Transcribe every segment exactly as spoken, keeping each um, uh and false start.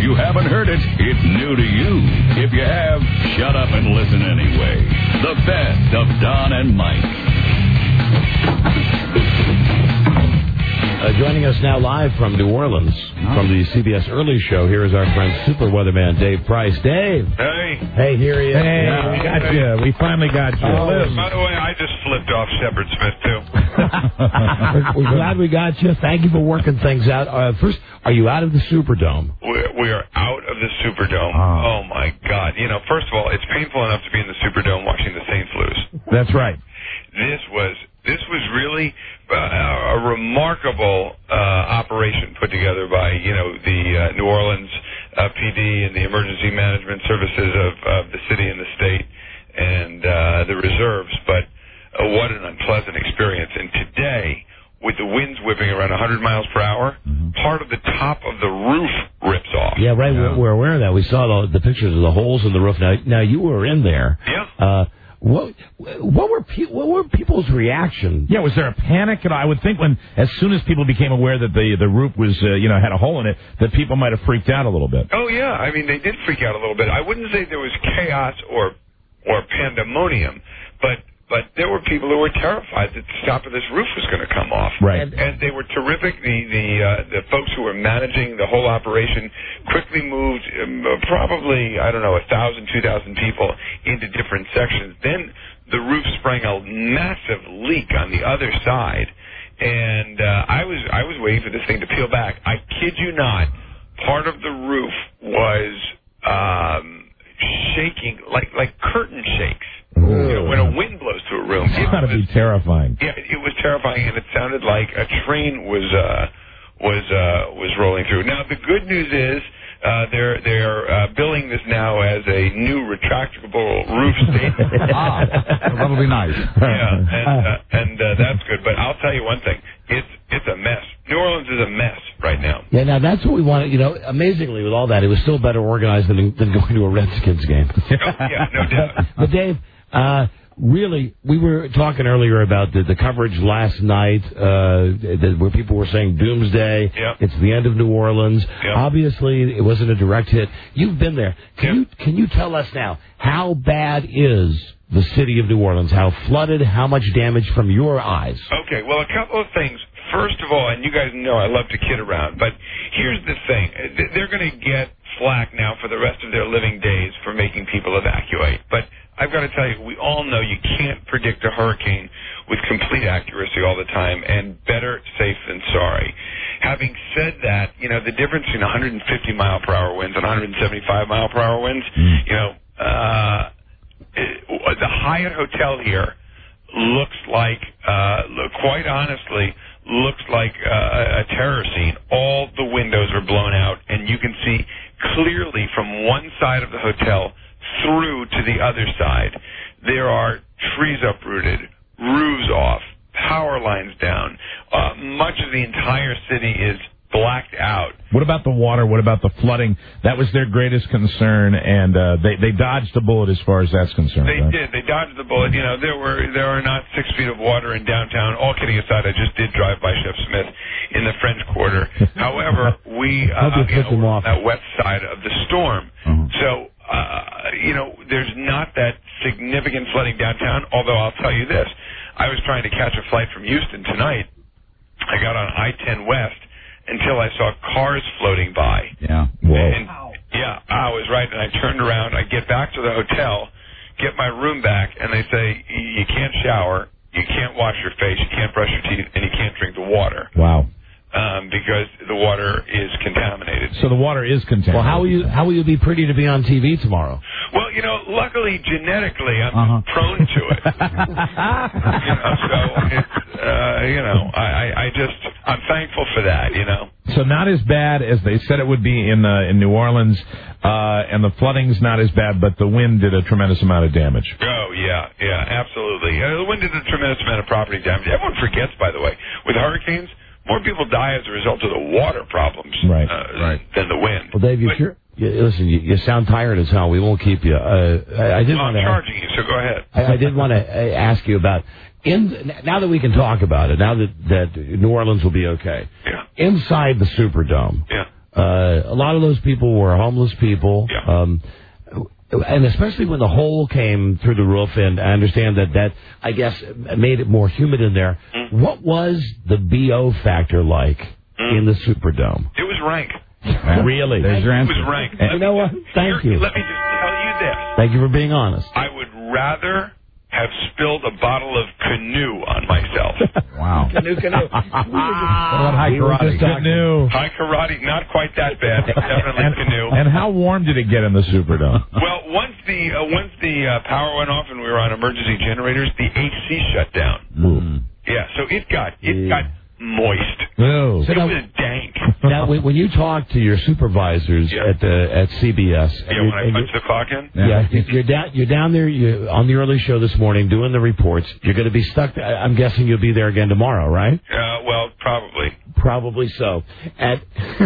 you haven't heard it, it's new to you. If you have, shut up and listen anyway. The best of Don and Mike. Uh, joining us now live from New Orleans, oh. from the C B S Early Show, here is our friend Super Weatherman Dave Price. Dave. Hey. Hey, here he is. Hey, yeah. we got you. We finally got you. Oh, by the way, I just flipped off Shepard Smith, too. we're, we're glad we got you. Thank you for working things out. Uh, first, are you out of the Superdome? We're, we are out of the Superdome. Oh. oh, my God. You know, first of all, it's painful enough to be in the Superdome watching the Saints lose. That's right. This was... This was really uh, a remarkable uh, operation put together by, you know, the uh, New Orleans uh, P D and the emergency management services of, of the city and the state and uh, the reserves. But uh, what an unpleasant experience. And today, with the winds whipping around one hundred miles per hour, mm-hmm. part of the top of the roof rips off. Yeah, right. Yeah. We're, we're aware of that. We saw the, the pictures of the holes in the roof. Now, now you were in there. Yeah. Uh, What what were pe- what were people's reaction? Yeah, was there a panic? And I would think when as soon as people became aware that the the roof was uh, you know had a hole in it, that people might have freaked out a little bit. Oh yeah, I mean they did freak out a little bit. I wouldn't say there was chaos or or pandemonium, but but there were people who were terrified that the top of this roof was going to come off. Right, and, and they were terrific. The the uh, the folks who were managing the whole operation quickly moved um, probably I don't know a thousand, two thousand people into different sections. Then the roof sprang a massive leak on the other side, and uh, I was I was waiting for this thing to peel back. I kid you not, part of the roof was um, shaking like like curtain shakes. You know, when a wind blows through a room, it's got to be terrifying. Yeah, it was terrifying, and it sounded like a train was uh, was uh, was rolling through. Now, the good news is uh, they're they're uh, billing this now as a new retractable roof station. Ah, that'll be nice. Yeah, and uh, and uh, that's good. But I'll tell you one thing: it's it's a mess. New Orleans is a mess right now. Yeah, now that's what we wanted. You know, amazingly, with all that, it was still better organized than than going to a Redskins game. Oh, yeah, no doubt. But Dave. Uh, really, we were talking earlier about the, the coverage last night, uh, the, where people were saying doomsday. Yep. It's the end of New Orleans. Yep. Obviously, it wasn't a direct hit. You've been there. Can yep. you can you tell us now how bad is the city of New Orleans? How flooded? How much damage from your eyes? Okay, well, a couple of things. First of all, and you guys know I love to kid around, but here's the thing. They're going to get flack now for the rest of their living days for making people evacuate. But I've got to tell you, we all know you can't predict a hurricane with complete accuracy all the time, and better safe than sorry. Having said that, you know, the difference between one hundred fifty mile per hour winds and one hundred seventy-five mile per hour winds, mm. you know, uh, it, the Hyatt Hotel here looks like, uh, quite honestly, looks like uh, a terror scene. All the windows are blown out, and you can see clearly from one side of the hotel through to the other side. There are trees uprooted, roofs off, power lines down. Uh, much of the entire city is blacked out. What about the water? What about the flooding? That was their greatest concern, and uh, they they dodged a bullet as far as that's concerned. They right? did. They dodged the bullet. You know, there were there are not six feet of water in downtown. All kidding aside, I just did drive by Chef Smith in the French Quarter. However, we uh, you know, we're on that west side of the storm. Uh-huh. So. Uh, you know, there's not that significant flooding downtown, although I'll tell you this. I was trying to catch a flight from Houston tonight. I got on I ten West until I saw cars floating by. Yeah. Whoa. And, yeah, I was right, and I turned around. I get back to the hotel, get my room back, and they say, you can't shower, you can't wash your face, you can't brush your teeth, and you can't drink the water. Wow. Um, because the water is contaminated. So the water is contaminated. Well, how will you how will you be pretty to be on T V tomorrow? Well, you know, luckily genetically I'm uh-huh. prone to it. you know, so it's uh, you know, I, I, I just I'm thankful for that. You know. So not as bad as they said it would be in uh, in New Orleans, uh, and the flooding's not as bad, but the wind did a tremendous amount of damage. Oh yeah, yeah, absolutely. Uh, the wind did a tremendous amount of property damage. Everyone forgets, by the way, with hurricanes. More people die as a result of the water problems right. Uh, right. than the wind. Well, Dave, you but, sure? You, listen, you, you sound tired as hell. We won't keep you. Uh, I, I did well, want I'm to charging you, so go ahead. I, I did want to ask you about in now that we can talk about it. Now that that New Orleans will be okay. Yeah. Inside the Superdome. Yeah. Uh, a lot of those people were homeless people. Yeah. Um, and especially when the hole came through the roof, and I understand that that, I guess, made it more humid in there. Mm. What was the B O factor like mm. in the Superdome? It was rank. Really? There's your answer. It was rank. And you know what? Thank you. Let me just tell you this. Thank you for being honest. I would rather have spilled a bottle of canoe on myself. Wow. Canoe, canoe. What about high karate? Canoe. High karate, not quite that bad, but definitely and, canoe. And how warm did it get in the Superdome? Well, once the uh, once the uh, power went off and we were on emergency generators, the A C shut down. Mm. Yeah, so it got it Yeah. got moist. No. So It now, was dank. now, when when you talk to your supervisors Yeah. at the at C B S, and Yeah, you're- when I and punch you're- the clock in. Yeah, you're down. You're down there you on the early show this morning doing the reports. You're going to be stuck. I- I'm guessing you'll be there again tomorrow, right? Uh, well, probably. Probably so. At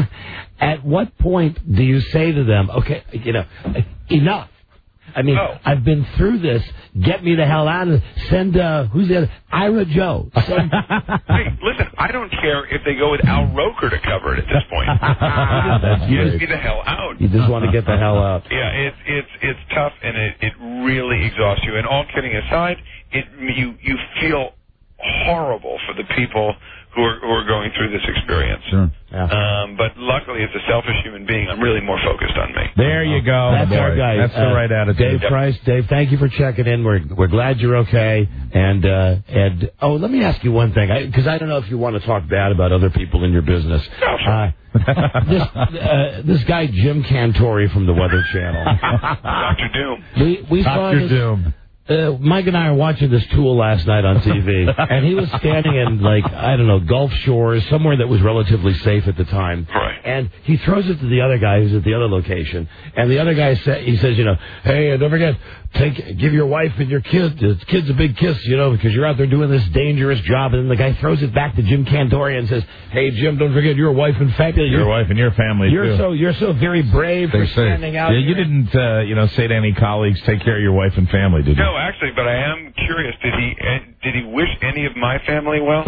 at what point do you say to them, "Okay, you know, enough"? I mean, Oh. I've been through this. Get me the hell out of it. Send uh, who's the other? Ira Joe. Send, Hey, listen, I don't care if they go with Al Roker to cover it at this point. That's You just great. get the hell out. You just want to get the hell out. Yeah, it's it's it's tough and it, it really exhausts you. And all kidding aside, it you you feel horrible for the people who are who are going through this experience. Sure. Yeah. Um, but luckily, as a selfish human being, I'm really more focused on me. There you go. That's boy. our guy. That's the Uh, right attitude. Dave Price. Dave, thank you for checking in. We're we're glad you're okay. And uh, and oh, let me ask you one thing, because I, I don't know if you want to talk bad about other people in your business. Oh, sure. Uh, this uh, this guy Jim Cantori from the Weather Channel. Doctor Doom. We we saw Doctor this, Doom. Uh, Mike and I are watching this Tool last night on T V, and he was standing in, like, I don't know, Gulf Shores, somewhere that was relatively safe at the time. Right. And he throws it to the other guy who's at the other location, and the other guy sa- he says, you know, hey, don't forget, take give your wife and your kid, the kid's a big kiss, you know, because you're out there doing this dangerous job. And then the guy throws it back to Jim Cantori and says, hey, Jim, don't forget your wife and family. Your wife and your family, You're too. so you're so very brave for Stay safe. standing out. Yeah, you there." didn't, uh, you know, say to any colleagues, take care of your wife and family, did you? No, actually, but I am curious. Did he uh, did he wish any of my family well?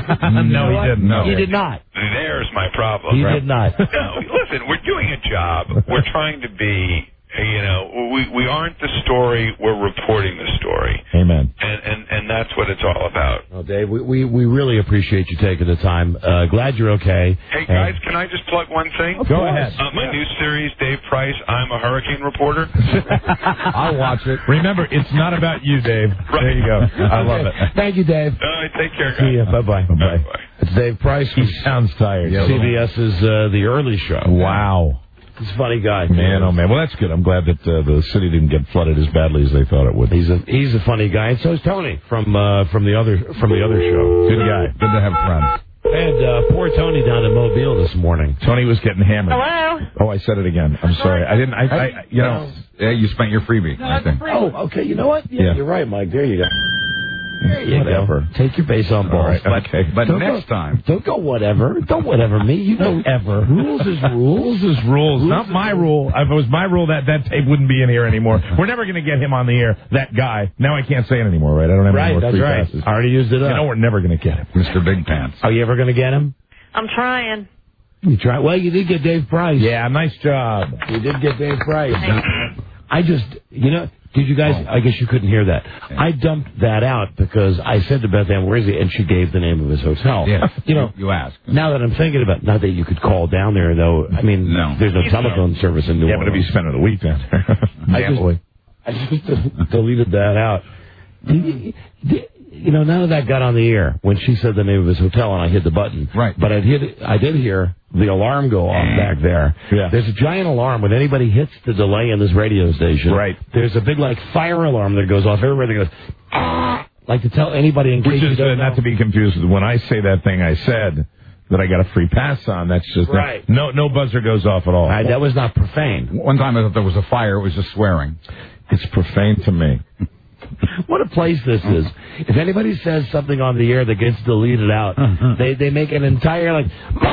No, he didn't. No. He did not. There's my problem. He right? did not. No, listen, we're doing a job. We're trying to be, you know, we we aren't the story. We're reporting the story, Amen. and and and that's what it's all about. Well, Dave, we, we, we really appreciate you taking the time. Uh, glad you're okay. Hey guys, can I just plug one thing? Of Go course. ahead. Uh, my new series, Dave Price. I'm a hurricane reporter. I'll watch it. Remember, it's not about you, Dave. There you go. I Okay. love it. Thank you, Dave. All right, take care, guys. See you. Bye-bye. Bye-bye. Bye. It's Dave Price He from sounds tired. CBS's uh, The Early Show. Wow. He's a funny guy. Man, oh man. Well, that's good. I'm glad that uh, the city didn't get flooded as badly as they thought it would. He's a he's a funny guy, and so is Tony from uh, from the other from the other show. Good guy. Good to have friends. I had uh, poor Tony down in Mobile this morning. Tony was getting hammered. Hello? Oh, I said it again. I'm sorry. I didn't. I, I you know. Yeah, you spent your freebie, I think. Oh, okay. You know what? Yeah, Yeah. you're right, Mike. There you go. There you Whatever. go. Take your base on balls. All right, but okay. But don't next go, time. Don't go whatever. Don't whatever me. You know ever. Rules is rules. Rules is rules. Not my rule. If it was my rule, that that tape wouldn't be in here anymore. We're never going to get him on the air. That guy. Now I can't say it anymore, right? I don't have any Right, more that's free right. passes. I already used it up. You know we're never going to get him. Mister Big Pants. Are you ever going to get him? I'm trying. You try. Well, you did get Dave Price. Yeah, nice job. You did get Dave Price. Thank I just, you know, did you guys, I guess you couldn't hear that. I dumped that out because I said to Beth Ann, where is he? And she gave the name of his hotel. Yes. You know, You asked. now that I'm thinking about, not that you could call down there, though. I mean, No. there's no telephone service in New Yeah, but if Orleans. you spent the week down there. I Yeah, just, boy. I just deleted that out. Did- did- You know, none of that got on the air when she said the name of his hotel and I hit the button. Right. But I did, I did hear the alarm go off back there. Yeah. There's a giant alarm when anybody hits the delay in this radio station. Right. There's a big, like, fire alarm that goes off. Everybody goes, ah, like to tell anybody in Which case is you uh, don't not know. to be confused with when I say that thing I said that I got a free pass on. That's just Right. no no buzzer goes off at all. Right, that was not profane. One time I thought there was a fire. It was just swearing. It's profane to me. What a place this is. If anybody says something on the air that gets deleted out, they they make an entire, like,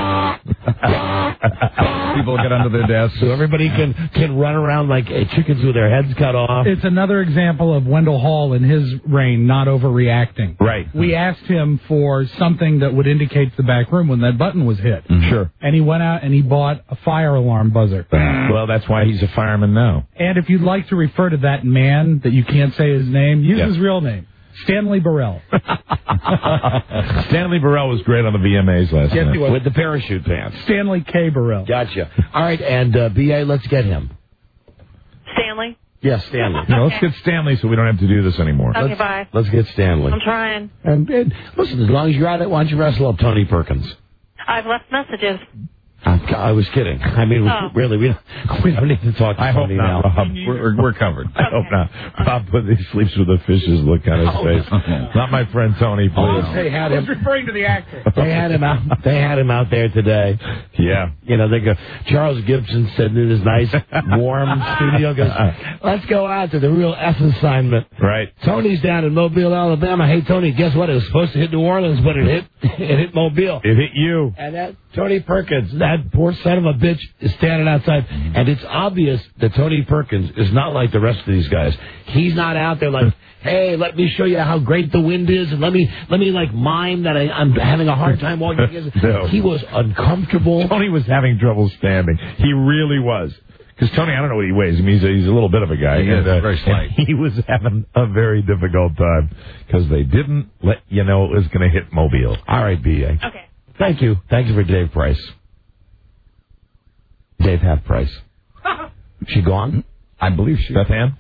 people get under their desks. So everybody can, can run around like uh, chickens with their heads cut off. It's another example of Wendell Hall in his reign not overreacting. Right. We asked him for something that would indicate the back room when that button was hit. Mm-hmm. Sure. And he went out and he bought a fire alarm buzzer. Well, that's why he's a fireman now. And if you'd like to refer to that man that you can't say his name, use Yeah. his real name. Stanley Burrell. Stanley Burrell was great on the V M As last Yes, night. he was. With the parachute pants. Stanley K. Burrell. Gotcha. All right, and uh, B A, let's get him. Stanley? Yes, Stanley. No, let's get Stanley so we don't have to do this anymore. Okay, let's, bye. Let's get Stanley. I'm trying. And, and listen, as long as you're at it, why don't you wrestle up Tony Perkins? I've left messages. I, I was kidding. I mean, Oh. really, we don't, we don't need to talk to I hope Tony not, now. Rob. We're, we're covered. I hope Okay. not. Bob, put he sleeps with a fish's look on his face. Not my friend Tony, please. They had him. referring to the actor. They had him out. They had him out there today. Yeah. You know, they go. Charles Gibson sitting in his nice, warm studio. Goes, let's go out to the real F assignment. Right. Tony's down in Mobile, Alabama. Hey, Tony, guess what? It was supposed to hit New Orleans, but it hit. It hit Mobile. It hit you. And that Tony Perkins, that poor son of a bitch, is standing outside. And it's obvious that Tony Perkins is not like the rest of these guys. He's not out there like, hey, let me show you how great the wind is, and let me, let me like mime that I, I'm having a hard time walking. No. He was uncomfortable. Tony was having trouble standing. He really was. Because Tony, I don't know what he weighs. I mean, he's a, he's a little bit of a guy. He and, is, uh, very slight. and he was having a very difficult time because they didn't let you know it was going to hit Mobile. All right, B A. Okay. Thank you. Thank you for Dave Price. Dave Half Price. She gone? I believe she. Beth Ann?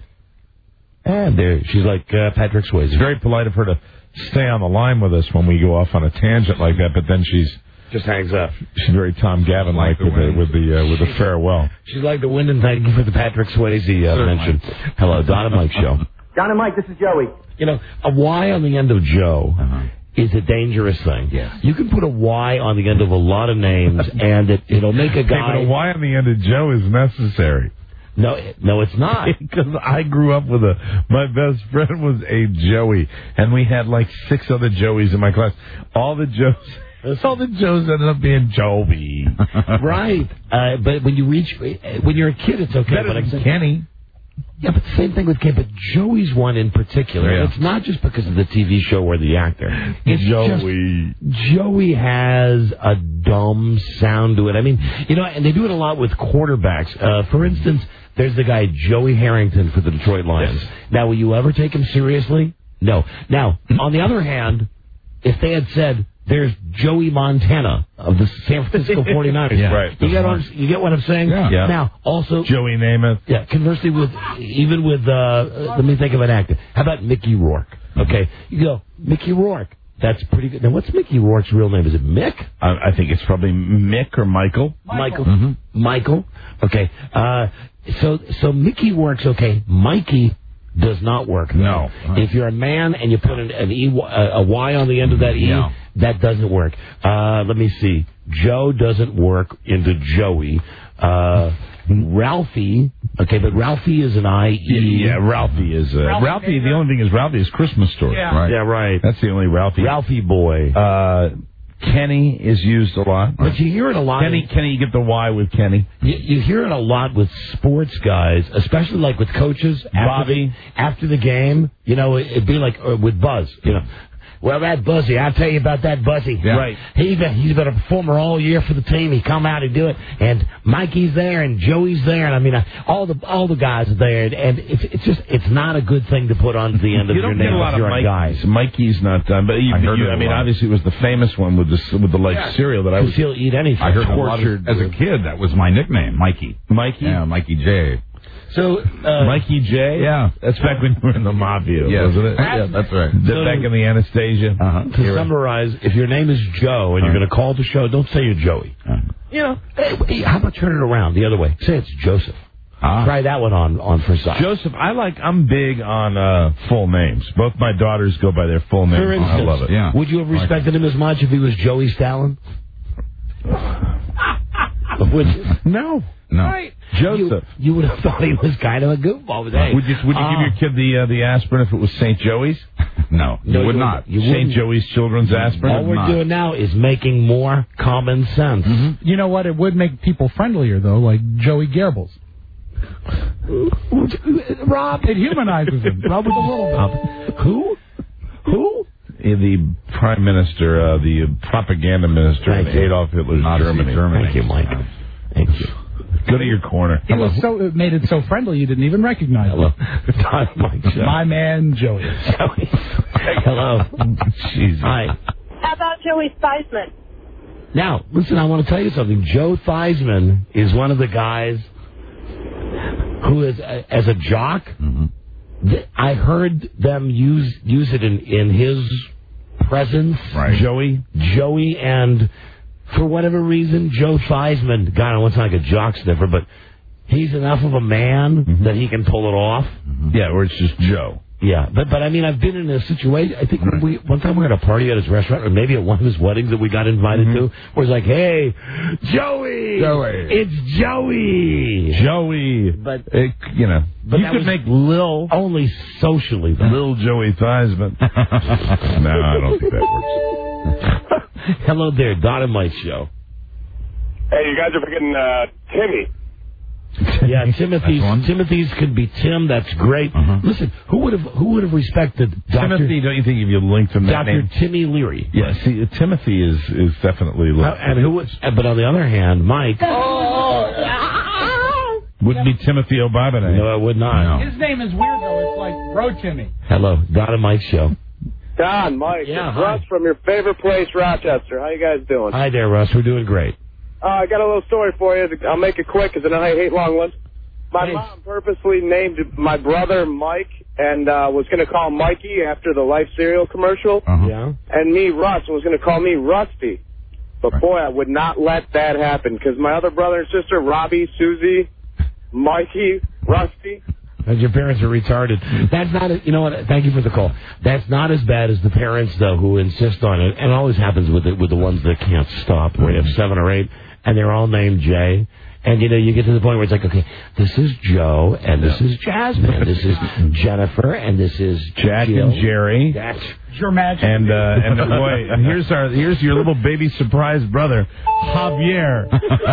And there, she's like uh, Patrick Swayze. It's very polite of her to stay on the line with us when we go off on a tangent like that, but then she's Just hangs up. she's very Tom Gavin like with the with the uh, with the farewell. She's like the wind, and thank you for the Patrick Swayze uh, mention. Hello, Don and Mike Show. Don and Mike, this is Joey. You know, a Y on the end of Joe Uh-huh. is a dangerous thing. Yes. You can put a Y on the end of a lot of names, and it, it'll make a Hey, but guy... a Y on the end of Joe is necessary. No, no, it's not. Because I grew up with a, my best friend was a Joey, and we had like six other Joeys in my class. All the Joes, all the Joes ended up being Joey. Right. Uh, but when you reach, when you're a kid, it's okay. Better but I'm than saying- Kenny. Yeah, but same thing with Ken. But Joey's one in particular. Yeah. It's not just because of the T V show or the actor. It's Joey. Just, Joey has a dumb sound to it. I mean, you know, and they do it a lot with quarterbacks. Uh, for instance, there's the guy Joey Harrington for the Detroit Lions. Yes. Now, will you ever take him seriously? No. Now, on the other hand, if they had said, there's Joey Montana of the San Francisco forty-niners. Yeah. Right. You get, what, you get what I'm saying? Yeah. Yeah. Now, also... Joey Namath. Yeah, conversely with, even with, uh, let me think of an actor. How about Mickey Rourke? Okay, you go, Mickey Rourke. That's pretty good. Now, what's Mickey Rourke's real name? Is it Mick? I, I think it's probably Mick or Michael. Michael. Mhm. Michael. Okay. Uh, so, so Mickey works okay. Mikey does not work. No. If you're a man and you put an, an E, a, a Y on the end of that E, No. that doesn't work. Uh, let me see. Joe doesn't work into Joey. Uh, Ralphie. Okay, but Ralphie is an I E. Yeah, Ralphie is. Uh, Ralphie Ralphie. The Taylor. only thing is Ralphie is Christmas story. Yeah. Right. Yeah, right. That's the only Ralphie. Ralphie boy. Uh, Kenny is used a lot. But you hear it a lot. Kenny, Kenny, you get the Y with Kenny. You, you hear it a lot with sports guys, especially like with coaches. After Bobby. The, after the game, you know, it, it'd be like uh, with Buzz, you know. Well, that Buzzy, I'll tell you about that Buzzy. Yeah. Right. He's been, he's been a performer all year for the team. He come out and do it. And Mikey's there and Joey's there. And I mean, uh, all the all the guys are there. And, and it's it's just, it's not a good thing to put on the end of You your don't name get a lot if of you're a guy. Mikeys. Mikey's not done, but you, I heard you, it I a mean, lot. obviously it was the famous one with the with the like Yeah. cereal that I was. Because he'll eat anything. I heard a lot of, tortured as a with- kid. That was my nickname, Mikey. Mikey. Yeah, Mikey J. So, uh, Mikey J. Yeah. That's back when you were in the mafia, Yeah, wasn't it? Yeah, that's right. The- back in the Anastasia. Uh-huh. to summarize, if your name is Joe and you're going to call the show, don't say you're Joey. Uh-huh. You know, hey, hey, how about turn it around the other way? Say it's Joseph. Ah. Try that one on, on for size. Joseph, I like. I'm big on uh, full names. Both my daughters go by their full names. For instance, I love it. Yeah. would you have respected him as much if he was Joey Stalin? Would you? No. No. Right. Joseph. You, you would have thought he was kind of a goofball. But hey, Would you, would you uh, give your kid the uh, the aspirin if it was Saint Joey's? No, you No, would you not. You Saint wouldn't. Joey's Children's Aspirin? All we're not. doing now is making more common sense. Mm-hmm. You know what? It would make people friendlier, though, like Joey Goebbels. Rob, It humanizes him. Rob with a little bit. who? Who? Uh, The Prime Minister, uh, the propaganda minister in Thank you. Adolf Hitler's Nazi Germany. Germany. Thank you, Mike. Thank you. Go to your corner. It was so it made it so friendly you didn't even recognize Hello. him. Don Mike Show. My man Joey. Joey. Hello. Jesus. Hi. How about Joey Theismann? Now, listen, I want to tell you something. Joe Theismann is one of the guys who is, uh, as a jock, Mm-hmm. th- I heard them use use it in, in his presence. Right. Joey? Joey, and for whatever reason, Joe Theismann, God, I don't want to sound like a jock sniffer, but he's enough of a man Mm-hmm. that he can pull it off. Yeah, or it's just Joe. Yeah, but but I mean, I've been in a situation. I think we one time we were at a party at his restaurant, or maybe at one of his weddings that we got invited Mm-hmm. to, where it's like, "Hey, Joey, Joey. it's Joey." Joey. But It, you know, But you that could was- make Lil, only socially, though. Lil Joey Theismann. No, I don't think that works. Hello there, Don and Mike Show. Hey, you guys are forgetting uh, Timmy. Yeah, Timothy's That's one. Timothy's could be Tim. That's great. Uh-huh. Listen, who would have who would have respected Doctor Timothy, don't you think if you linked him that Doctor name? Timmy Leary? Yeah, see, Timothy is, is definitely Lil. Uh, and who? would- But on the other hand, Mike. Wouldn't be Timothy O'Babine. No, I would not. No. His name is weird, though. It's like Bro Timmy. Hello, Don and Mike Show. Don, Mike, Yeah, it's hi. Russ from your favorite place, Rochester. How you guys doing? Hi there, Russ. We're doing great. Uh, I got a little story for you. I'll make it quick because I know I hate long ones. My Thanks. mom purposely named my brother Mike and uh, was going to call him Mikey after the Life cereal commercial. Uh-huh. Yeah. And me, Russ, was going to call me Rusty. But boy, I would not let that happen because my other brother and sister, Robbie, Susie, Mikey, Rusty. And your parents are retarded. That's not, a, you know what? Thank you for the call. That's not as bad as the parents though who insist on it, and it always happens with the, with the ones that can't stop. Where you have seven or eight, and they're all named Jay. And, you know, you get to the point where it's like, okay, this is Joe, and this is Jasmine, and this is Jennifer, and this is Jack Jill. and Jerry. That's Your magic. And uh, and boy, here's our here's your little baby surprise brother, Javier.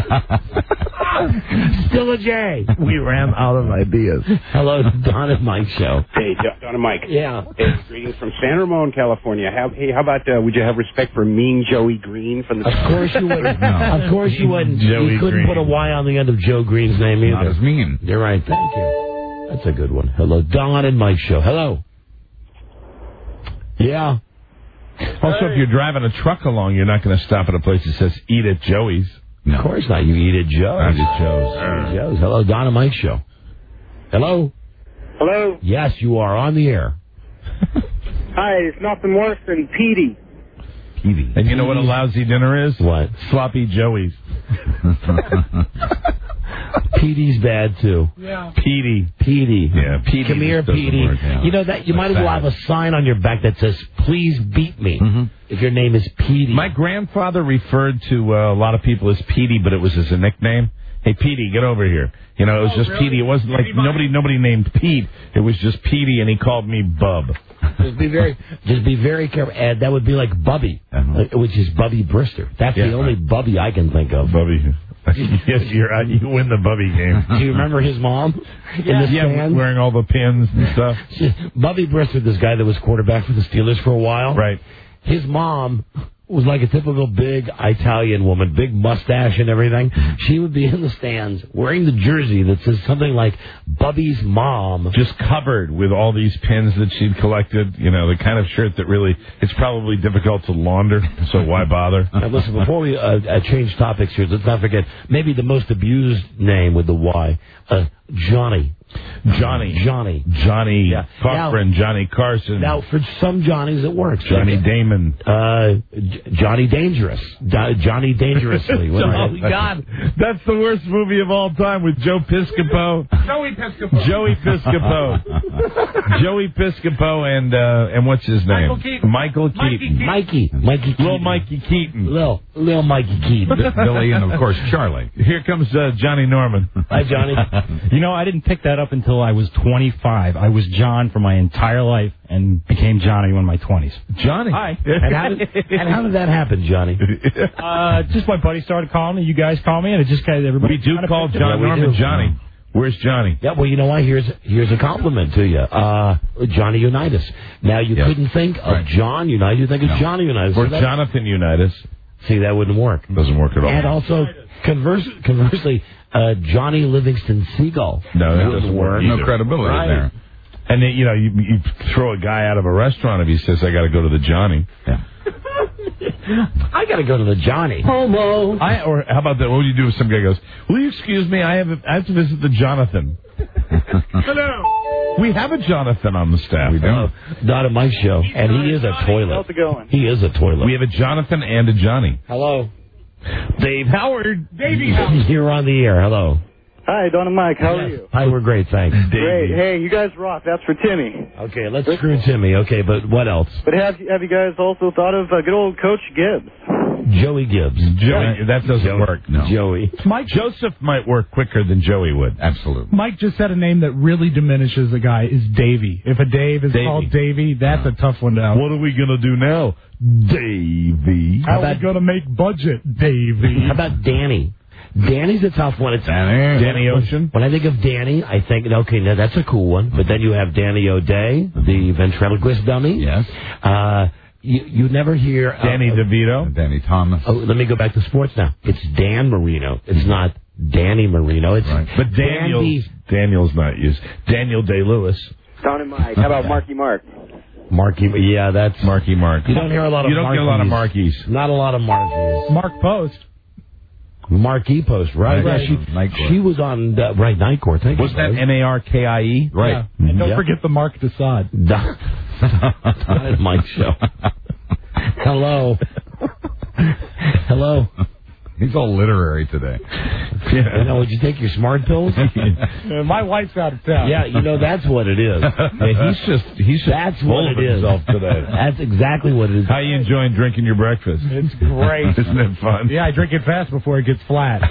still a J. We ran out of ideas. Hello, Don and Mike Show. Hey, Don and Mike. Yeah. Hey, greetings from San Ramon, California. How, hey, how about, uh, would you have respect for Mean Joey Green from the... Of course you wouldn't. No. Of course you wouldn't. Joey you couldn't Green. put a Y on the end of Joe Green's name either. Not as mean. You're right. Thank you. That's a good one. Hello, Don and Mike Show. Hello. Yeah. Also, if you're driving a truck along, you're not going to stop at a place that says "Eat at Joey's." No. Of course not. You eat at Joe's. Eat at Joe's. Eat at Joe's. Hello, Don and Mike Show. Hello. Hello. Yes, you are on the air. Hi, it's nothing worse than Petey. Petey. And you know what a lousy dinner is? What? Sloppy Joey's. Petey's bad too. Yeah. Petey. Petey. Yeah, Petey Come here, just doesn't Petey. work, yeah. You know that you might as well have a sign on your back that says "Please beat me" Mm-hmm. if your name is Petey. My grandfather referred to uh, a lot of people as Petey, but it was as a nickname. Hey, Petey, get over here. You know, it was Oh, just really? Petey. It wasn't like Petey Mike? nobody nobody named Pete. It was just Petey, and he called me Bub. Just be very, just be very careful. Ed, that would be like Bubby, Uh-huh. uh, which is Bubby Brister. That's Yeah, the only right. Bubby I can think of. Bubby. Yes, you're out. You win the Bubby game. Do you remember his mom in the Yeah, stand? wearing all the pins and stuff. Bubby Brister, this guy that was quarterback for the Steelers for a while. Right. His mom was like a typical big Italian woman, big mustache and everything. She would be in the stands wearing the jersey that says something like Bubby's mom. Just covered with all these pins that she'd collected. You know, the kind of shirt that really, it's probably difficult to launder, so why bother? Now listen, before we uh, uh, change topics here, let's not forget maybe the most abused name with the Y, uh, Johnny. Johnny. Johnny. Johnny Yeah. Cochran, Johnny Carson, Now, for some Johnnies, it works. Johnny Damon. Uh, J- Johnny Dangerous. Do- Johnny Dangerously. What am I- Oh, God. That's the worst movie of all time with Joe Piscopo. Joey Piscopo. Joey Piscopo. Joey Piscopo and uh, and what's his name? Michael Keaton. Michael Keaton. Mikey. Mikey Keaton. Little Mikey Keaton. Lil, Lil Mikey Keaton. Billy and, of course, Charlie. Here comes uh, Johnny Norman. Hi, Johnny. You know, I didn't pick that up until I was twenty-five. I was John for my entire life and became Johnny in my twenties. Johnny. Hi. And how, did, and how did that happen, Johnny? Uh, just my buddy started calling me. You guys call me, and it just kind of everybody. We do kind of call picked it John up. Norman Johnny. Where's Johnny? Yeah, well, you know what? Here's here's a compliment to you. Uh, Johnny Unitas. Now, you Yeah. couldn't think of Right. John Unitas. You think of No. Johnny Unitas. Or So that- Jonathan Unitas. See, that wouldn't work. Doesn't work at all. And also, converse, conversely, uh, Johnny Livingston Seagull. No, that wouldn't doesn't work. No either. credibility Right. there. And then, you know, you, you throw a guy out of a restaurant if he says, I got to go to the Johnny. Yeah. I got to go to the Johnny. Homo. I, or how about that? What would you do if some guy goes, will you excuse me? I have, a, I have to visit the Jonathan. Hello. We have a Jonathan on the staff. We don't. Not at my show. And he is a toilet. How's it going? He is a toilet. We have a Jonathan and a Johnny. Hello. Dave Howard. Davey Howard. You're on the air. Hello. Hi, Don and Mike. How are you? Hi, we're great, thanks. Great. Hey, you guys rock. That's for Timmy. Okay, let's screw Timmy. Okay, but what else? But have have you guys also thought of uh, good old Coach Gibbs? Joey Gibbs. Joey, that doesn't Joey. work. No. Joey. Mike, Joseph might work quicker than Joey would. Absolutely. Mike just said a name that really diminishes a guy is Davey. If a Dave is Davey. called Davey, that's a tough one to out. What are we going to do now? Davey. How are about- we going to make budget, Davey? How about Danny? Danny's a tough one. It's Danny. Danny Ocean. When I think of Danny, I think, okay, now that's a cool one. But then you have Danny O'Day, the ventriloquist dummy. Yes. Uh, you, you never hear... Uh, Danny DeVito. Danny Thomas. Oh, let me go back to sports now. It's Dan Marino. It's not Danny Marino. It's Right. But Daniel's, Dandy- Daniel's not used. Daniel Day-Lewis. Don and Mike. How about Marky Mark? Marky. Yeah, that's... Marky Mark. You don't hear a lot of You don't get a lot of Markies. Markies. Not a lot of Markies. Mark Post. Marquee Post, right? Right. Yeah, she, Night Court. she was on, uh, right, Night Court. Thank Was you, that buddy. M A R K I E? Right. Yeah. And don't Yeah. forget the Mark Desaad. Don and Mike show. Hello. Hello. He's all literary today. You know, would you take your smart pills? Uh, my wife's out of town. Yeah, you know, that's what it is. Yeah, he's just he's just That's full what of it is. himself today. That's exactly what it is. How you enjoying drinking your breakfast? It's great. Isn't it fun? Yeah, I drink it fast before it gets flat.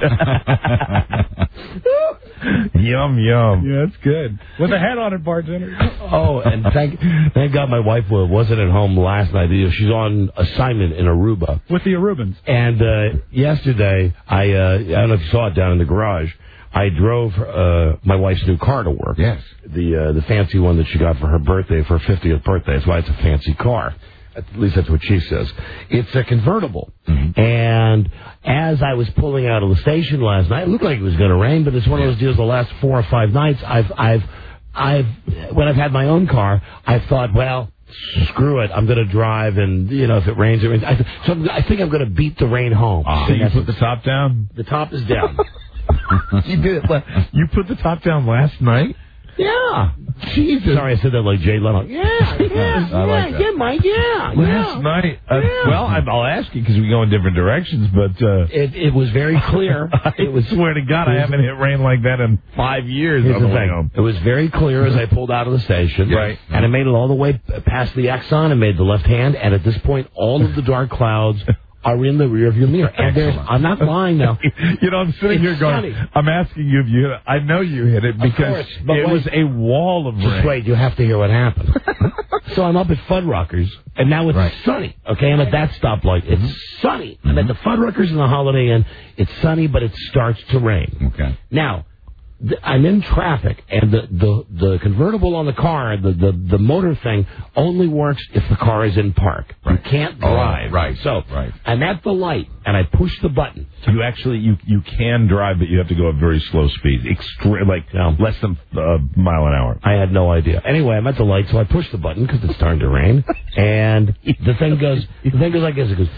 Yum yum. Yeah, it's good. With a head on it, bartender. Oh, and thank thank God my wife wa- wasn't at home last night. You know, she's on assignment in Aruba. With the Arubans. And uh, yesterday, I uh, I don't know if you saw it down in the garage. I drove uh, my wife's new car to work. Yes. The uh, the fancy one that she got for her birthday, for her fiftieth birthday. That's why it's a fancy car. At least that's what she says. It's a convertible. Mm-hmm. And as I was pulling out of the station last night, it looked like it was going to rain, but it's one of those deals the last four or five nights, I've, I've, I've, when I've had my own car, I've thought, well, screw it, I'm going to drive, and, you know, if it rains, it rains. I, th- so I'm, I think I'm going to beat the rain home. So you put the top down? The top is down. You did it. la- You put the top down last night? Yeah. Jesus. Sorry, I said that like Jay Leno. Yeah, yeah, I like that. yeah, Mike, yeah. Last yeah. night. Uh, Yeah. Well, I- I'll ask you because we go in different directions, but uh, It, it was very clear. it was swear to God, I haven't hit rain like that in five years. Here's on the the way thing. home. It was very clear as I pulled out of the station. Right. And I made it all the way past the Exxon and made the left hand. And at this point, all of the dark clouds are in the rearview mirror. And there's, I'm not lying now. You know, I'm sitting It's here going, sunny. I'm asking you if you hit it. I know you hit it because course, but it wait. was a wall of Just rain. wait, you have to hear what happened. So I'm up at Fuddruckers, and now it's Right. sunny. Okay, I'm at that stoplight. It's sunny. I'm at the Fuddruckers in the Holiday Inn. It's sunny, but it starts to rain. Okay. Now, th- I'm in traffic, and the, the, the convertible on the car, the, the, the motor thing, only works if the car is in park. Right. You can't Oh, drive. right, So right. I'm at the light, and I push the button. You actually, you you can drive, but you have to go at very slow speed, extre- like Yeah. less than a mile an hour. I had no idea. Anyway, I'm at the light, so I push the button because it's starting to rain, and the thing goes, the thing goes like this. It goes,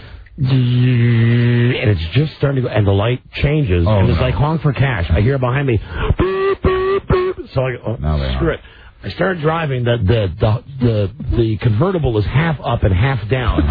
and it's just starting to go, and the light changes, Oh, and it's no. like honk for cash. I hear behind me, boop, boop, boop. So I go, oh, Now they screw are. it. I start driving. The the, the the the convertible is half up and half down,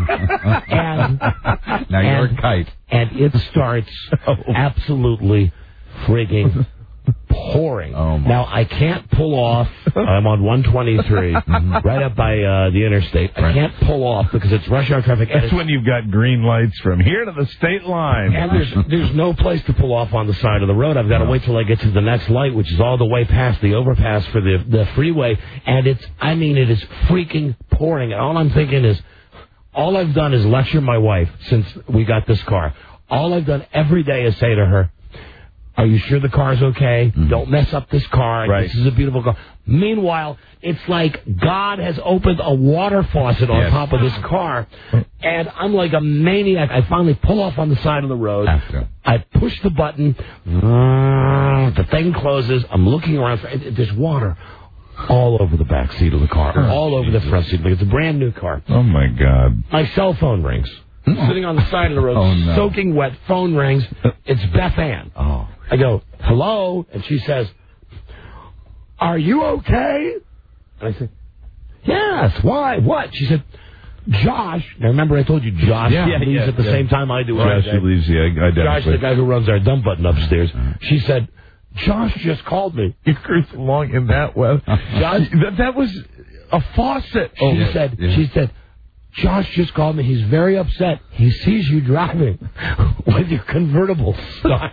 and Now you're and, a kite. and it starts absolutely frigging pouring. Oh, my. Now, I can't pull off. I'm on one twenty-three, right up by uh, the interstate. I Right. can't pull off because it's rush hour traffic. And That's when you've got green lights from here to the state line. And there's there's no place to pull off on the side of the road. I've got to wait till I get to the next light, which is all the way past the overpass for the the freeway. And it's, I mean, it is freaking pouring. And all I'm thinking is, all I've done is lecture my wife since we got this car. All I've done every day is say to her, are you sure the car's okay? Mm-hmm. Don't mess up this car. Right. This is a beautiful car. Meanwhile, it's like God has opened a water faucet on yes. top of this car, and I'm like a maniac. I finally pull off on the side of the road. After. I push the button. The thing closes. I'm looking around. For, there's water all over the back seat of the car, oh, all over Jesus. the front seat. It's a brand new car. Oh, my God. My cell phone rings. I'm sitting on the side of the road, oh, no. soaking wet. Phone rings. It's Beth Ann. Oh. I go, hello? And she says, are you okay? And I said, yes. Why? What? She said, Josh. Now, remember I told you Josh yeah, leaves yeah, at the yeah. same time I do. Josh leaves, yeah, identically. Josh, the guy who runs our dump button upstairs. She said, Josh just called me. You cruised along in that weather. Josh, that, that was a faucet. She yeah, said, yeah. she said, Josh just called me. He's very upset. He sees you driving with your convertible stuck.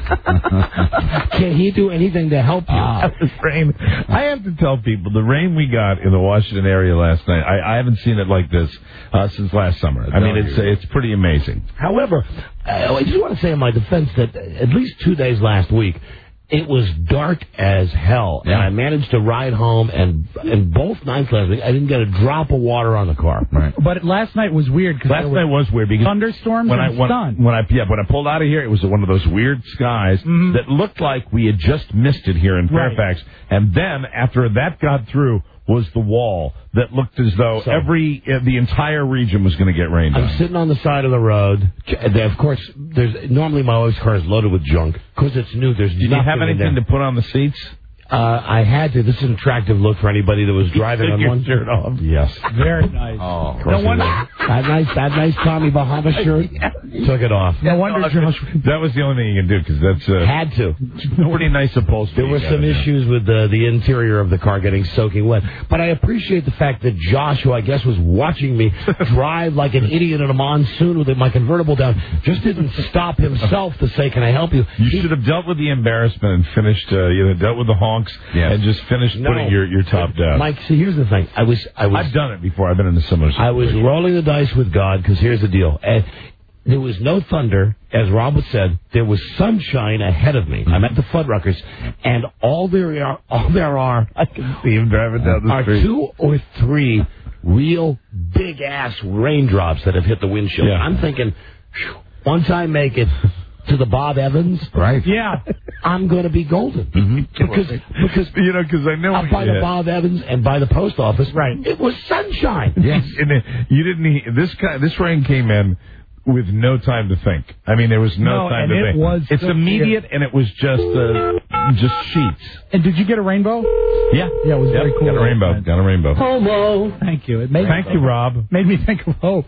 Can he do anything to help you? Uh, that was rain. I have to tell people, the rain we got in the Washington area last night, I, I haven't seen it like this uh, since last summer. I mean, it's it's pretty amazing. However, I just want to say in my defense that at least two days last week, it was dark as hell, yeah. and I managed to ride home, and and both nights last week, I didn't get a drop of water on the car. Right. But last night was weird. Cause last night was weird because thunderstorms when and I, when, sun. When I, yeah, when I pulled out of here, it was one of those weird skies mm-hmm. that looked like we had just missed it here in Fairfax. Right. And then, after that got through, was the wall that looked as though so, every uh, the entire region was going to get rained on. I'm sitting on the side of the road. Of course, there's normally my wife's car is loaded with junk because it's new. There's Did you have anything to put on the seats? Uh, I had to. This is an attractive look for anybody that was driving on one shirt off. Yes. Very nice. Oh, no wonder. That nice, that nice Tommy Bahama shirt. Took it off. No wonder, Josh. That was the only thing you can do because that's uh, had to. Pretty nice upholstery. There were some issues with the the interior of the car getting soaking wet, but I appreciate the fact that Josh, who I guess was watching me drive like an idiot in a monsoon with my convertible down, just didn't stop himself to say, "Can I help you?" You he, should have dealt with the embarrassment and finished. Uh, you know, dealt with the honk. Yes. And just finished no. putting your, your top down. Mike, see, here's the thing. I was, I was. I've done it before. I've been in a similar situation. I was rolling the dice with God because here's the deal. And there was no thunder, as Robert said. There was sunshine ahead of me. Mm-hmm. I'm at the Fuddruckers, and all there are, all there are, I can see him driving down the are street. two or three real big ass raindrops that have hit the windshield. Yeah. I'm thinking, once I make it to the Bob Evans, right? Yeah, I'm going to be golden mm-hmm. because because you know because I know I'm by yeah. the Bob Evans and by the post office. Right, it was sunshine. Yes, and it, you didn't. This guy, this rain came in with no time to think. I mean, there was no, no time and to it think. Was it's so immediate, clear. And it was just uh, just sheets. And did you get a rainbow? Yeah, yeah, it was yep. very cool. Got a rainbow. Got a rainbow. Homo. Thank you. It made Thank me, you, Rob. Made me think of hope.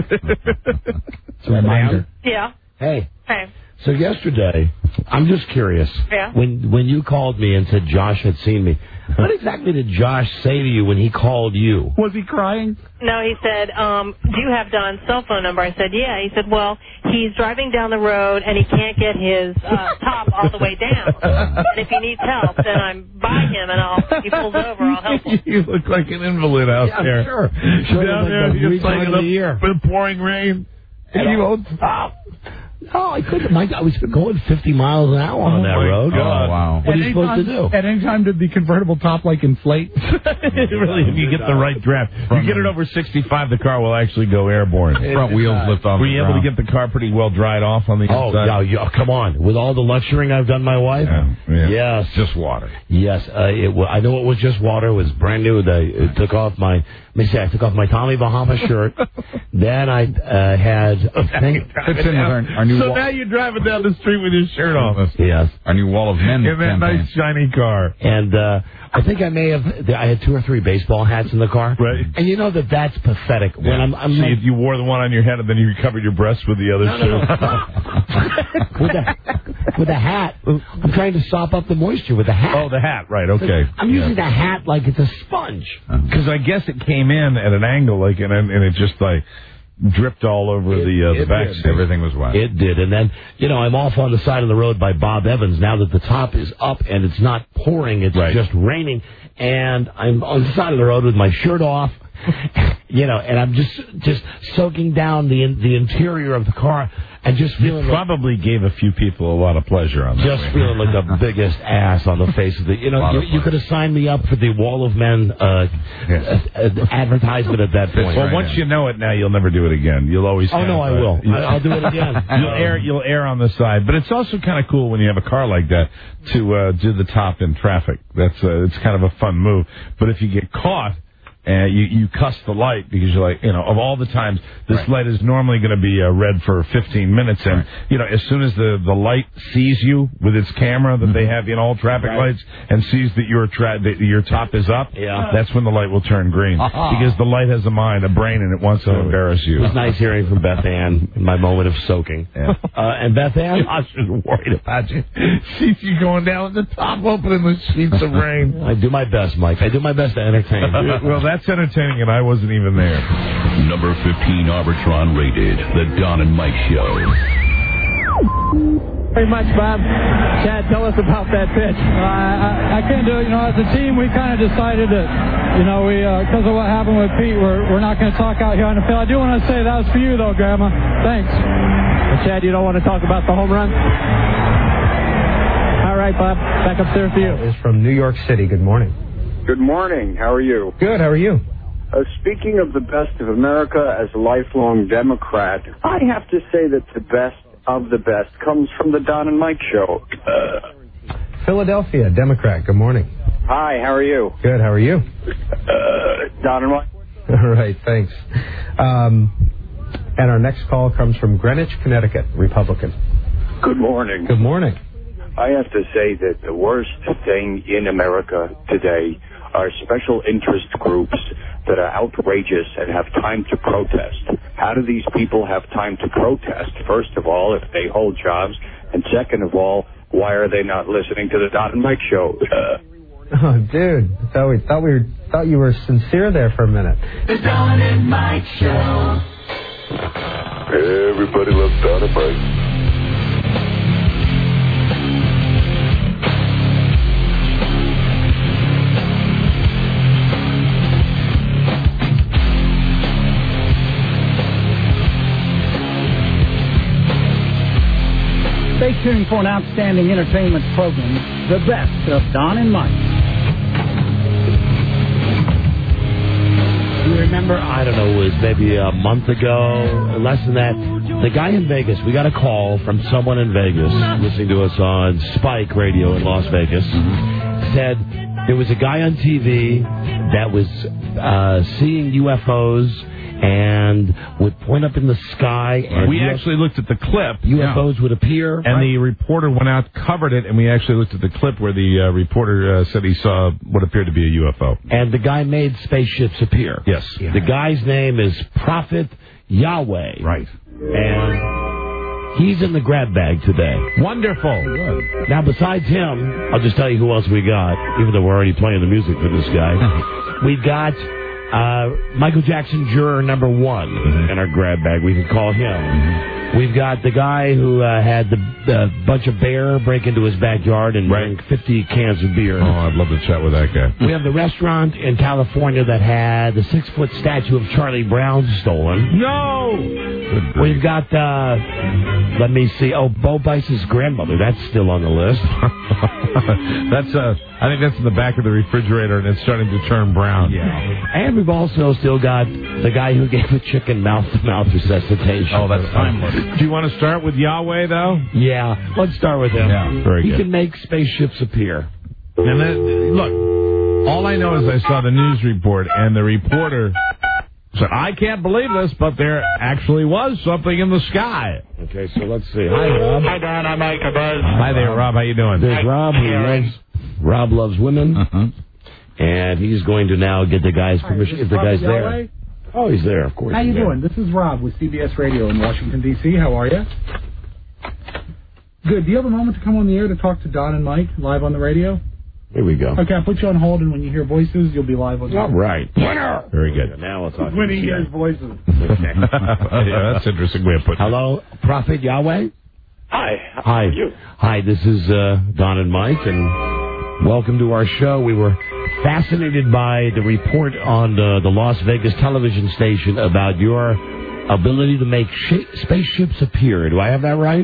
It's a reminder. Yeah. Hey. Hey. So yesterday, I'm just curious. Yeah. When when you called me and said Josh had seen me, what exactly did Josh say to you when he called you? Was he crying? No, he said, um, do you have Don's cell phone number? I said, yeah. He said, well, he's driving down the road and he can't get his uh, top all the way down. And if he needs help, then I'm by him and I'll, if he pulls over, I'll help him. You look like an invalid out yeah, there. Sure. Sure, like down there, you're playing the year. With pouring rain. And you won't stop. No, I couldn't. Mike, I was going fifty miles an hour on oh that road. God. Oh, wow. What are you supposed time, to do? At any time, did the convertible top, like, inflate? Really, if you get the right draft. You get it over sixty-five, the car will actually go airborne. Front wheels lift off. Were you able to get the car pretty well dried off on the oh, inside? Oh, yeah, come on. With all the lecturing I've done my wife? Yeah, yeah. Yes. Just water. Yes. Uh, it w- I know it was just water. It was brand new. I took off my, let me say, I took off my Tommy Bahama shirt. Then I uh, had a thing. Fits in with our, our new So wall. now you're driving down the street with your shirt off. Yes. Our new Wall of Men In that campaign. nice shiny car. And uh, I think I may have. I had two or three baseball hats in the car. Right. And you know that that's pathetic. When Yeah. I'm, I'm so like, you, you wore the one on your head and then you covered your breast with the other no, no, no. with a with a hat. I'm trying to sop up the moisture with a hat. Oh, the hat. Right. Okay. I'm using the hat like it's a sponge. Because I guess it came in at an angle, like, and, and it just like dripped all over It- the uh, the it back did. seat. Everything was wet. It did. And then, you know, I'm off on the side of the road by Bob Evans now that the top is up and it's not pouring, it's Right. just raining. And I'm on the side of the road with my shirt off, you know, and I'm just just soaking down the the interior of the car and just You feeling like, probably gave a few people a lot of pleasure on that. just feeling like the biggest ass on the face of the, you know, Lot you, of you could have signed me up for the Wall of Men uh, Yes. uh, uh, advertisement at that point. Well, right once in. you know it now, you'll never do it again. You'll always. Oh, have, no, I uh, will. You'll, I- I'll do it again. You'll err. You'll err on the side, but it's also kind of cool when you have a car like that to uh, do the top in traffic. That's uh, it's kind of a fun move. But if you get caught. And you, you cuss the light because you're like, you know, of all the times, this Right. light is normally going to be uh, red for fifteen minutes. And, Right. you know, as soon as the, the light sees you with its camera that they have in all traffic Right. lights and sees that your tra- that your top is up, Yeah. that's when the light will turn green. Because the light has a mind, a brain, and it wants to embarrass you. It was nice hearing from Beth Ann in my moment of soaking. Yeah. Uh, and Beth Ann, Josh is worried about you. Sees you going down with the top open in the sheets of rain. I do my best, Mike. I do my best to entertain. Well, that's entertaining, and I wasn't even there. Number fifteen Arbitron rated, The Don and Mike Show. Very much, Bob. Chad, tell us about that pitch. Uh, I, I can't do it. You know, as a team, we kind of decided that, you know, we because of what happened with Pete, we're we're not going to talk out here on the field. I do want to say that was for you, though, Grandma. Thanks. Well, Chad, you don't want to talk about the home run? All right, Bob. Back upstairs to you. Is from New York City. Good morning. Good morning. How are you? Good. How are you? Uh, speaking of the best of America as a lifelong Democrat, I have to say that the best of the best comes from the Don and Mike Show. Uh, Philadelphia, Democrat. Good morning. hi, how are you? Good. How are you? Uh, Don and Mike. All right. Thanks. Um, and our next call comes from Greenwich, Connecticut, Republican. Good morning. Good morning. I have to say that the worst thing in America today are special interest groups that are outrageous and have time to protest. How do these people have time to protest? First of all, if they hold jobs, and second of all, why are they not listening to the Don and Mike Show? Uh, Oh, dude. Thought we thought we were, thought you were sincere there for a minute. The Don and Mike Show. Everybody loves Don and Mike. Stay tuned for an outstanding entertainment program, the best of Don and Mike. You remember, I don't know, it was maybe a month ago, less than that, the guy in Vegas, we got a call from someone in Vegas, listening to us on Spike Radio in Las Vegas, said there was a guy on T V that was uh, seeing U F Os and would point up in the sky. And we U F- actually looked at the clip. U F Os would appear. And right? the reporter went out, covered it, and we actually looked at the clip where the uh, reporter uh, said he saw what appeared to be a U F O. And the guy made spaceships appear. Yes. The guy's name is Prophet Yahweh. Right. And he's in the grab bag today. Wonderful. Now, besides him, I'll just tell you who else we got, even though we're already playing the music for this guy. We got uh, Michael Jackson juror number one mm-hmm. in our grab bag. We can call him. Mm-hmm. We've got the guy who uh, had the uh, bunch of bear break into his backyard and right. drink fifty cans of beer. Oh, I'd love to chat with that guy. We have the restaurant in California that had the six-foot statue of Charlie Brown stolen. No! We've got, uh, let me see, oh, Bo Bice's grandmother. That's still on the list. that's, uh, I think that's in the back of the refrigerator, and it's starting to turn brown. Yeah. And we've also still got the guy who gave a chicken mouth-to-mouth resuscitation. Oh, that's timeless. Do you want to start with Yahweh, though? Yeah, let's start with him. Yeah, very he good. He can make spaceships appear. And then, look, all I know is I saw the news report, and the reporter said, I can't believe this, but there actually was something in the sky. Okay, so let's see. Hi, Rob. Hi, Don. I'm Mike Buzz. Hi there, Rob. How you doing? There's Rob who loves, Rob loves women, Uh-huh. and he's going to now get the guy's Hi, permission this if the is guy's Prophet there. Yahweh. Oh, he's there, of course. How you he's doing? This is Rob with C B S Radio in Washington, D C How are you? Good. Do you have a moment to come on the air to talk to Don and Mike live on the radio? Here we go. Okay, I'll put you on hold, and when you hear voices, you'll be live on the air. All right. Winner! Very good. Now we'll talk. When he hears voices. Yeah, that's an interesting way of putting it. Hello, Prophet Yahweh? Hi. How Hi. are you? Hi, this is uh, Don and Mike, and welcome to our show. We were fascinated by the report on uh, the Las Vegas television station about your ability to make sh- spaceships appear. Do I have that right?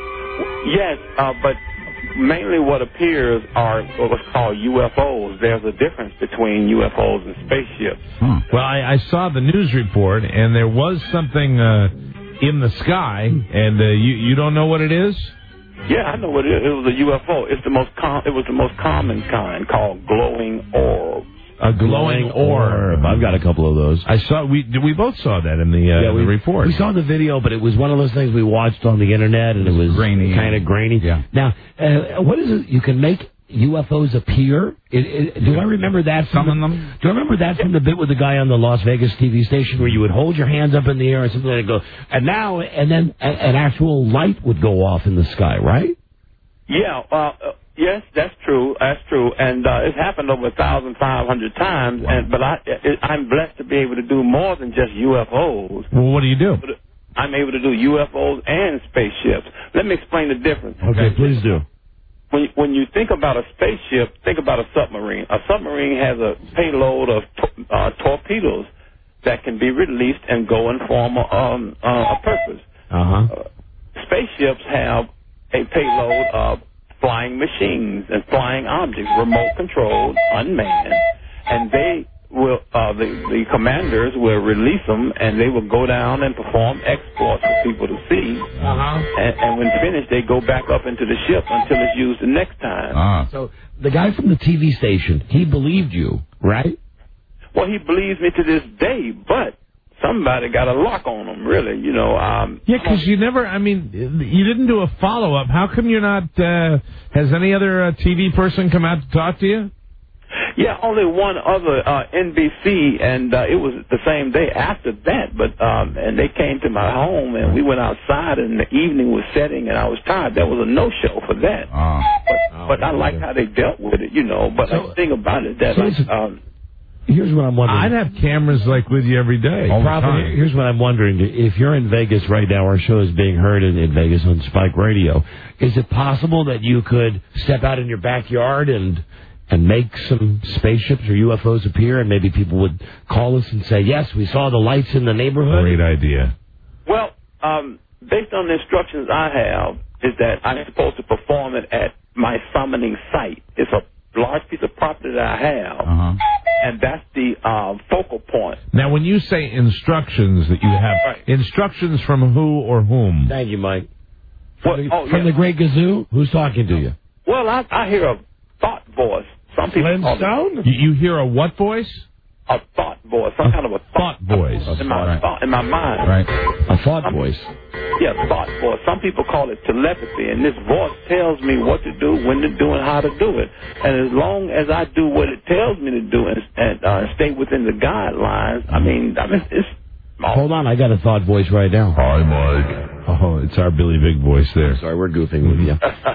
Yes, uh, but mainly what appears are what's called U F Os. There's a difference between U F Os and spaceships. Hmm. Well, I, I saw the news report, and there was something uh, in the sky, and uh, you you don't know what it is? Yeah, I know what it is. It was a U F O. It's the most com- It was the most common kind, called glowing orbs. A glowing orb. I've got a couple of those. I saw. We we both saw that in the, uh, yeah, we, the report. We saw the video, but it was one of those things we watched on the internet, and it was grainy. kind of grainy. Yeah. Now, uh, what is it? You can make U F Os appear? It, it, do I remember that? From Summon the, them? Do I remember that from the bit with the guy on the Las Vegas T V station where you would hold your hands up in the air and something like that, go, and now, and then a, an actual light would go off in the sky, right? Yeah, uh, uh, yes, that's true. That's true, and uh, it's happened over a thousand five hundred times. Wow. And but I, it, I'm blessed to be able to do more than just U F Os. Well, what do you do? I'm able to do U F Os and spaceships. Let me explain the difference. Okay, please do. When you, when you think about a spaceship, think about a submarine. A submarine has a payload of to- uh, torpedoes that can be released and go and form a, um, uh, a purpose. Uh-huh. Uh, spaceships have a payload of flying machines and flying objects, remote controlled, unmanned, and they will uh, the the commanders will release them, and they will go down and perform exploits for people to see. Uh-huh. And, and when finished, they go back up into the ship until it's used the next time. Ah. So the guy from the T V station, he believed you, right? Well, he believes me to this day, but somebody got a lock on him, really. You know. Um, Yeah, because you never. I mean, you didn't do a follow up. How come you're not? Uh, has any other uh, T V person come out to talk to you? Yeah, only one other uh, N B C, and uh, it was the same day after that. But um, and they came to my home, and we went outside, and the evening was setting, and I was tired. That was a no show for that. Ah. But, but I like how they dealt with it, you know. But So- the thing about it that so like, listen- um, Here's what I'm wondering. I'd have cameras like with you every day. All the Prophet, time. here's what I'm wondering. If you're in Vegas right now, our show is being heard in, in Vegas on Spike Radio. Is it possible that you could step out in your backyard and and make some spaceships or U F Os appear, and maybe people would call us and say, yes, we saw the lights in the neighborhood? Great idea. well, um, based on the instructions I have, is that I'm supposed to perform it at my summoning site. It's a large piece of property that I have, Uh-huh. and that's the um, focal point. Now, when you say instructions that you have, Right. instructions from who or whom? Thank you, Mike. From, What- the, oh, from yeah. the Great Gazoo? Who's talking to you? Well, I, I hear a thought voice. Some people call it Flintstone? You, you hear a what voice? a thought voice, some kind of a Thought voice. in my Right. thought, in my mind. Right. A thought voice. Yeah, thought voice. Some people call it telepathy, and this voice tells me what to do, when to do, and how to do it. And as long as I do what it tells me to do and, and uh, stay within the guidelines, I mean, I mean, it's. Hold on, I got a thought voice right now. Hi, Mike. Oh, it's our Billy Big voice there. Sorry, we're goofing with you.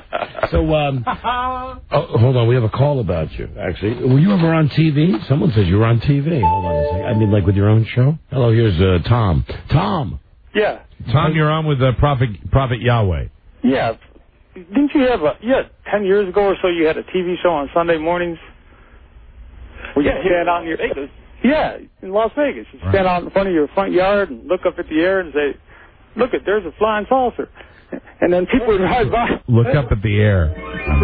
So, um, oh, hold on, we have a call about you, actually. Were you ever on T V? Someone says you were on T V. Hold on a second. I mean, like with your own show? Hello, here's uh, Tom. Tom! Yeah. Tom, you're on with uh, Prophet, Prophet Yahweh. Yeah. Didn't you have a, yeah, ten years ago or so you had a T V show on Sunday mornings? Where you Yeah, stand out in your Vegas. Yeah, in Las Vegas. You stand out in front of your front yard and look up at the air and say, look, at there's a flying saucer. And then people would ride by. Look up at the air.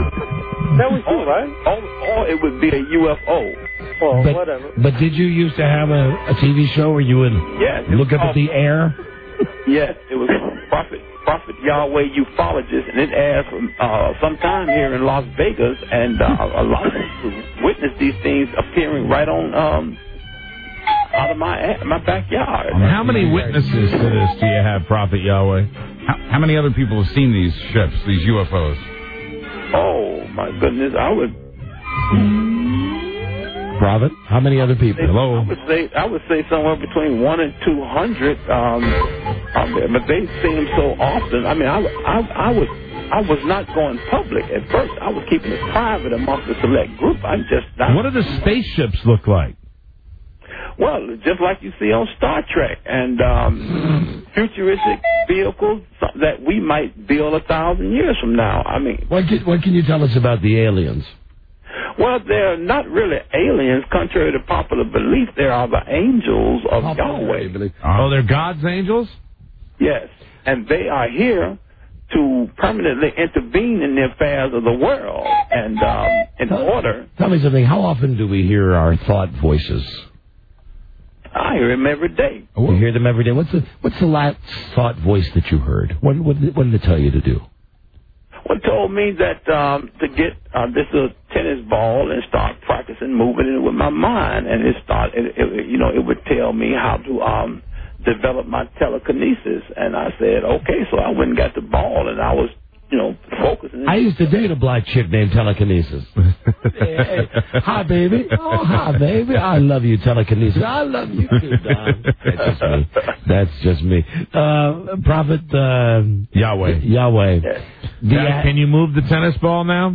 That was cool, right? Or, or it would be a U F O. Well, But, whatever. but did you used to have a, a T V show where you would Yes. look up at the air? Yes, it was Prophet Prophet Yahweh ufologist, and it aired from uh, sometime here in Las Vegas, and uh, a lot of people witnessed these things appearing right on um, uh, out of my my backyard. How many witnesses to this do you have, Prophet Yahweh? How, how many other people have seen these ships, these U F Os? Oh my goodness, I would. Prophet, how many other people? Hello. I would say I would say somewhere between one and two hundred. Um, um, but they see them so often. I mean, I I, I was I was not going public at first. I was keeping it private amongst a select group. I just not. What do the spaceships look like? Well, just like you see on Star Trek and um, futuristic vehicles that we might build a thousand years from now. I mean, what can, what can you tell us about the aliens? Well, they're not really aliens. Contrary to popular belief, they are the angels of Popular Yahweh. Oh, they're God's angels? Yes, and they are here to permanently intervene in the affairs of the world and um, in tell, order. Tell me something. How often do we hear our thought voices? I hear them every day. You hear them every day. What's the What's the last thought voice that you heard? What What did, what did it tell you to do? Well, it told me that um, to get uh, this little tennis ball and start practicing moving it with my mind, and it start, it, it, you know, it would tell me how to um, develop my telekinesis. And I said, okay, so I went and got the ball, and I was, you know, focusing. I used to date a black chick named Telekinesis. Hey, hi, baby. Oh, hi, baby. I love you, Telekinesis. I love you too, Don. That's just me. That's just me. Uh, Prophet uh, Yahweh. Yahweh. Now, can you move the tennis ball now?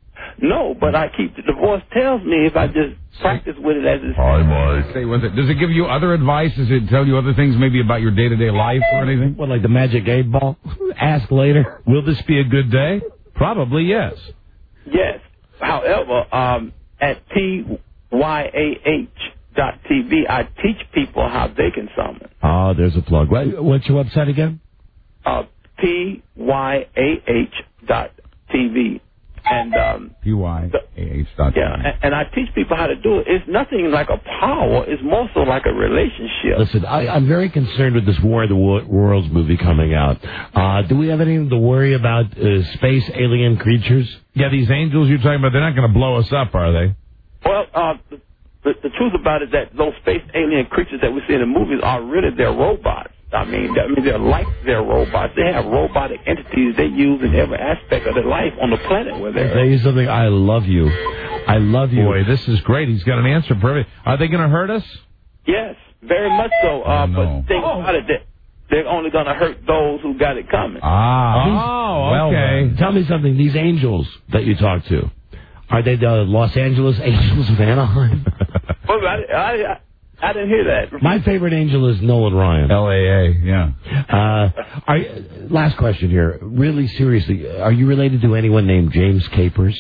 No, but I keep the voice tells me if I just practice with it as it's. Hi, Mike. Say, was it, does it give you other advice? Does it tell you other things, maybe about your day-to-day life or anything? What, like the magic eight ball? Ask later. Will this be a good day? Probably yes. Yes. However, um, at P Y A H dot T V, I teach people how they can summon. Oh, there's a plug. What, what's your website again? Uh, P Y A H dot T V. And um, P Y A H dot T V. Yeah, and, and I teach people how to do it. It's nothing like a power. It's more so like a relationship. Listen, I, I'm very concerned with this War of the Wo- Worlds movie coming out. Uh, do we have anything to worry about uh, space alien creatures? Yeah, these angels you're talking about, they're not going to blow us up, are they? Well, uh, the, the, the truth about it is that those space alien creatures that we see in the movies are really they're robots. I mean, I mean, they're like they're robots. They have robotic entities they use in every aspect of their life on the planet where they're. I'll tell you something. I love you. I love you. Boy, this is great. He's got an answer for it. Are they going to hurt us? Yes, very much so. Uh, oh, no. But think about it. That they're only going to hurt those who got it coming. Ah. Oh, okay. Well, tell me something. These angels that you talk to, are they the Los Angeles Angels of Anaheim? Well, I, I, I didn't hear that. My favorite angel is Nolan Ryan. L A A, yeah. Uh, are, last question here. Really seriously, are you related to anyone named James Capers?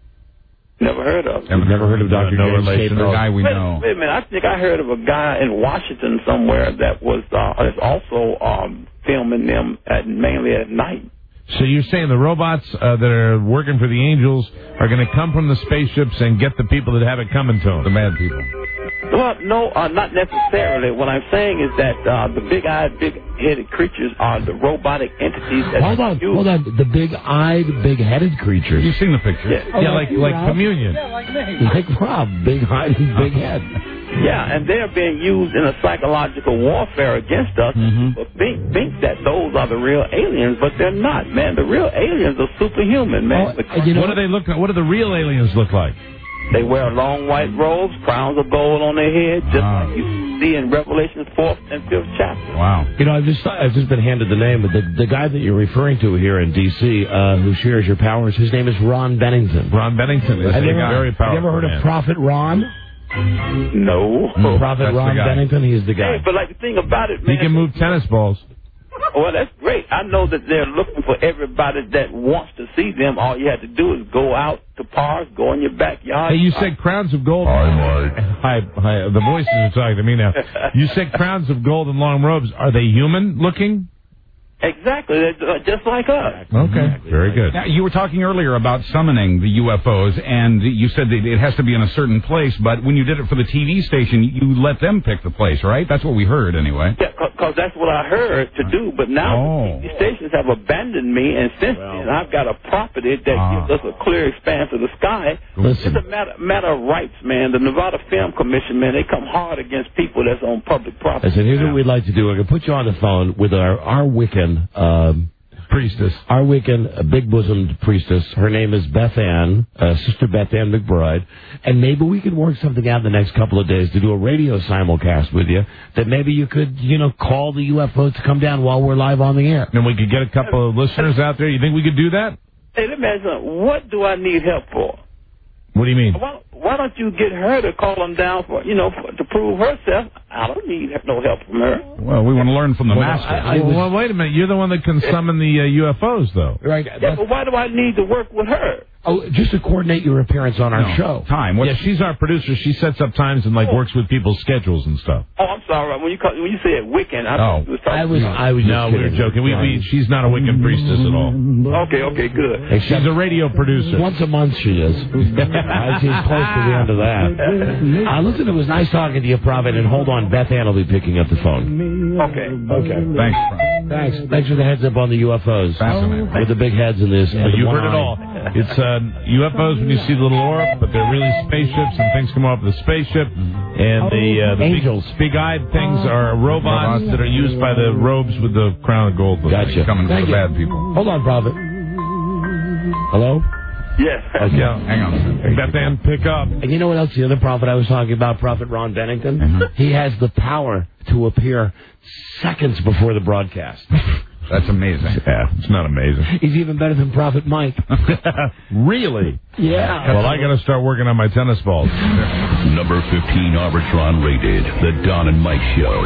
Never heard of. You've never heard of Doctor No James relation. Capers? The guy we wait, know. Wait a minute. I think I heard of a guy in Washington somewhere that was uh, is also um, filming them at, mainly at night. So you're saying the robots uh, that are working for the angels are going to come from the spaceships and get the people that have it coming to them? The bad people. Well, no, uh, not necessarily. What I'm saying is that uh, the big-eyed, big-headed creatures are the robotic entities that Hold on, use. hold on. The big-eyed, big-headed creatures. You've seen the picture. Yeah, Oh, yeah, like like you, like Rob. communion. Yeah, like me. Like Rob, big-eyed, big-head. yeah, and they're being used in a psychological warfare against us. Mm-hmm. But think, think that those are the real aliens, but they're not, man. The real aliens are superhuman, man. Oh, and you know What do they look like? What do the real aliens look like? They wear long white robes, crowns of gold on their head, just Wow. like you see in Revelation's fourth and fifth chapter. Wow. You know, I've just I've just been handed the name, but the the guy that you're referring to here in D C, uh, who shares your powers, his name is Ron Bennington. Ron Bennington is Have a you ever, very powerful have you ever heard man. of Prophet Ron? No. Prophet that's the Ron guy. Bennington, he's the guy. Hey, but like the thing about it, man. He can move tennis balls. Well, that's great. I know that they're looking for everybody that wants to see them. All you have to do is go out to parks, go in your backyard. Hey, you said crowns of gold. Hi, Mike. Hi, hi. The voices are talking to me now. You said crowns of gold and long robes. Are they human looking? Exactly. They're just like us. Okay, very good. Now, you were talking earlier about summoning the U F Os, and you said that it has to be in a certain place, but when you did it for the T V station, you let them pick the place, right? That's what we heard, anyway. Yeah, because that's what I heard to do. But now Oh. the stations have abandoned me, and since then I've got a property that Ah. gives us a clear expanse of the sky. Listen. It's a matter, matter of rights, man. The Nevada Film Commission, man, they come hard against people that's on public property. I said, here's what we'd like to do. We're going to put you on the phone with our, our Wiccan um, priestess. Our Wiccan, a big-bosomed priestess. Her name is Beth Ann, uh, Sister Beth Ann McBride. And maybe we can work something out in the next couple of days to do a radio simulcast with you that maybe you could, you know, call the U F Os to come down while we're live on the air. And we could get a couple of listeners out there. You think we could do that? Hey, let me ask you something. What do I need help for? What do you mean? Why, why don't you get her to call them down for, you know, for, to prove herself? I don't need no help from her. Well, we want to learn from the Well, master. I- I well, was- well, wait a minute. You're the one that can summon the uh, U F Os, though. Right. Yeah, but why do I need to work with her? Oh, just to coordinate your appearance on our No. show. Time. Yeah, she's our producer. She sets up times and, like, works with people's schedules and stuff. Oh, I'm sorry. When you call, when you said Wiccan, I thought you was talking I was, I was No, just we were kidding. joking. We, we, she's not a Wiccan priestess at all. Okay, okay, good. Except She's a radio producer. once a month she is. I see close to the end of that. Uh, listen, it was nice talking to you, Prophet, and hold on, Beth Ann will be picking up the phone. Okay. Okay. Thanks, Frank. Thanks. Thanks for the heads up on the U F Os. Fascinating. With the big heads in this. But you heard it all. It's uh, U F Os when you see the little orb, but they're really spaceships, and things come off the spaceship. And the, uh, the Angels. big, big-eyed things are robots that are used by the robes with the crown of gold. Gotcha. Coming Thank for the you. bad people. Hold on, Prophet. Hello? Yes. Okay. Hang on a second. Beth Ann, pick up. And you know what else the other prophet I was talking about, Prophet Ron Bennington? Mm-hmm. He has the power to appear seconds before the broadcast. That's amazing. Yeah, it's not amazing. He's even better than Prophet Mike. Really? Yeah. Well, I got to start working on my tennis balls. Number fifteen Arbitron rated, The Don and Mike Show.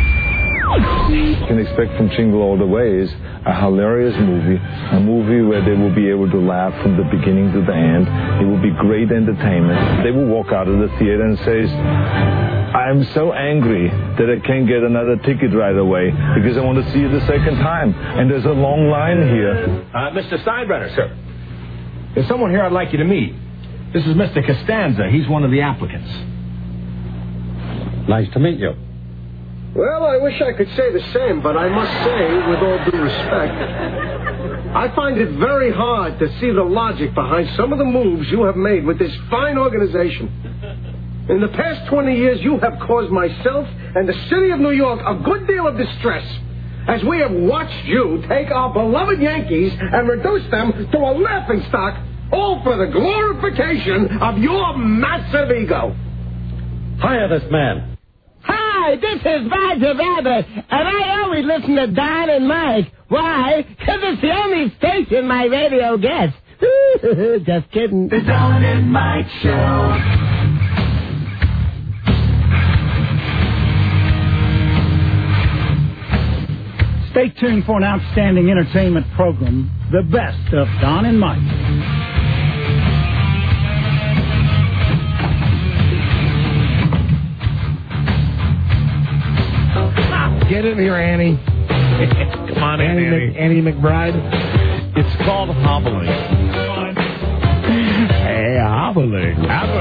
You can expect from Jingle All the Way is a hilarious movie, a movie where they will be able to laugh from the beginning to the end. It will be great entertainment. They will walk out of the theater and say, I'm so angry that I can't get another ticket right away because I want to see it the second time. And there's a long line here. Uh, Mister Steinbrenner, sir. There's someone here I'd like you to meet. This is Mister Costanza. He's one of the applicants. Nice to meet you. Well, I wish I could say the same, but I must say, with all due respect, I find it very hard to see the logic behind some of the moves you have made with this fine organization. In the past twenty years, you have caused myself and the city of New York a good deal of distress, as we have watched you take our beloved Yankees and reduce them to a laughingstock, all for the glorification of your massive ego. Hire this man. Hi, this is Roger Rabbit, and I always listen to Don and Mike. Why? Because it's the only station my radio gets. Just kidding. The Don and Mike Show. Stay tuned for an outstanding entertainment program, the best of Don and Mike. Get in here, Annie. Come on, Annie. Annie. Mc, Annie McBride. It's called hobbling. Hey, hobbling.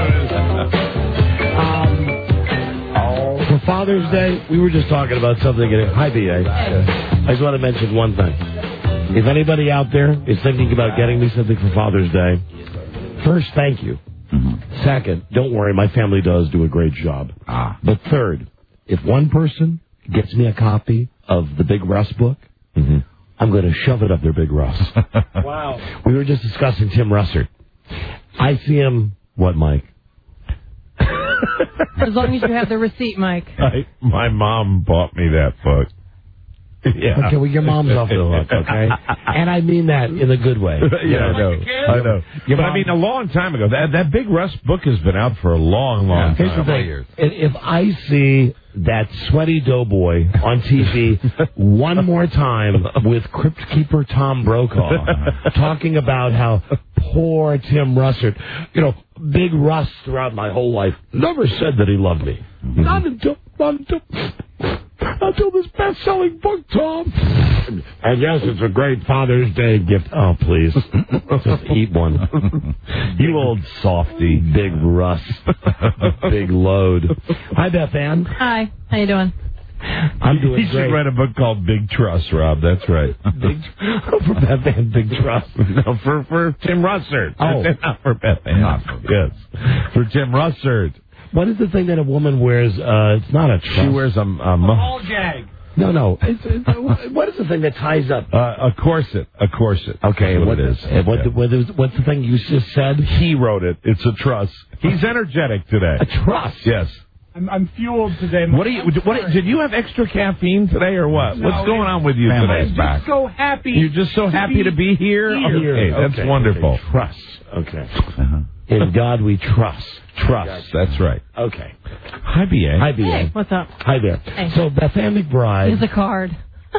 um, oh. For Father's Day, we were just talking about something. Hi, B A. I just want to mention one thing. If anybody out there is thinking about getting me something for Father's Day, first, thank you. Mm-hmm. Second, don't worry, my family does do a great job. Ah. But third, if one person gets me a copy of the Big Russ book, mm-hmm. I'm going to shove it up their Big Russ. Wow. We were just discussing Tim Russert. I see him, what, Mike? As long as you have the receipt, Mike. I, my mom bought me that book. Yeah. Okay, well, your mom's off the hook, okay? And I mean that in a good way. Yeah, I know. I know. Your but mom- I mean, a long time ago. That that Big Russ book has been out for a long, long Here's time. the thing. If I see that sweaty doughboy on T V one more time with Crypt Keeper Tom Brokaw talking about how poor Tim Russert, you know, Big Russ throughout my whole life, never said that he loved me. Not until, not until, until this best-selling book, Tom. And yes, it's a great Father's Day gift. Oh, please. Just eat one. You old softy. Big Russ. Big load. Hi, Beth Ann. Hi. How you doing? I'm doing You great. should write a book called Big Trust, Rob. That's right. Big for Beth Ann, Big Trust. No, for for Tim Russert. Oh. Not for Beth Ann. Not for yes, for Tim Russert. What is the thing that a woman wears? Uh, it's not a trust. She wears a, a mo- Ball jag. No, no. It's, it's, what is the thing that ties up? uh, a corset. A corset. Okay, That's what, what it is. uh, what, Yeah. the, what is, what's the thing you just said? He wrote it. It's a truss. He's energetic today. A truss. Yes. I'm, I'm fueled today. What do you? What did you have extra caffeine today or what? No, What's going it's- on with you I'm today? just Back. so happy. You're just so happy to be here. here. Okay, that's Okay, wonderful. okay, Trust. Okay. Uh-huh. In God we trust. Trust. That's right. Okay. Hi, B A. Hi, B A. Hey, what's up? Hi there. Hey. So Beth Ann McBride. Here's a card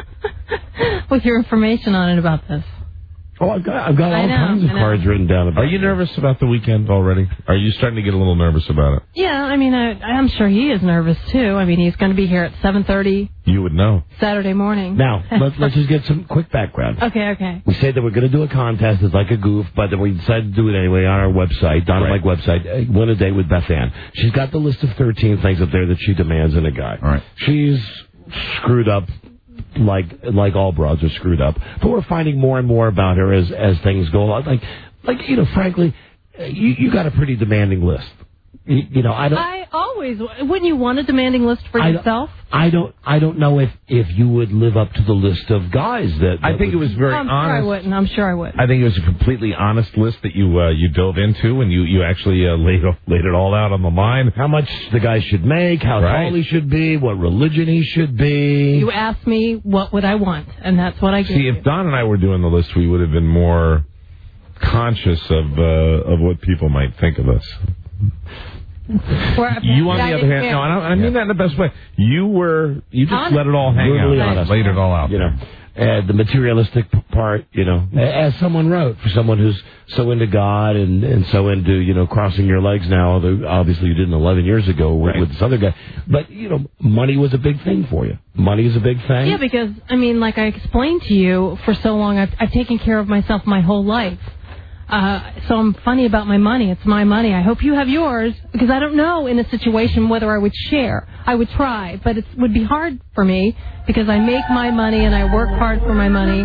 with your information on it about this. Oh, I've got I've got I all know, kinds of I know. cards written down about Are you it. nervous about the weekend already? Are you starting to get a little nervous about it? Yeah, I mean, I, I'm sure he is nervous too. I mean, he's going to be here at seven thirty You would know. Saturday morning. Now, let's, let's just get some quick background. Okay, okay. We said that we're going to do a contest. It's like a goof, but then we decided to do it anyway on our website, Don and Right. Mike website, uh, Win a Date with Beth Ann. She's got the list of thirteen things up there that she demands in a guy. All right. She's screwed up like like all broads are screwed up. But we're finding more and more about her as, as things go along. Like, like you know, frankly, uh, you, you got a pretty demanding list. You, you know, I don't... I always, wouldn't you want a demanding list for I don't- yourself? I don't. I don't know if, if you would live up to the list of guys that. I that think it would- was very I'm sure I honest. wouldn't. I'm sure I would. I think it was a completely honest list that you uh, you dove into, and you you actually uh, laid laid it all out on the line. How much the guy should make, how Right. tall he should be, what religion he should be. You asked me what would I want, and that's what I gave See, you. if Don and I were doing the list, we would have been more conscious of uh, of what people might think of us. Where- You, on I the other didn't hand, care. no, I, don't, I mean that in the best way. You were, you just Honest. let it all hang Brutally out, honest. laid it all out. You know, uh, the materialistic p- part, you know, as someone wrote, for someone who's so into God and, and so into, you know, crossing your legs now, although obviously you didn't eleven years ago with, Right. with this other guy. But, you know, money was a big thing for you. Money is a big thing. Yeah, because, I mean, like I explained to you, for so long, I've, I've taken care of myself my whole life. Uh, so I'm funny about my money. It's my money. I hope you have yours, because I don't know in a situation whether I would share. I would try, but it would be hard for me because I make my money and I work hard for my money.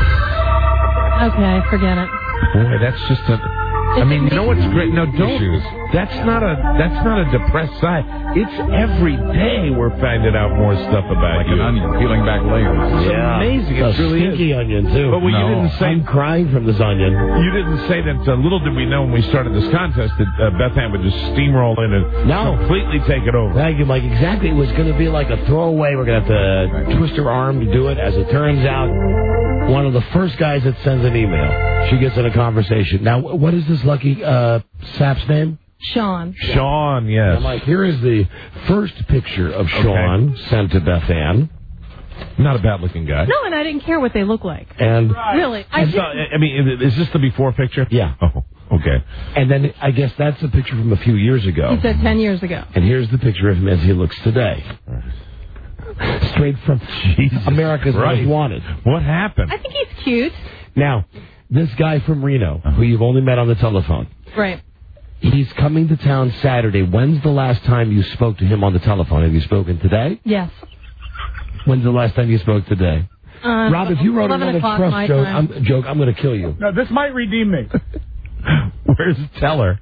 Okay, forget it. Boy, that's just a. I mean, you know what's great? No, don't. That's not a. That's not a depressed side. It's every day we're finding out more stuff about Like you. an onion, peeling back layers. It's amazing. A It really is. stinky onion, too. But what you No. didn't say. I'm crying from this onion. You didn't say that. Uh, little did we know when we started this contest that uh, Beth Ann would just steamroll in and No. completely take it over. Thank you, Mike. Exactly. It was going to be like a throwaway. We're going to have to twist her arm to do it. As it turns out, one of the first guys that sends an email, she gets in a conversation. Now, wh- what is this lucky uh, sap's name? Sean. Sean, yes. Now, Mike, here is the first picture of Sean sent to Beth Ann. Not a bad-looking guy. No, and I didn't care what they look like. And Really. I I, saw, I mean, is this the before picture? Yeah. Oh, okay. and then I guess that's a picture from a few years ago. He said ten years ago. And here's the picture of him as he looks today. Straight from Jesus America's Christ. Most Wanted. What happened? I think he's cute. Now, this guy from Reno, who you've only met on the telephone, Right. he's coming to town Saturday. When's the last time you spoke to him on the telephone? Have you spoken today? Yes. When's the last time you spoke today? Uh, Rob, if you wrote eleven another o'clock trust my joke, time. I'm, joke, I'm going to kill you. No, this might redeem me. Where's Teller?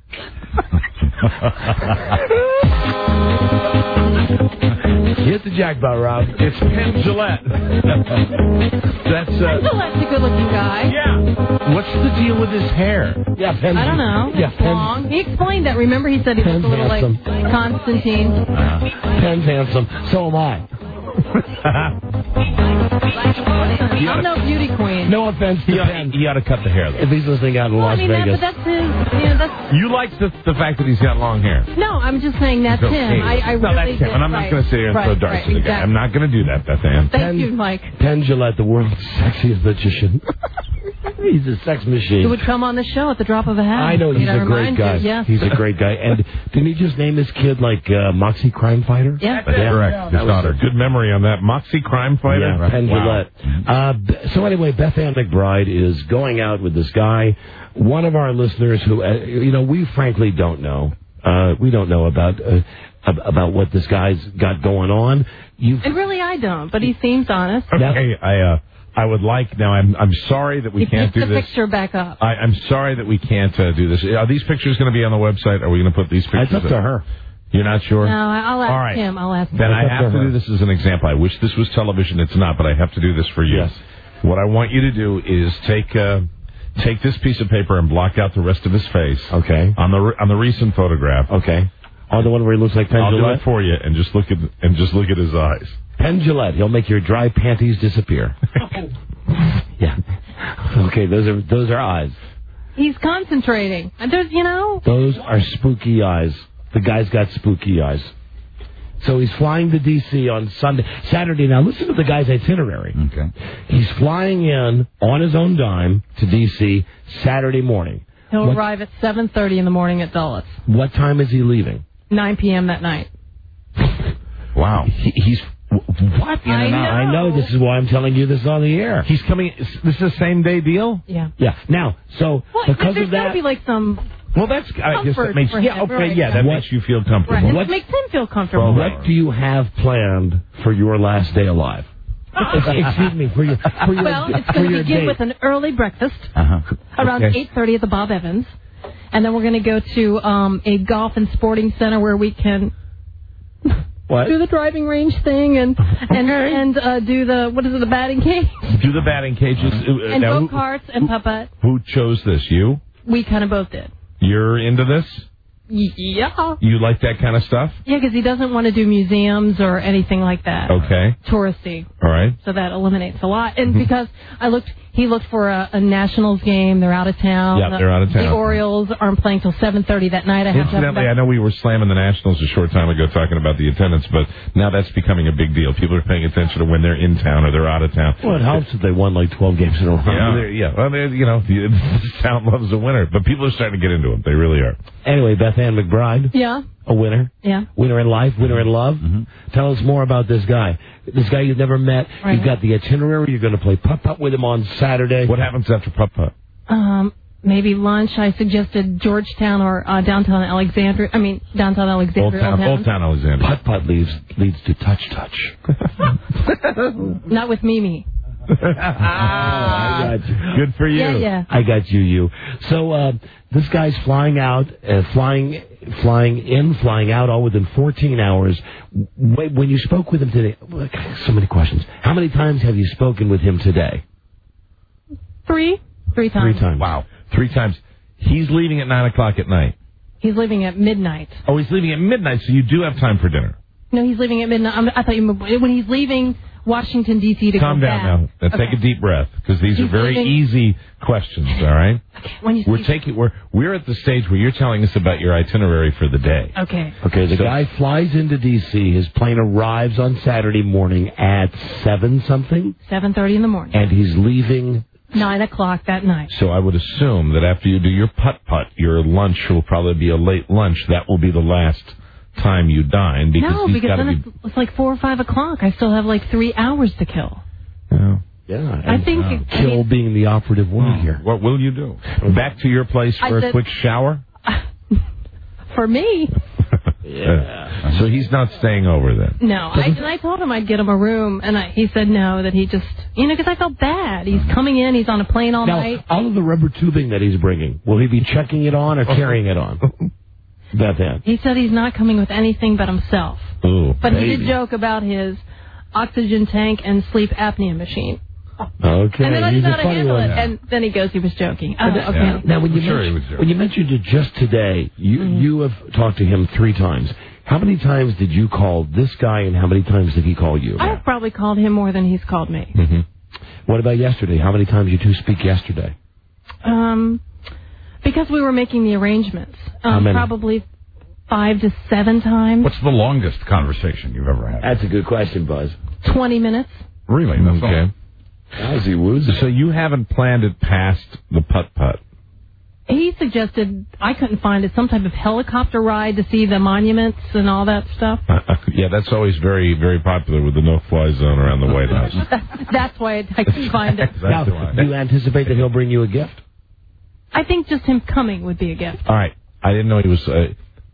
Hit the jackpot, Rob. It's Penn Gillette. That's uh. Gillette's a good-looking guy. Yeah. What's the deal with his hair? Yeah, Penn. I don't know. Yeah, It's Penn. long. He explained that. Remember, he said he Penn's looked a little handsome. like Constantine. Penn's handsome. So am I. I'm no beauty queen. No offense to He ought, Penn. he ought to cut the hair, though. If he's listening out in Well, I Las mean, that, Vegas. but that's his. You know, that's. You like the, the fact that he's got long hair. No, I'm just saying that's Okay. him. I, I no, really that's him. did. And I'm not right. going to sit here and right, throw darts right, at the guy. exactly. I'm not going to do that, Beth Ann. Thank Penn- you, Mike. Penn Gillette, the world's sexiest magician. He's a sex machine. He would come on the show at the drop of a hat. I know, he's You a great remind you, guy. Yes. He's a great guy. And didn't he just name his kid like uh, Moxie Crime Fighter? Yeah. That's Yeah. correct. That His was daughter. a- Good memory on that. Moxie Crime Fighter. Yeah, Penn Wow. Gillette. Uh, b- so anyway, Beth Ann McBride is going out with this guy, one of our listeners who, uh, you know, we frankly don't know. Uh, we don't know about uh, ab- about what this guy's got going on. You And really, I don't. But he seems honest. Okay, I uh, I would like now. I'm I'm sorry that we He can't picked do the this. picture back up. I, I'm sorry that we can't uh, do this. Are these pictures going to be on the website? Are we going to put these pictures? It's up to her. You're not sure? No, I'll ask All right. him. I'll ask him. Then I have to do this as an example. I wish this was television. It's not, but I have to do this for you. Yes. What I want you to do is take uh, take this piece of paper and block out the rest of his face. Okay. On the on the recent photograph. Okay. On the one where he looks like Penn I'll do Jillette? it for you, and just look at and just look at his eyes. Penn Jillette. He'll make your dry panties disappear. Yeah. Okay. Those are those are eyes. He's concentrating. And There's, you know. Those are spooky eyes. The guy's got spooky eyes. So he's flying to D C on Sunday, Saturday. Now listen to the guy's itinerary. Okay. He's flying in on his own dime to D C Saturday morning. He'll What- arrive at seven thirty in the morning at Dulles. What time is he leaving? nine p.m. that night. Wow. He, he's what? I know. I know. This is why I'm telling you this on the air. He's coming. This is a same day deal. Yeah. Yeah. Now, so Well, because there's of got to that, be like some Well, that's I guess that comfort makes for yeah him, okay right, yeah that yeah. makes you feel comfortable. Right. What- It makes him feel comfortable. what do you have planned for your last day alive? Excuse me, for your for your Well, it's for going to your begin date. with an early breakfast Uh-huh. around Okay. eight thirty at the Bob Evans, and then we're going to go to um, a golf and sporting center where we can What? do the driving range thing and and and uh, do the what is it the batting cage Do the batting cages. Uh, and now, go who, karts and putt-putt. who chose this? You? We kind of both did. You're into this? Y- Yeah. You like that kind of stuff? Yeah, because he doesn't want to do museums or anything like that. Okay. Touristy. All right. So that eliminates a lot. And because I looked, he looked for a, a Nationals game. They're out of town. Yeah, they're out of town. The Orioles aren't playing till seven thirty that night. I have to have Incidentally, them I know we were slamming the Nationals a short time ago talking about the attendance, but now that's becoming a big deal. People are paying attention to when they're in town or they're out of town. Well, it helps that they won like twelve games in a row. Yeah, they're- yeah. Well, they're- you know, this town loves a winner, but people are starting to get into them. They really are. Anyway, Beth Ann McBride, Yeah. a winner. Yeah. Winner in life, winner in love. Tell us more about this guy. This guy you've never met. Right. You've got the itinerary. You're going to play putt-putt with him on Saturday. What happens after putt-putt? Um, maybe lunch. I suggested Georgetown or uh, downtown Alexandria. I mean, downtown Alexandria. Old Town, Old Town Alexandria. Putt-putt leads, leads to touch-touch. Not with Mimi. I got you. Good for you. Yeah, yeah. I got you, you. So uh, this guy's flying out, uh, flying, flying in, flying out, all within fourteen hours. Wait, when you spoke with him today, so many questions. How many times have you spoken with him today? Three? Three times. Three times. Wow. Three times. He's leaving at nine o'clock at night. He's leaving at midnight. Oh, he's leaving at midnight, so you do have time for dinner. No, he's leaving at midnight. I'm, I thought you meant when he's leaving Washington, D C to Calm go down back. now. Now Okay. take a deep breath, because these He's are very leaving- easy questions, all right? When you We're taking we're we're at the stage where you're telling us about your itinerary for the day. Okay. Okay, the So- guy flies into D C. His plane arrives on Saturday morning at seven something, seven thirty in the morning. and he's leaving. Nine o'clock that night. So I would assume that after you do your putt-putt, your lunch will probably be a late lunch. That will be the last time you dine, because No, he's because gotta then be... it's, it's like four or five o'clock. I still have like three hours to kill. Yeah. Yeah, I think uh, it- kill being the operative word here. What will you do? Back to your place I for a said- quick shower? For me, Yeah. So he's not staying over then. no. I, and I told him I'd get him a room, and I, he said no, that he just, you know, because I felt bad. He's coming in, he's on a plane all Now, night. all of the rubber tubing that he's bringing, will he be checking it on or carrying it on? Beth Ann. He said he's not coming with anything but himself. Ooh, But he baby. did joke about his oxygen tank and sleep apnea machine. Okay, And then I he's didn't know a how to funny handle one. it. And then he goes, he was joking. Oh, okay. Yeah. Now, when you, I'm sure he mentioned, was when you mentioned it just today, you Mm-hmm. you have talked to him three times. How many times did you call this guy, and how many times did he call you? I've probably called him more than he's called me. Mm-hmm. What about yesterday? How many times did you two speak yesterday? Um, because we were making the arrangements. Um, How many? Probably five to seven times. What's the longest conversation you've ever had? That's a good question, Buzz. Twenty minutes. Really? That's all. Okay. Ozzy Woos. So you haven't planned it past the putt-putt? He suggested I couldn't find it some type of helicopter ride to see the monuments and all that stuff. Uh, uh, yeah, that's always very, very popular with the no-fly zone around the White House. That's why I, I couldn't find it. Now, That's why. do you anticipate that he'll bring you a gift? I think just him coming would be a gift. All right. I didn't know he was... Uh,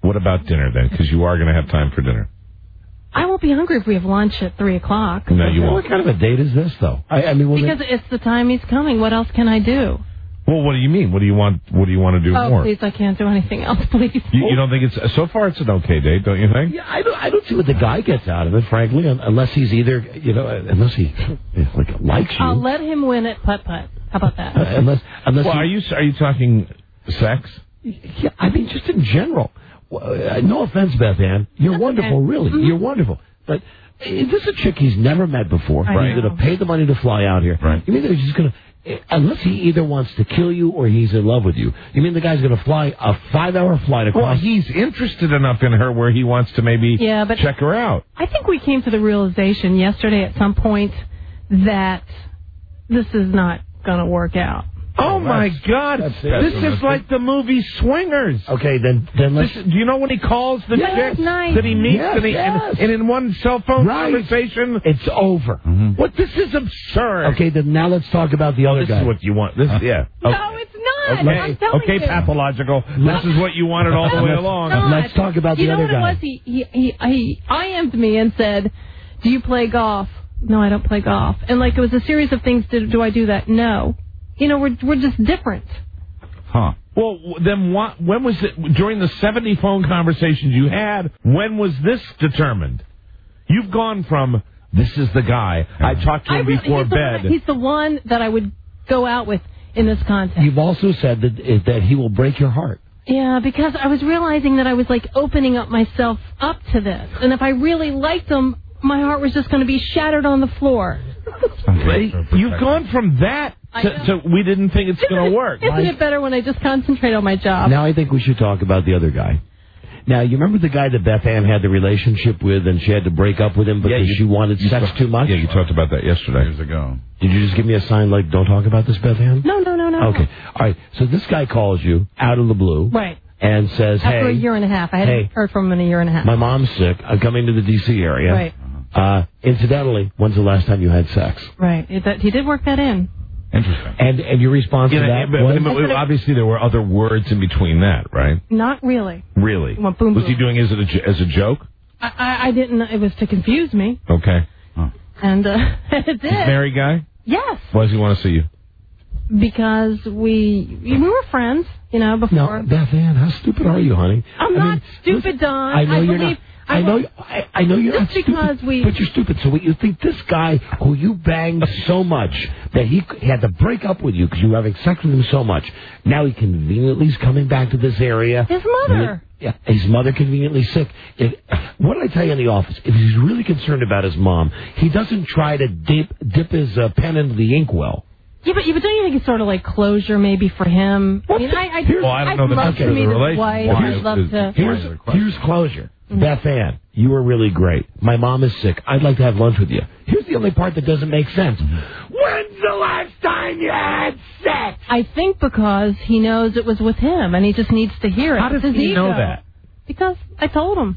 What about dinner then? Because you are going to have time for dinner. I won't be hungry if we have lunch at three o'clock. No, you won't. What kind of a date is this, though? I, I mean, well, Because then, it's the time he's coming. What else can I do? Well, what do you mean? What do you want? What do you want to do Oh, more? please, I can't do anything else, please. You, you don't think it's so far? It's an okay date, don't you think? yeah, I don't. I don't see what the guy gets out of it, frankly, un- unless he's either, you know, unless he like likes you. I'll let him win at putt putt. How about that? Uh, unless, unless. Well, he, are you are you talking sex? Yeah, I mean, just in general. Well, uh, no offense, Beth Ann. You're That's wonderful, okay. really. Mm-hmm. You're wonderful. But is this a chick he's never met before? I He's going to pay the money to fly out here. Right. You mean that he's just going to, unless he either wants to kill you or he's in love with you, you mean the guy's going to fly a five-hour flight across? Well, he's interested enough in her where he wants to maybe Yeah, but- check her out. I think we came to the realization yesterday at some point that this is not going to work out. Oh, my God! that's This it. is like the movie Swingers. Okay, then then let's. This, do you know when he calls the Yes, chick nice. that he meets Yes, and, he, yes. and, and in one cell phone Right. conversation? It's over. What? This is absurd. Okay, then now let's talk about the other This guy. is what you want. This, yeah. No, Okay. it's not. Okay, I'm telling okay, you. pathological. This is what you wanted all the way Let's- along. Not. Let's talk about you the know other what guy. it was? He, he, he, he I M'd me and said, do you play golf? No, I don't play golf. And like it was a series of things. Do, do I do that? No. You know, we're we're just different. Huh. Well, w- then what, when was it, during the seventy phone conversations you had, when was this determined? You've gone from, this is the guy, I talked to I him really- before he's the bed. one- he's the one that I would go out with in this context. You've also said that that he will break your heart. Yeah, because I was realizing that I was like opening up myself up to this. And if I really liked him, my heart was just going to be shattered on the floor. You've gone from that to, to we didn't think it's going to work. Isn't it better when I just concentrate on my job? Now I think we should talk about the other guy. Now, you remember the guy that Beth Ann had the relationship with and she had to break up with him because Yeah, you- she wanted you sex talk- too much? Yeah, you talked about that yesterday. Years ago. Did you just give me a sign like, don't talk about this, Beth Ann? No, no, no, no. Okay. All right. So this guy calls you out of the blue. Right. And says, After hey, a year and a half. I hadn't hey, heard from him in a year and a half. my mom's sick. I'm coming to the D C area. Right. Uh, incidentally, when's the last time you had sex? Right. It, that, he did work that in. Interesting. And and your response Yeah, to that but- was? but- but obviously, there were other words in between that, right? Not really. Really? Well, boom, Was boom. he doing it as a, j- as a joke? I, I, I didn't. It was to confuse me. Okay. And uh, it did. He's a married guy? Yes. Why does he want to see you? Because we we were friends, you know, before. No, Beth Ann, how stupid are you, honey? I'm I not mean, stupid, listen, Don. I know you're believe, not. I know. will- I, I know you're Just not stupid, because we- but you're stupid. So you think this guy who you banged so much that he, he had to break up with you because you were having sex with him so much. Now he conveniently is coming back to this area. His mother. Yeah, his mother conveniently sick. If, what did I tell you in the office? If he's really concerned about his mom, he doesn't try to dip, dip his uh, pen into the inkwell. Yeah, but, yeah, but don't you think it's sort of like closure maybe for him? I mean, I, I, Here's- Well, I don't I'd know the love nature to of the meet his relationship. wife. Why I'd love is- to. Here's, here's closure. Beth Ann, you were really great. My mom is sick. I'd like to have lunch with you. Here's the only part that doesn't make sense. When's the last time you had sex? I think because he knows it was with him and he just needs to hear it. How does It's his he know ego. that? Because I told him.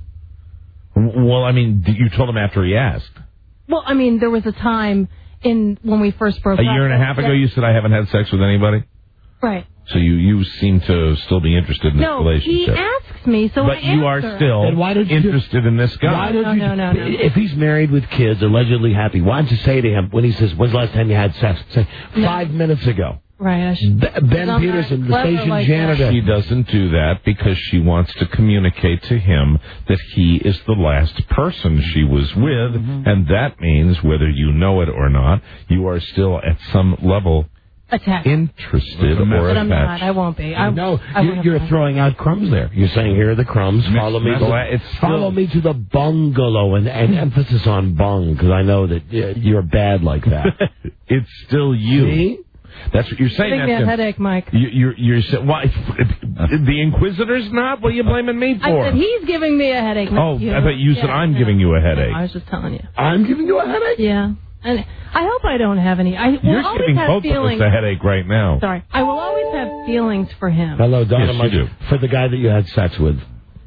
Well, I mean, d- you told him after he asked. Well, I mean, there was a time in when we first broke A up. year and a half ago, that- you said, I haven't had sex with anybody? Right. So you, you seem to still be interested in this No, he relationship. asks me, so but I you are answer. still Then why don't you- interested in this guy. Why don't No, you, no, no, no. If he's married with kids, allegedly happy, why don't you say to him when he says, "When's the last time you had sex?" Say, five minutes ago. Right. I should, B- Ben I'm Peterson, not the clever station like janitor. She doesn't do that because she wants to communicate to him that he is the last person she was with, Mm-hmm. and that means, whether you know it or not, you are still at some level Attack. interested or But I'm not. attached. I won't be. I, No, I you, won't you're have throwing out crumbs there. You're saying, here are the crumbs. Follow me. To Well, the, it's follow still- me to the bungalow, and, and emphasis on bung, because I know that uh, you're bad like that. It's still you. See? That's what you're saying. Giving me That's a him. headache, Mike. You, you're you're saying why? The Inquisitor's not. What are you blaming me I for? said he's giving me a headache. not Oh, you. I thought you said Yeah, I'm no. giving you a headache. No, I was just telling you. I'm giving you a headache? Yeah. And I hope I don't have any. I will You're always giving have both feelings. of us a headache right now. Sorry. I will always have feelings for him. Hello, Donna. Yes, you Mike, do. For the guy that you had sex with.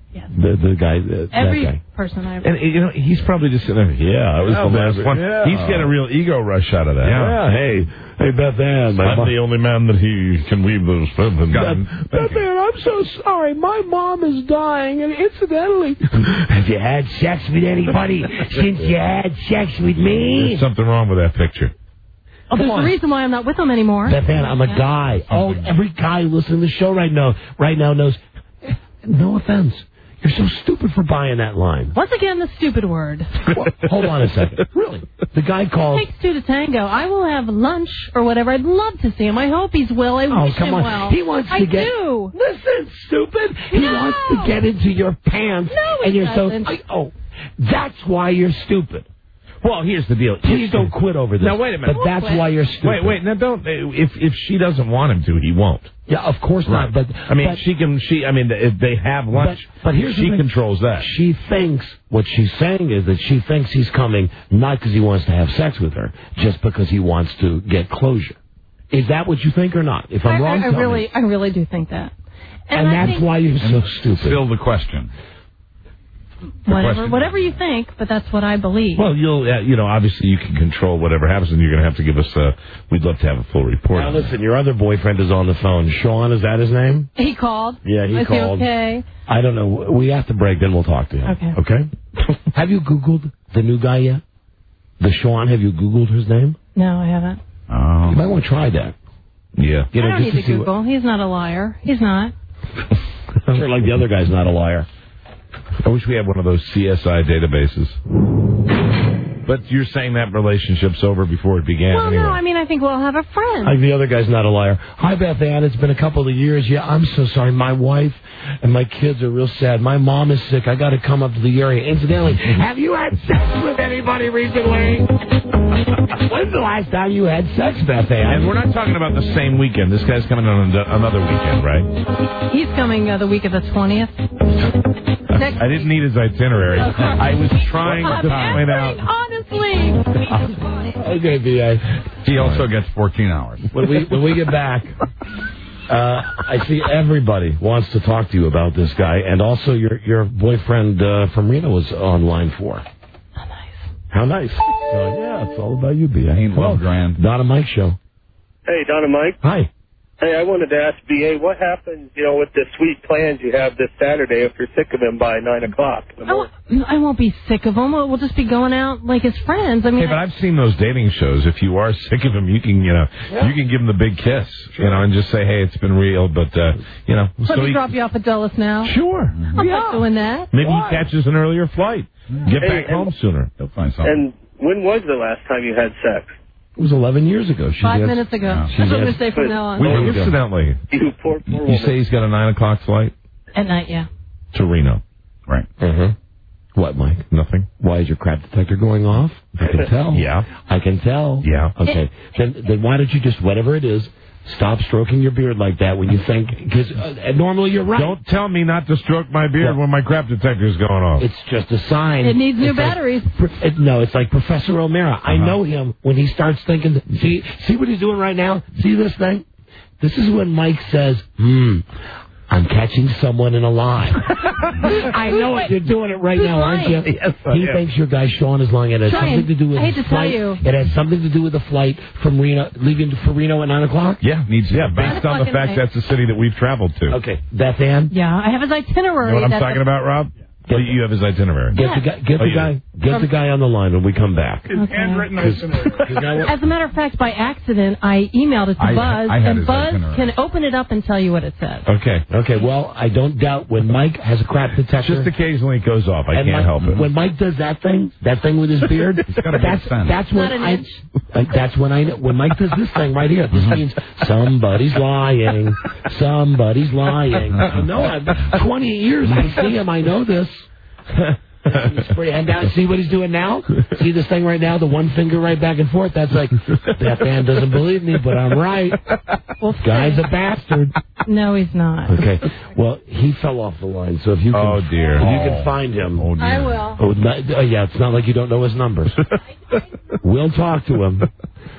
Yes. The the guy, the, Every that guy. person I've... And, you know, he's probably just sitting there, yeah, I was Yeah, the last baby, one. yeah. He's getting a real ego rush out of that. Yeah, hey, hey, Beth Ann. My I'm mom- the only man that he can weave those feathers. Beth, Beth Ann, I'm so sorry. My mom is dying, and incidentally, have you had sex with anybody since you had sex with me? There's something wrong with that picture. Oh, there's a reason why I'm not with him anymore. Beth Ann, I'm a guy. Oh, every guy listening to the show right now, right now knows. No offense. You're so stupid for buying that line. Once again, the stupid word. Well, hold on a second. Really? The guy called. It takes two to tango. I will have lunch or whatever. I'd love to see him. I hope he's well. I Oh, wish come him on. well. He wants to I get. do. Listen, stupid. He No. wants to get into your pants. No, he and you're doesn't. so. I, oh, that's why you're stupid. Well, here's the deal. Please don't quit over this. Now, wait a minute. But that's why you're stupid. Wait, wait. Now, don't. If if she doesn't want him to, he won't. Yeah, of course not. But I mean, but, she can. She. I mean, if they have lunch, But, but here's the she thing. controls that. She thinks what she's saying is that she thinks he's coming not because he wants to have sex with her, just because he wants to get closure. Is that what you think or not? If I'm I, wrong, I, I tell really, me. I really do think that. And, I that's think why you're so stupid. Still the question. whatever, question. whatever you think, but that's what I believe. Well, you'll. Uh, you know, obviously, you can control whatever happens, and you're going to have to give us. Uh, we'd love to have a full report. Now on that. listen, your other boyfriend is on the phone. Sean, is that his name? He called. Yeah, he Is called. He okay? I don't know. We have to break, then we'll talk to him. Okay. Okay? Have you Googled the new guy yet? The Sean, have you Googled his name? No, I haven't. Oh. You might want to try that. Yeah. You know, I don't just need to to see Google. He's not a liar. He's not. What, sure, like the other guy's not a liar. I wish we had one of those C S I databases. But you're saying that relationship's over before it began Well, anyway. no, I mean, I think we'll have a friend. Like the other guy's not a liar. Hi, Beth Ann. It's been a couple of years. Yeah, I'm so sorry. My wife and my kids are real sad. My mom is sick. I got to come up to the area. Incidentally, have you had sex with anybody recently? When's the last time you had sex, Beth Ann? And we're not talking about the same weekend. This guy's coming on an- another weekend, right? He's coming uh, the week of the twentieth. I didn't need his itinerary. I was trying I'm to find answering out. honestly. Okay, B A. He also gets fourteen hours. When we when we get back, uh, I see everybody wants to talk to you about this guy, and also your your boyfriend uh, from Reno was online for. How nice. How nice. So, yeah, it's all about you, B A. Ain't love grand. Don and Mike show. Hey, Don and Mike. Hi. Hey, I wanted to ask B A, what happens, you know, with the sweet plans you have this Saturday if you're sick of him by nine o'clock? in the I morning? won't, I won't be sick of him. We'll we'll just be going out like as friends. I mean, Hey, but I've seen those dating shows. If you are sick of him, you can, you know, you can give him the big kiss, you know, and just say, hey, it's been real, but, uh, you know. let so me he, drop you off at Dulles now. Sure. I'm not doing that. maybe Why? he catches an earlier flight. Get Hey, back and- home sooner. He'll find something. And when was the last time you had sex? It was eleven years ago. She Five has- minutes ago. Yeah. That's what I'm going has- to say from now on. Wait, There you go. incidentally, You poor, poor you woman. say he's got a nine o'clock flight At night, yeah. to Reno. Right. Uh-huh. What, Mike? Nothing? Why is your crap detector going off? I can tell. Yeah. I can tell. Yeah. Okay. Then then why don't you just, whatever it is, stop stroking your beard like that when you think, because uh, normally you're right. Don't tell me not to stroke my beard Yeah. when my crap detector is going off. It's just a sign. It needs new It's like- batteries. it, no, it's like Professor O'Mara. I Uh-huh. know him when he starts thinking, see, see what he's doing right now? See this thing? This is when Mike says, hmm, I'm catching someone in a lie. I know it. You're doing it right Who's now, aren't lying? you? Yes, I he am. thinks your guy Sean is lying. It has Trying. something to do with I hate his to tell flight. you. It has something to do with the flight from Reno, leaving for Reno at nine o'clock. Yeah, needs yeah, based on the o'clock fact at that's the city that we've traveled to. Okay, Beth Ann, Yeah, I have his itinerary. You know what I'm That's talking a- about, Rob? Well, you have his itinerary. get the guy, get Oh, the you guy, do. get the guy on the line when we come back. Okay. itinerary. As a matter of fact, by accident, I emailed it to I- Buzz, I had and his Buzz itinerary. can open it up and tell you what it says. Okay. Okay, well, I don't doubt when Mike has a crap detector. Just occasionally it goes off. I and can't Mike, help it. When Mike does that thing, that thing with his beard, got a big that's sense. that's when Not an I. inch. uh, That's when I know. When Mike does this thing right here, this means somebody's lying. Somebody's lying. No, I've twenty years. I see him. I know this. And now, see what he's doing now? See this thing right now? The one finger right back and forth. That's like, that man doesn't believe me, but I'm right. Well, Guy's a bastard. No, he's not. Okay. Well, he fell off the line, so if you can, Oh, dear. if you Oh. can find him. Oh, dear. I will. Oh, not, uh, yeah, it's not like you don't know his numbers. We'll talk to him.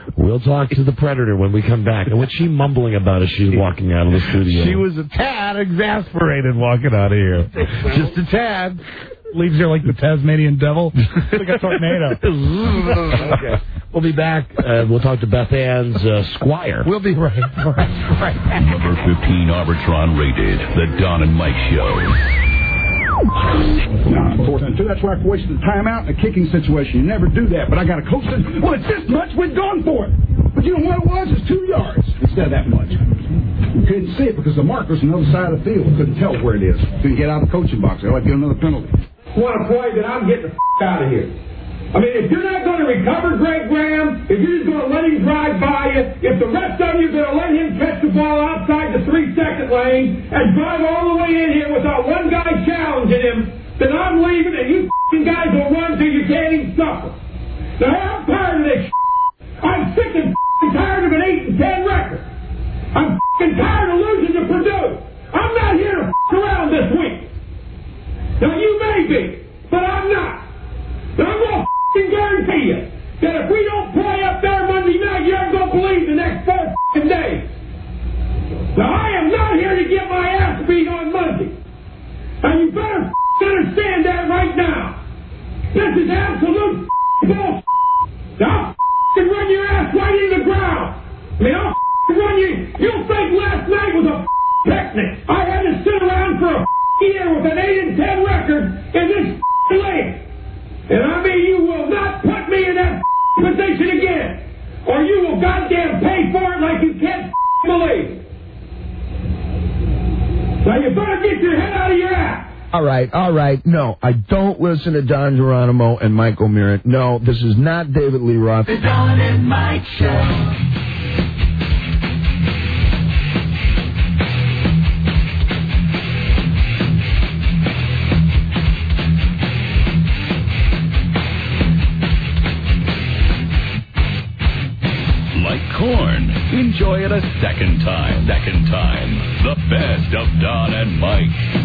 We'll talk to the Predator when we come back. And what's she mumbling about as she's walking out of the studio? She was a tad exasperated walking out of here. Just a tad. Leaves her like the Tasmanian devil. Like a tornado. Okay. We'll be back. Uh, we'll talk to Beth Ann's uh, Squire. We'll be right, right, right. Number fifteen Arbitron rated, The Don and Mike Show. Nah, fourth and two, that's why I wasted the time out in a kicking situation. You never do that, but I got a coach that, well, it's this much, we're going for it. But you know what it was? It's two yards instead of that much. You couldn't see it because the marker's on the other side of the field. Couldn't tell where it is. Couldn't get out of the coaching box. I'll get another penalty. Want to play that I'm getting the f*** out of here. I mean, if you're not going to recover Greg Graham, if you're just going to let him drive by you, if the rest of you are going to let him catch the ball outside the three-second lane and drive all the way in here without one guy challenging him, then I'm leaving and you f***ing guys will run till you can't even suffer. Now, I'm tired of this shit. I'm sick and f***ing tired of an eight and ten record. I'm f***ing tired of losing to Purdue. I'm not here to f*** around this week. Now, you may be, but I'm not. Now, I'm going to f***ing guarantee you that if we don't play up there Monday night, you aren't going to believe the next four f***ing days. Now, I am not here to get my ass beat on Monday. And you better f***ing understand that right now. This is absolute f***ing bullshit. Now, I'll f***ing run your ass right into the ground. I mean, I'll f***ing run you. You'll think last night was a f***ing picnic. I had to sit around for a year with an eight and ten record in this league. And I mean, you will not put me in that position again, or you will goddamn pay for it like you can't believe. Now you better get your head out of your ass. All right, all right. No, I don't listen to Don Geronimo and Mike O'Meara. No, this is not David Lee Roth. The Don and Mike Show. Corn. Enjoy it a second time. Second time. The best of Don and Mike.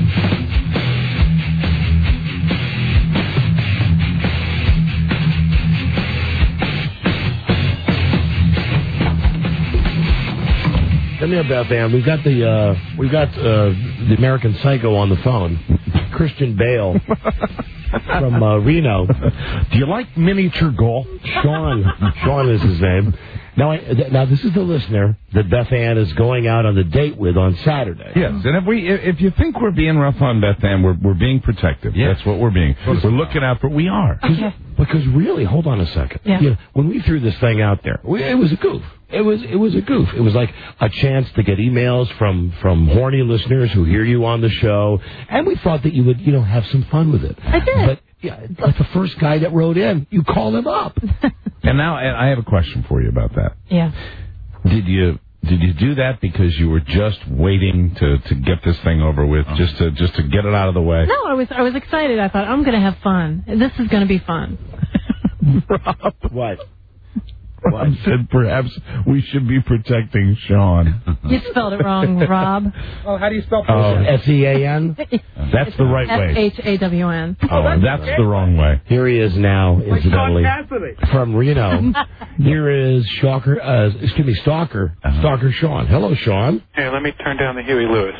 Come here, Beth Ann. We've got the uh, we've got uh, the American Psycho on the phone. Christian Bale from uh, Reno. Do you like miniature golf? Sean. Sean is his name. Now, I, th- now this is the listener that Beth Ann is going out on the date with on Saturday. Yes, and if we, if you think we're being rough on Beth Ann, we're we're being protective. Yes. That's what we're being. We're looking out for. We are. Okay. Because really, hold on a second. Yeah. You know, when we threw this thing out there, we, it was a goof. It was it was a goof. It was like a chance to get emails from from horny listeners who hear you on the show, and we thought that you would you know have some fun with it. I did. But yeah, like the first guy that wrote in, you call him up. And now I have a question for you about that. Yeah. Did you did you do that because you were just waiting to, to get this thing over with, oh. just to just to get it out of the way? No, I was I was excited. I thought I'm going to have fun. This is going to be fun. Rob, what? Rob said perhaps we should be protecting Sean. You spelled it wrong, Rob. Oh, how do you spell uh, S E A N? That's the right way. S H A W N. Oh, that's the wrong way. Here he is now, incidentally, from Reno. Here is Stalker, uh, excuse me, Stalker, uh-huh. Stalker Sean. Hello, Sean. Here, let me turn down the Huey Lewis.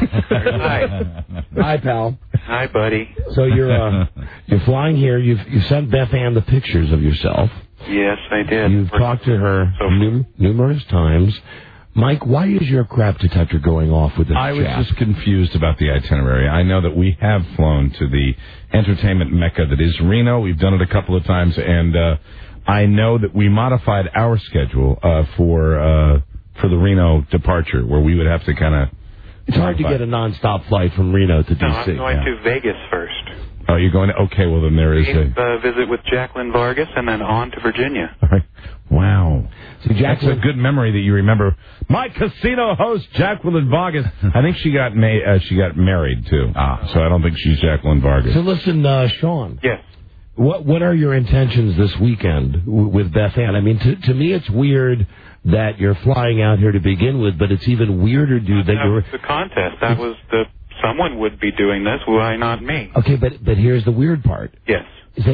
Hi. Hi, pal. Hi, buddy. So you're uh, you're flying here. You've you sent Beth Ann the pictures of yourself. Yes, I did. You've We're, talked to her so num- numerous times. Mike, why is your crap detector going off with this I was chap? just confused about the itinerary. I know that we have flown to the entertainment mecca that is Reno. We've done it a couple of times, and uh, I know that we modified our schedule uh, for uh, for the Reno departure, where we would have to kind of... It's hard to get a nonstop flight from Reno to D C. No, I'm going yeah. to Vegas first. Oh, you're going to... Okay, well, then there is a... Uh, visit with Jacqueline Vargas and then on to Virginia. All right. Wow. So That's a good memory that you remember. My casino host, Jacqueline Vargas. I think she got ma- uh, she got married, too. Ah. So I don't think she's Jacqueline Vargas. So listen, uh, Sean. Yes. What what are your intentions this weekend w- with Beth Ann? I mean, to, to me, it's weird that you're flying out here to begin with, but it's even weirder, dude, that, that you're... That was the contest. That was the... Someone would be doing this. Why not me? Okay, but but here's the weird part. Yes. Is that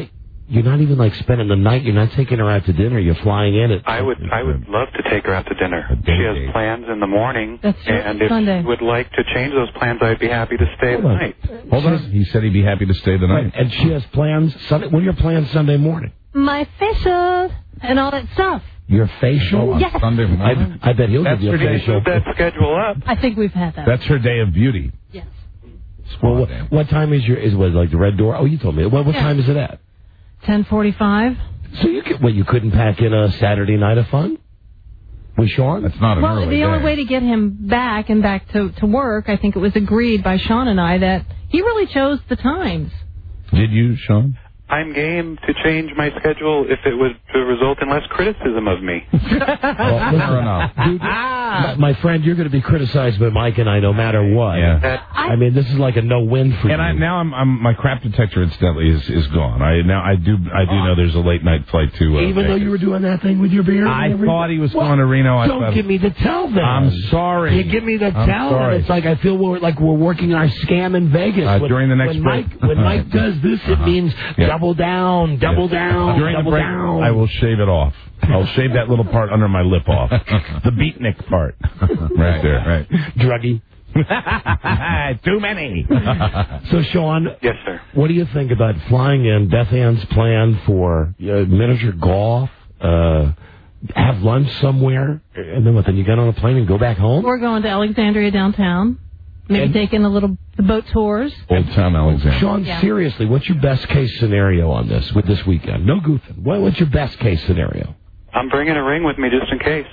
You're not even like spending the night. You're not taking her out to dinner. You're flying in at. I would I would love to take her out to dinner. She has plans in the morning, That's and if Sunday. she would like to change those plans, I'd be happy to stay the Hold on. night. Hold on. He said he'd be happy to stay the night. And she has plans Sunday. What are your plans Sunday morning? My facial and all that stuff. Your facial? Yes. Sunday morning. I, I bet he'll That's give you a her day. facial. Move that schedule up. I think we've had that. That's her day of beauty. Yes. Well, what, what time is your is what like the red door? Oh, you told me. What, what Yeah. time is it at? ten forty-five. So you could, well, you couldn't pack in a Saturday night of fun with Sean? That's not an Well, early the day. only way to get him back and back to, to work, I think it was agreed by Sean and I that he really chose the times. Did you, Sean? I'm game to change my schedule if it was to result in less criticism of me. Well, fair enough. Dude, my, my friend, you're going to be criticized by Mike and I no matter what. Yeah. I mean, this is like a no-win for And you. I, now I'm, I'm my crap detector incidentally is, is gone. I now I do I do know there's a late night flight to. Uh, Even though you were doing that thing with your beard? I and everything? thought he was Well, going to Reno. I Don't thought, give me the tell then. I'm sorry. You give me the I'm tell, sorry. and it's like I feel we're, like we're working our scam in Vegas. Uh, when, during the next when break. Mike, when Mike does this, it Uh-huh. means Yeah. double down, double Yeah. down, During double the break, down. I will shave it off. I'll shave that little part under my lip off. The beatnik part. Right there. Right. Druggy. Too many. So, Sean. Yes, sir. What do you think about flying in? Beth Ann's plan for uh, miniature golf, uh, have lunch somewhere, and then what? Then you get on a plane and go back home? We're going to Alexandria downtown. Maybe And- taking a little the boat tours. Old Town Alexander. Sean, Yeah. seriously, what's your best case scenario on this with this weekend? No goofing. What, what's your best case scenario? I'm bringing a ring with me just in case.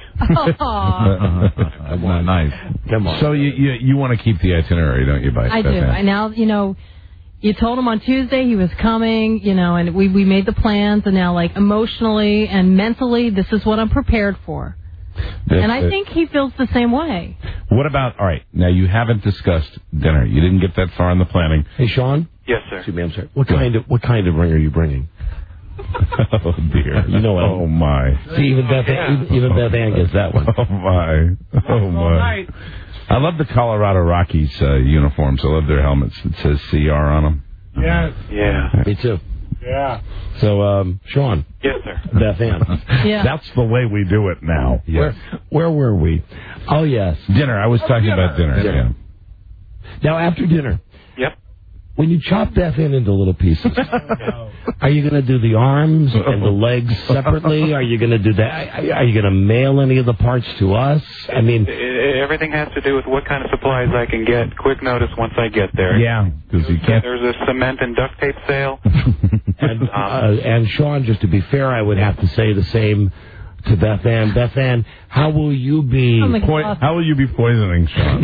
That's not nice. Come on. So you you, you want to keep the itinerary, don't you, Bite? I do. I now, you know, you told him on Tuesday he was coming, you know, and we, we made the plans, and now, like, emotionally and mentally, this is what I'm prepared for. That's and I it. think he feels the same way. What about, all right, now you haven't discussed dinner. You didn't get that far in the planning. Hey, Sean? Yes, sir. Excuse me, I'm sorry. What kind of what kind of ring are you bringing? Oh, dear. You know what? Oh, my. See, even Beth, Ann, even, even Beth Ann gets that one. Oh, my. Oh, my. I love the Colorado Rockies uh, uniforms. I love their helmets. It says C R on them. Yes. Yeah. Me too. Yeah. So, um, Sean. Yes, sir. Beth Ann. Yeah. That's the way we do it now. Where, where were we? Oh, yes. Dinner. I was talking about dinner. Dinner. Now, after dinner, Yep. when you chop Beth Ann into little pieces, are you going to do the arms and the legs separately? Are you going to do that? Are you going to mail any of the parts to us? I mean, I- Everything has to do with what kind of supplies I can get. Quick notice once I get there. Yeah, because you can't. There's a cement and duct tape sale. and, uh, and Sean, just to be fair, I would have to say the same to Beth Ann. Beth Ann, how will you be? Oh, my Poi- God. how will you be poisoning, Sean?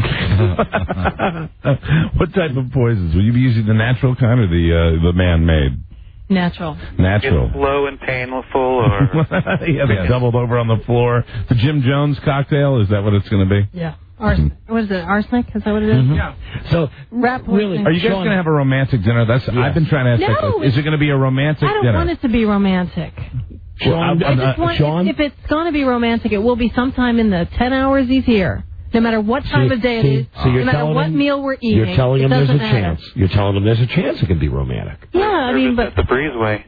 What type of poisons? Will you be using the natural kind or the uh, the man-made? Natural. Natural. It's slow and painful, or yeah, they doubled over on the floor. The Jim Jones cocktail, is that what it's going to be? Yeah. Arsenic. What is it? Arsenic? Is that what it is? Yeah. So, Rap really, Are you guys going to have a romantic dinner? That's I've been trying to ask. No, that. Is it going to be a romantic I don't dinner? want it to be romantic. Sean, I just want, Sean? if, if it's going to be romantic, it will be sometime in the ten hours he's here. No matter what time See- of day see- it is, so you're no matter telling what him- meal we're eating, You're telling it him there's a doesn't matter. chance. You're telling him there's a chance it can be romantic. Yeah, I mean, but the breezeway.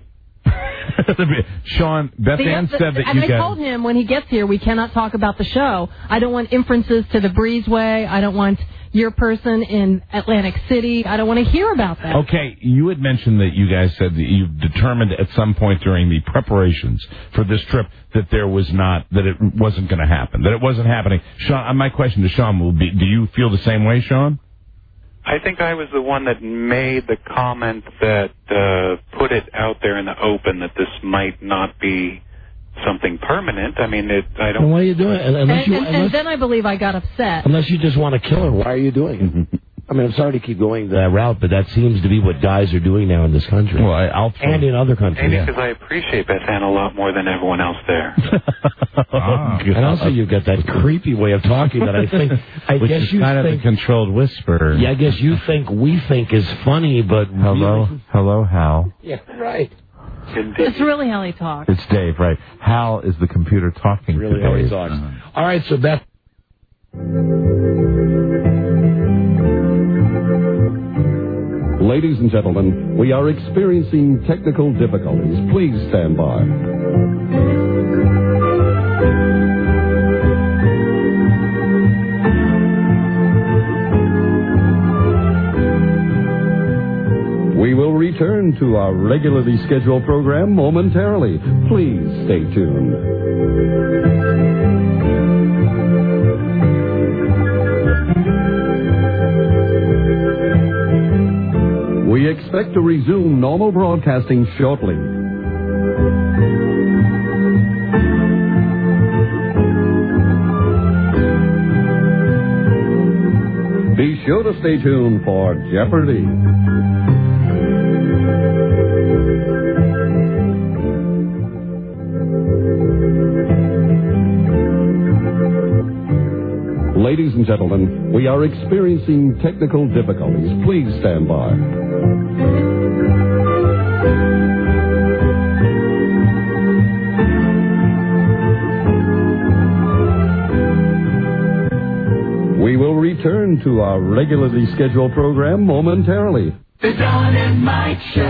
Sean, Beth The- Ann the- said that and you I got. told him when he gets here, we cannot talk about the show. I don't want inferences to the breezeway. I don't want your person in Atlantic City. I don't want to hear about that. Okay, you had mentioned that you guys said that you determined at some point during the preparations for this trip that there was not, that it wasn't going to happen, that it wasn't happening. Sean, my question to Sean will be, do you feel the same way, Sean? I think I was the one that made the comment that uh, put it out there in the open that this might not be something permanent. I mean, it, I Then don't. why are you doing it? And, Unless you, and, and unless, then I believe I got upset. unless you just want to kill her, why are you doing it? I mean, I'm sorry to keep going that route, but that seems to be what guys are doing now in this country. Well, I, I'll and in other countries. Maybe because I appreciate Beth Ann a lot more than everyone else there. Ah, And also, you've got that creepy way of talking that I think. I Which guess is you kind think. of the controlled whisper. Yeah, I guess you think we think is funny, but Hello, really- hello, Hal. Yeah, right. It's really how he talks. It's Dave, right? Hal is the computer talking Really to how he Dave. talks. All right, so Beth. Ladies and gentlemen, we are experiencing technical difficulties. Please stand by. We will return to our regularly scheduled program momentarily. Please stay tuned. We expect to resume normal broadcasting shortly. Be sure to stay tuned for Jeopardy! Ladies and gentlemen, we are experiencing technical difficulties. Please stand by. We will return to our regularly scheduled program momentarily. The Don and Mike Show.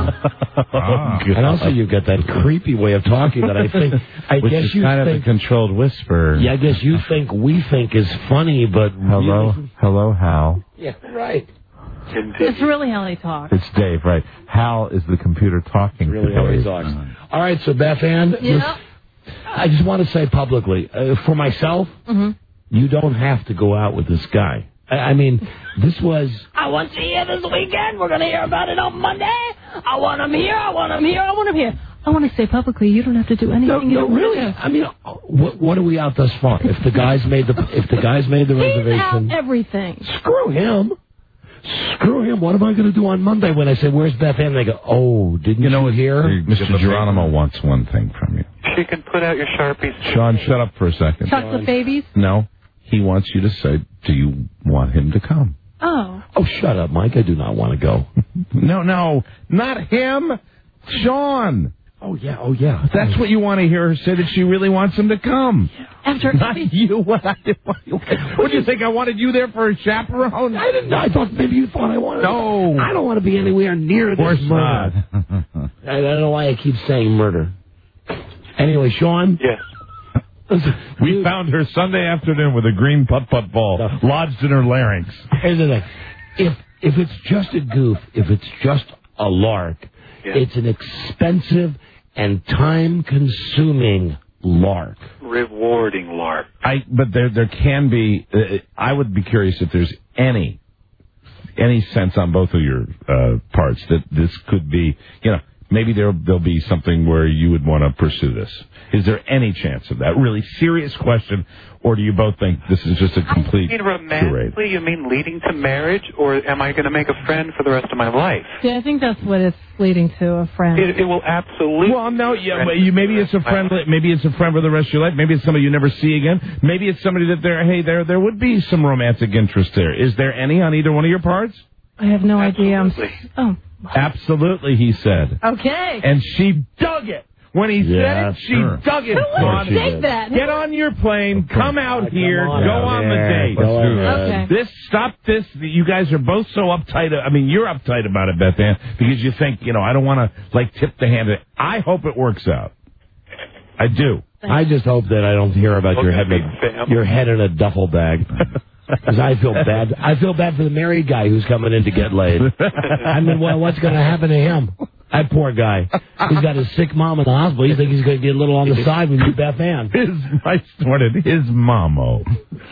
Ah, and also you get that creepy way of talking that I think, I Which guess is you kind think, of a controlled whisper. yeah, I guess you think we think is funny, but Hello, really, hello, Hal. yeah, right. It's really how they talk. It's Dave, right? Hal is the computer talking. Really to how he Dave. talks. All right, so Beth Ann, Yeah. I just want to say publicly, uh, for myself, Mm-hmm. you don't have to go out with this guy. I, I mean, this was... I want to see you this weekend. We're going to hear about it on Monday. I want him here. I want him here. I want him here. I want to say publicly, you don't have to do anything. No, you no, don't really. have to. I mean, what, what are we out thus far? If the guys made the if the guys made the He's reservation, out everything. screw him. Screw him. What am I going to do on Monday when I say, "Where's Beth Ann?" They go, "Oh, didn't you, know it here?" Mister Geronimo wants one thing from you. She can put out your Sharpies. Sean, shut up for a second. Chocolate babies? No, he wants you to say, do you want him to come? Oh. Oh, shut up, Mike. I do not want to go. No, no, not him. Sean. Oh, yeah. Oh, yeah. That's what you want to hear her say, that she really wants him to come. After Not you. What, I, what, what do you think? I wanted you there for a chaperone? I didn't know. I thought maybe you thought I wanted No. I don't want to be anywhere near Of course this murder. not. I don't know why I keep saying murder. Anyway, Sean. Yes. We found her Sunday afternoon with a green putt-putt ball lodged in her larynx. Here's the thing. If, if it's just a goof, if it's just a lark, Yeah. it's an expensive and time-consuming lark. Rewarding lark. I, but there, there can be. Uh, I would be curious if there's any, any sense on both of your uh, parts that this could be. You know, maybe there there'll be something where you would want to pursue this. Is there any chance of that? Really serious question, or do you both think this is just a complete You mean charade? romantically? You mean leading to marriage, or am I going to make a friend for the rest of my life? Yeah, I think that's what it's leading to, a friend. It, it will absolutely. Well, no, yeah, but you, maybe it's a friend. Maybe it's a friend for the rest of your life. Maybe it's somebody you never see again. Maybe it's somebody that there. Hey, there, there would be some romantic interest there. Is there any on either one of your parts? I have no idea. I'm. Oh. Absolutely, he said. Okay. And she dug it. When he Yeah, said it, she sure. dug it. Who Dawn. would take that? Get on your plane, come out here, on go out on here, the date. go Let's do ahead. this. This, stop this. You guys are both so uptight. I mean, you're uptight about it, Beth Ann, because you think, you know, I don't want to, like, tip the hand. I hope it works out. I do. I just hope that I don't hear about your head, in a, your head in a duffel bag. Because I feel bad. I feel bad for the married guy who's coming in to get laid. I mean, well, what's going to happen to him? That poor guy. He's got his sick mom in the hospital. You think he's going to get a little on the side with you, Beth Ann? His, I snorted, his mamo.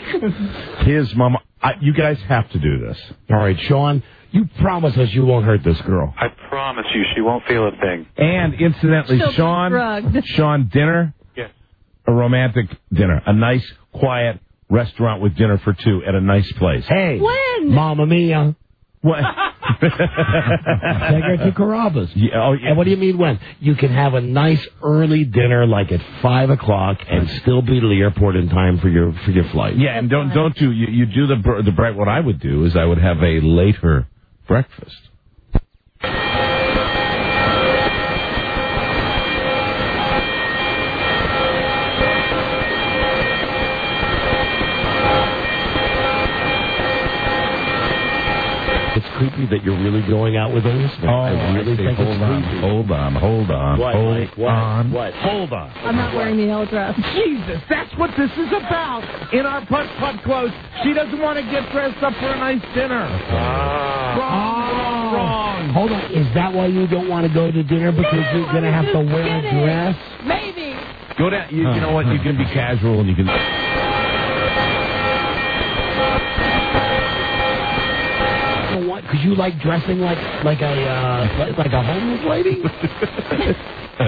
His mama. I, you guys have to do this. All right, Sean, you promise us you won't hurt this girl. I promise you, she won't feel a thing. And incidentally, She'll be Sean, drugged. Sean, dinner, Yes. a romantic dinner, a nice, quiet restaurant with dinner for two at a nice place. Hey, When? Mamma Mia. What? Take her to Carrabba's. Yeah, oh, yeah. And what do you mean when? You can have a nice early dinner like at five o'clock and still be to the airport in time for your for your flight. Yeah, and don't don't do you, you do the br- the bright. What I would do is I would have a later breakfast. It's creepy that you're really going out with a listener. Oh, I really I see. think hold it's on, creepy. hold on, hold on, What, hold Mike? What? on, What? hold on. I'm not wearing the L dress. Jesus, that's what this is about. In our putt-putt clothes, she doesn't want to get dressed up for a nice dinner. Ah. Wrong, wrong, wrong. Hold on. Is that why you don't want to go to dinner? Because No, you're going to have to I'm just wear a kidding. dress? Maybe. Go down. You, you know what? You can be casual and you can. You know what? Because you like dressing like like a uh, like, like a homeless lady. No,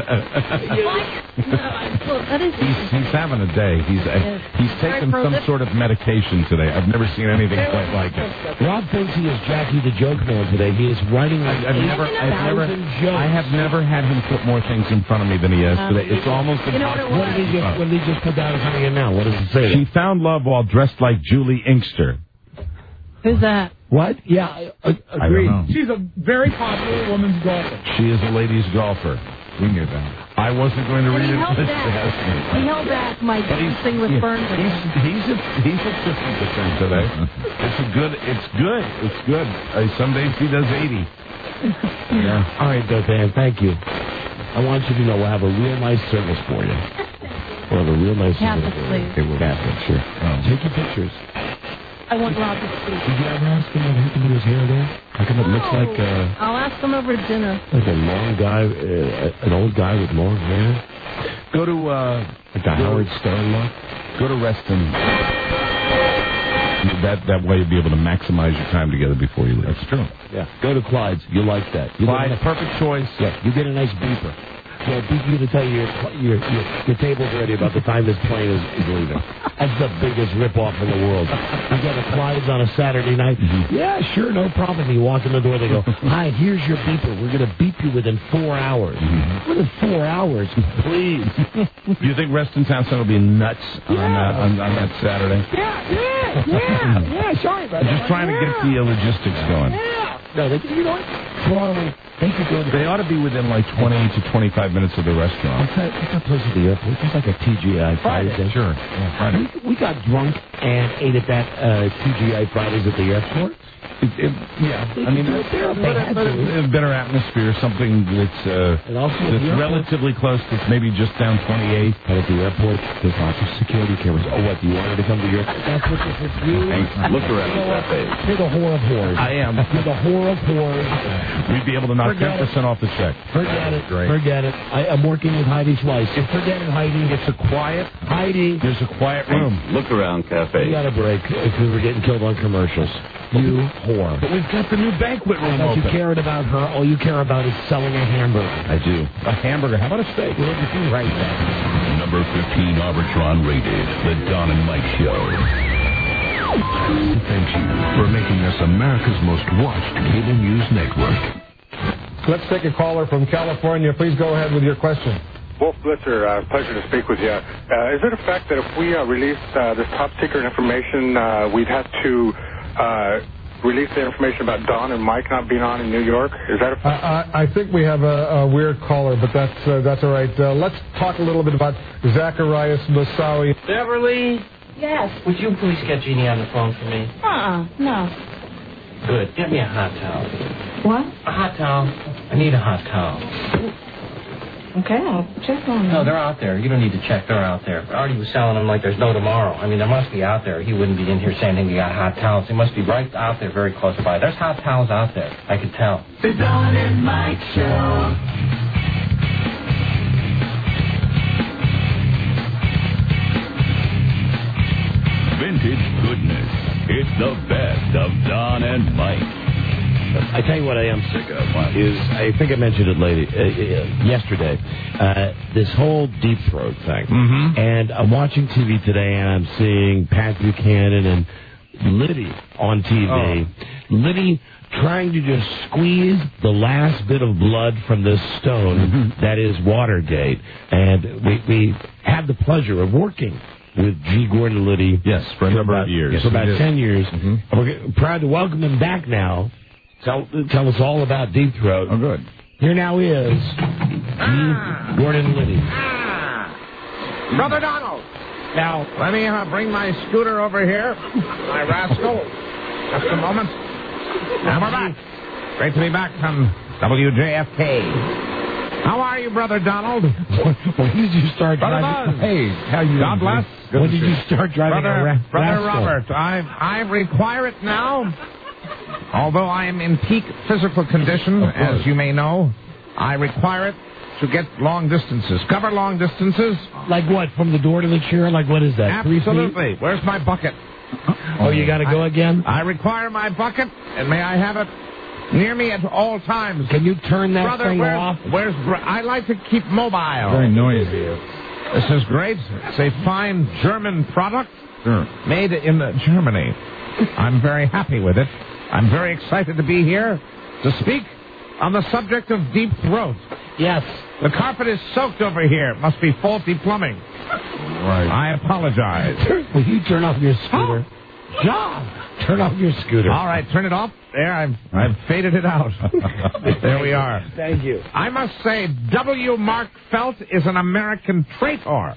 I- well, that is He's, he's having a day. He's uh, he's taken Very some prolific. sort of medication today. I've never seen anything quite like it. Rob thinks he is Jackie the Joke Man today. He is writing like I've never, I've never, I have never had him put more things in front of me than he has Um, today. It's almost you know what it impossible. was? What did he just, what did he just put down in front of you now? What does it say? She found love while dressed like Julie Inkster. Who's that? What? Yeah, I, I, I don't know. She's a very popular women's golfer. She is a ladies golfer. We knew that. I wasn't going to And read he it. held This back. asked me. He held back my But he's- dancing with yeah, Burns. He's he's at, he's at fifty percent today. It's a good. It's good. It's good. Uh, some days he does eighty. Yeah. All right, Dan, thank you. I want you to know we'll have a real nice service for you. We'll have a real nice Catholic, service for you. please. Okay, we'll Catholic, sure. Oh. Take your pictures. I want Rob to speak. Did you ever ask him what happened to his hair there? How come it looks No. like uh, I'll ask him over dinner. like a long guy, uh, an old guy with long hair? Go to uh, Like a Howard Stern look? go to Reston. That that way you'll be able to maximize your time together before you leave. That's true. Yeah. Go to Clyde's. You'll like that. You Clyde, get a- perfect choice. Yeah, you get a nice beeper. So beep you to tell you your, your, your, your table's ready about the time this plane is, is leaving. That's the biggest ripoff in the world. You get a Clyde's on a Saturday night. Mm-hmm. Yeah, sure, no problem. You walk in the door, they go, hi, here's your beeper. We're going to beep you within four hours. Mm-hmm. Within four hours, please. Do you think Reston Town Center will be nuts on, Yeah. uh, on, on that Saturday? Yeah, yeah, yeah, yeah, sorry about I'm that. just trying to get the uh, logistics going. Yeah. No, they, you know what? Broadway, they could go to They ought to be within like twenty to twenty-five minutes of the restaurant. What's that, what's that place at the airport? It's like a T G I Friday. Friday, sure. Yeah, Friday. We, we got drunk and ate at that uh, T G I Fridays at the airport. It, it, yeah, I mean, They but, had but to. a better atmosphere, something that's uh, And also at that's the airport- relatively close. That's maybe just down twenty-eight. But at the airport, there's lots of security cameras. Oh, what? You wanted to come to your... That's what this is. You, Look around. you know what? You're the whore of whores. I am. You're the whore of whores. We'd be able to knock Forget ten percent off the check. Forget it. Great. Forget it. I, I'm working with Heidi Schweiss. Forget it, Heidi. It's a quiet. Heidi. There's a quiet room. Look around, Cafe. We got a break because we're getting killed on commercials. You whore. But we've got the new banquet room But you open. cared about her. All you care about is selling a hamburger. I do. A hamburger. How about a steak? Right there. Number fifteen Arbitron rated, The Don and Mike Show. Thank you for making us America's most watched cable news network. Let's take a caller from California. Please go ahead with your question. Wolf Blitzer, uh, pleasure to speak with you. Uh, is it a fact that if we uh, released uh, this top secret information, uh, we'd have to uh, release the information about Don and Mike not being on in New York? Is that a fact? I, I, I think we have a, a weird caller, but that's uh, that's all right. Uh, let's talk a little bit about Zacharias Moussaoui. Beverly, Yes. would you please get Jeannie on the phone for me? Uh-uh, no. Good. Get me a hot towel. What? A hot towel. I need a hot towel. Okay, I'll check on No, them. they're out there. You don't need to check. They're out there. Artie was selling them like there's no tomorrow. I mean, they must be out there. He wouldn't be in here saying he got hot towels. They must be right out there, very close by. There's hot towels out there. I could tell. The Don and Mike Show. Vintage goodness. It's the best of Don and Mike. I tell you what I am sick of is, I think I mentioned it lady, uh, uh, yesterday, uh, this whole deep throat thing. Mm-hmm. And I'm watching T V today and I'm seeing Pat Buchanan and Liddy on T V. Oh. Liddy trying to just squeeze the last bit of blood from this stone Mm-hmm. that is Watergate. And we, we had the pleasure of working with G. Gordon Liddy. Yes, for a number of years. For about We did. ten years. Mm-hmm. We're proud to welcome him back now. Tell, tell us all about Deep Throat. Oh, good. Here now is G. Gordon Liddy. Brother Donald. Now, Let me uh, bring my scooter over here, my rascal. Just a moment. Now we're back. Great to be back from W J F K. How are you, Brother Donald? When did you start Brother driving? Buzz. Hey, how you God bless. When did you start driving Brother, a ra- Brother rascal? Robert, I, I require it now. Although I am in peak physical condition, as you may know, I require it to get long distances. Cover long distances. Like what? From the door to the chair? Like what is that? Three feet? Absolutely. Where's my bucket? Oh, you got to go I, again? I require my bucket, and may I have it near me at all times. Can you turn that Brother, thing where's, off? Where's br- I like to keep mobile. Very noisy. This is great. It's a fine German product Sure. made in uh, Germany. I'm very happy with it. I'm very excited to be here to speak on the subject of deep throat. Yes. The carpet is soaked over here. It must be faulty plumbing. Right. I apologize. Will you turn off your scooter? John! Turn off your scooter. All right, turn it off. There, I've, I've faded it out. There we are. Thank you. I must say, W. Mark Felt is an American traitor.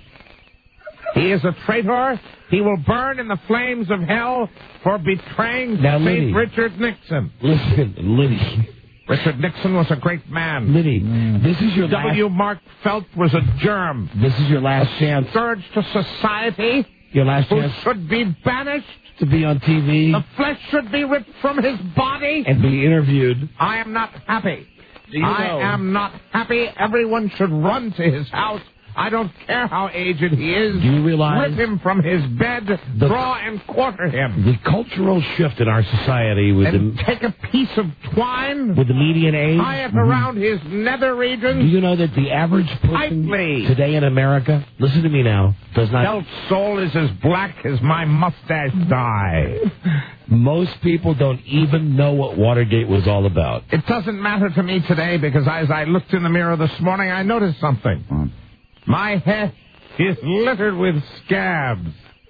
He is a traitor. He will burn in the flames of hell for betraying Now, Saint Liddy. Richard Nixon. Listen, Liddy. Richard Nixon was a great man. Liddy, this is your W. last... Mark Felt was a germ. This is your last chance. Scourge to society. Your last Who chance should be banished. to be on T V. The flesh should be ripped from his body. And be interviewed. I am not happy. Do you I know? am not happy. Everyone should run to his house. I don't care how aged he is. Do you realize... Rip him from his bed, The- draw and quarter him. The cultural shift in our society with And the take a piece of twine, with the median age. tie it around his nether Do region. you know that the average person Tightly. today in America, listen to me now, does not... Felt's soul is as black as my mustache dye. Most people don't even know what Watergate was all about. It doesn't matter to me today because as I looked in the mirror this morning, I noticed something. My head is littered with scabs.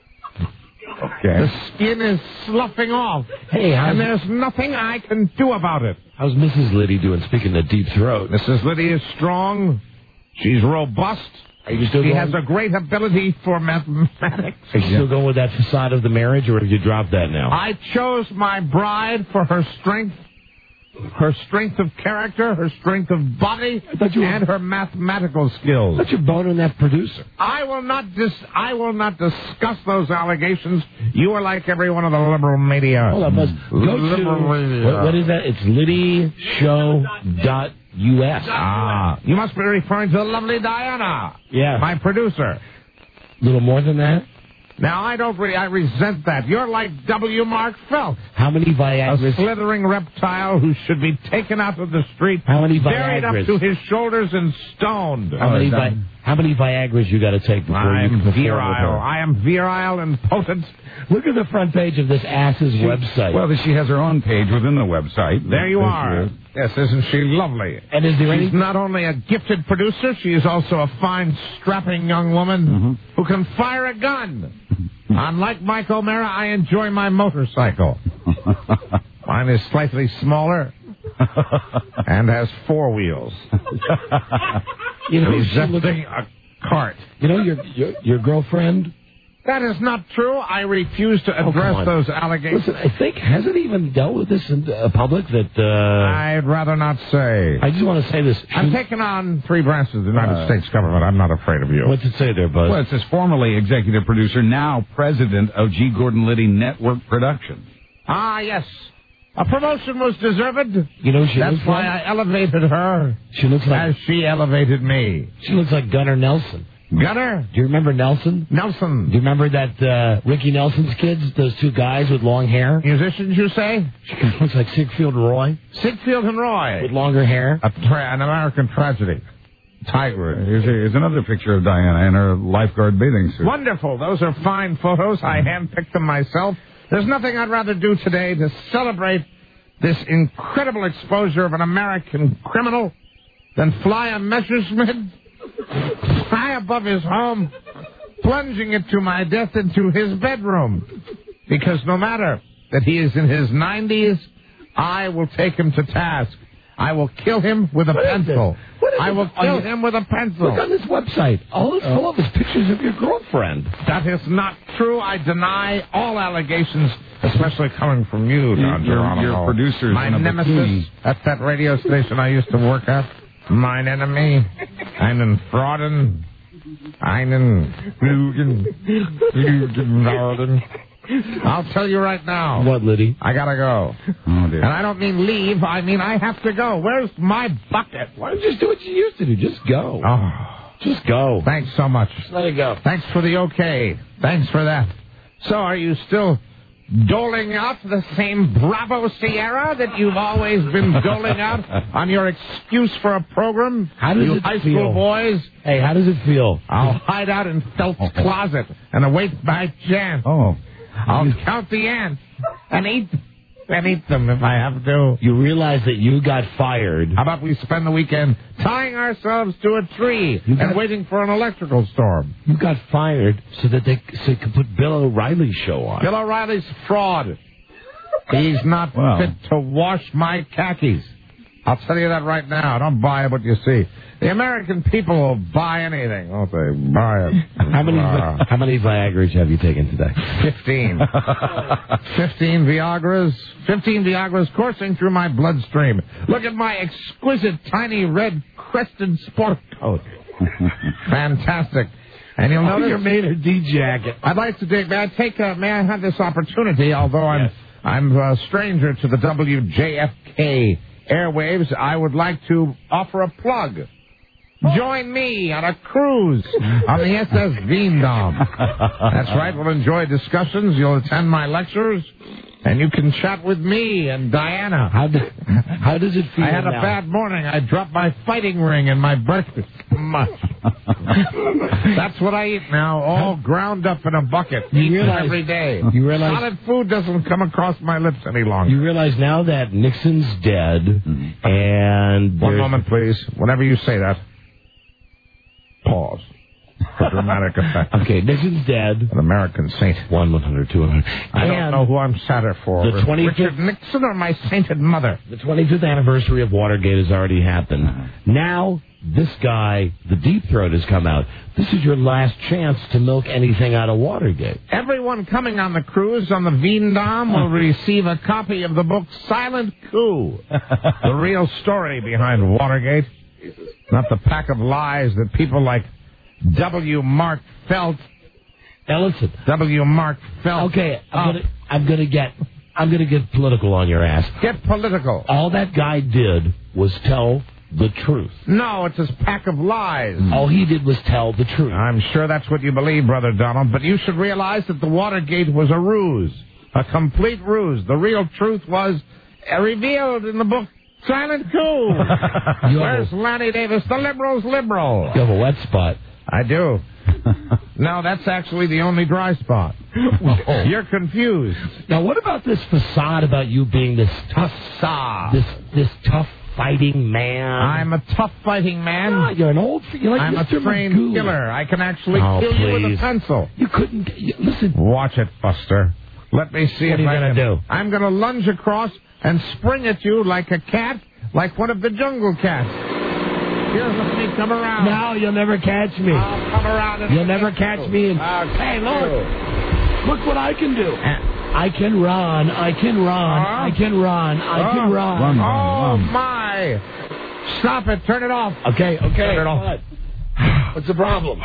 Okay. The skin is sloughing off. Hey, how's, And there's nothing I can do about it. how's Missus Liddy doing, speaking of deep throat? Missus Liddy is strong. She's robust. Are you still She going, has a great ability for mathematics. are you still going with that facade of the marriage, or have you dropped that now? I chose my bride for her strength, her strength of character, her strength of body, thought you were- and her mathematical skills. What's your bone on that producer? I will not dis- I will not discuss those allegations. You are like every one of the liberal media. Hold on, let's go Liberal to... media. What, what is that? It's liddy show dot U S. Ah, you must be referring to the lovely Diana, Yeah. my producer. A little more than that? Now, I don't really, I resent that. You're like W. Mark Felt, How many a Viagra's... slithering reptile who should be taken out of the street, How many buried up Viagras? to his shoulders and stoned. How many, vi- how many Viagra's you got to take before I you can am perform with virile. her? I am virile and potent. Look at the front page of this ass's website. Well, she has her own page within the website. There you There are. she is. Yes, isn't she lovely? and is there She's any... not only a gifted producer, she is also a fine, strapping young woman Mm-hmm. who can fire a gun. Unlike Mike O'Mara, I enjoy my motorcycle. Mine is slightly smaller and has four wheels. You know, she Resembling looks- a cart. you know your, your your girlfriend? That is not true. I refuse to Oh, come address on. those allegations. Listen, I think, hasn't even dealt with this in uh, public that... Uh, I'd rather not say. I just want to say this. I'm She- taking on three branches of the United Uh, States government. I'm not afraid of you. What's it say there, Buzz? Well, it says formerly executive producer, now president of G. Gordon Liddy Network Productions. Ah, yes. A promotion was deserved. You know, she That's looks why like... I elevated her She looks like... as she elevated me. She looks like Gunnar Nelson. Gunner? Do you remember Nelson? Nelson. Do you remember that uh, Ricky Nelson's kids, those two guys with long hair? Musicians, you say? She kind of looks like Siegfried and Roy Siegfried and Roy. with longer hair. A tra- an American tragedy. Tiger. Here's, a, here's another picture of Diana in her lifeguard bathing suit. Wonderful. Those are fine photos. I handpicked them myself. There's nothing I'd rather do today to celebrate this incredible exposure of an American criminal than fly a Messerschmitt high above his home, plunging it to my death into his bedroom. Because no matter that he is in his nineties, I will take him to task. I will kill him with a What is pencil. this? What I will kill him with a pencil. Look on this website. All it's full of is pictures of your girlfriend. That is not true. I deny all allegations, especially coming from you, Don Your- Geronimo. your producer's My in a nemesis bikini. at that radio station I used to work at. Mine enemy. Einen Frauden. Einen Lügen. Lügen Norden. I'll tell you right now. What, Liddy? I gotta go. Oh, dear. And I don't mean leave. I mean I have to go. Where's my bucket? Why don't you just do what you used to do? Just go. Oh, Just go. thanks so much. Just let it go. Thanks for the okay. Thanks for that. So, are you still doling out the same Bravo Sierra that you've always been doling out on your excuse for a program? How does you it high feel? school boys? Hey, how does it feel? I'll hide out in Felt's closet and await my chance. Oh. I'll count the ants and eat and eat them if I have to. You realize that you got fired. How about we spend the weekend tying ourselves to a tree You got- and waiting for an electrical storm? You got fired so that they, so they could put Bill O'Reilly's show on. Bill O'Reilly's fraud. He's not Well. fit to wash my khakis. I'll tell you that right now. Don't buy what you see. The American people will buy anything, won't they? Buy it. How many Uh, how many Viagra's have you taken today? Fifteen. Fifteen Viagras. Fifteen Viagras coursing through my bloodstream. Look at my exquisite, tiny, red crested sport coat. Fantastic. And you'll Oh, notice your Maynard D jacket. I'd like to take. May I take? Uh, may I have this opportunity? Although I'm Yes. I'm a stranger to the W J F K airwaves, I would like to offer a plug. Join me on a cruise on the S S Veendam. That's right. We'll enjoy discussions. You'll attend my lectures, and you can chat with me and Diana. How, do, how does it feel I had a now? bad morning. I dropped my fighting ring in my breakfast. That's what I eat now, all ground up in a bucket. You Eat realize- every day. you realize- Solid food doesn't come across my lips any longer. You realize now that Nixon's dead, and One there's- moment, please. Whenever you say that, pause for dramatic effect. Okay, Nixon's dead. An American saint. One, one hundred, two hundred. I don't And know who I'm sadder for. the twenty-fifth Richard Nixon or my sainted mother. The twenty-fifth anniversary of Watergate has already happened. Now, this guy, the Deep Throat, has come out. This is your last chance to milk anything out of Watergate. Everyone coming on the cruise on the Veendam will receive a copy of the book Silent Coup, the real story behind Watergate, not the pack of lies that people like W. Mark Felt. Now listen, W. Mark Felt. okay, I'm Oh, gonna, I'm gonna get, I'm gonna get political on your ass. get political. All that guy did was tell the truth. No, it's a pack of lies. All he did was tell the truth. I'm sure that's what you believe, Brother Donald, but you should realize that the Watergate was a ruse, a complete ruse. The real truth was uh, revealed in the book Silent Coup. You Where's have, Lanny Davis, the liberal's liberal? a, you have a wet spot. I do. No, that's actually the only dry spot. You're confused. Now, what about this facade about you being this tough, Facade. this this tough fighting man? I'm a tough fighting man. No, you're an old. You're like I'm Mister a trained Magoo. killer. I can actually Oh, kill you with please. a pencil. You couldn't. You, listen. Watch it, Buster. Let me see What if are you I gonna can- do? I'm going to lunge across and spring at you like a cat, like one of the jungle cats. Here, let me come around. No, you'll never catch me. I'll come around. And You'll never catch me. And, hey, look. Look what I can do. I can run. I can run. Huh? I can run. I can Oh. run. Run, Oh, run. my. Stop it. Turn it off. Okay, okay. Turn it off. What? What's the problem?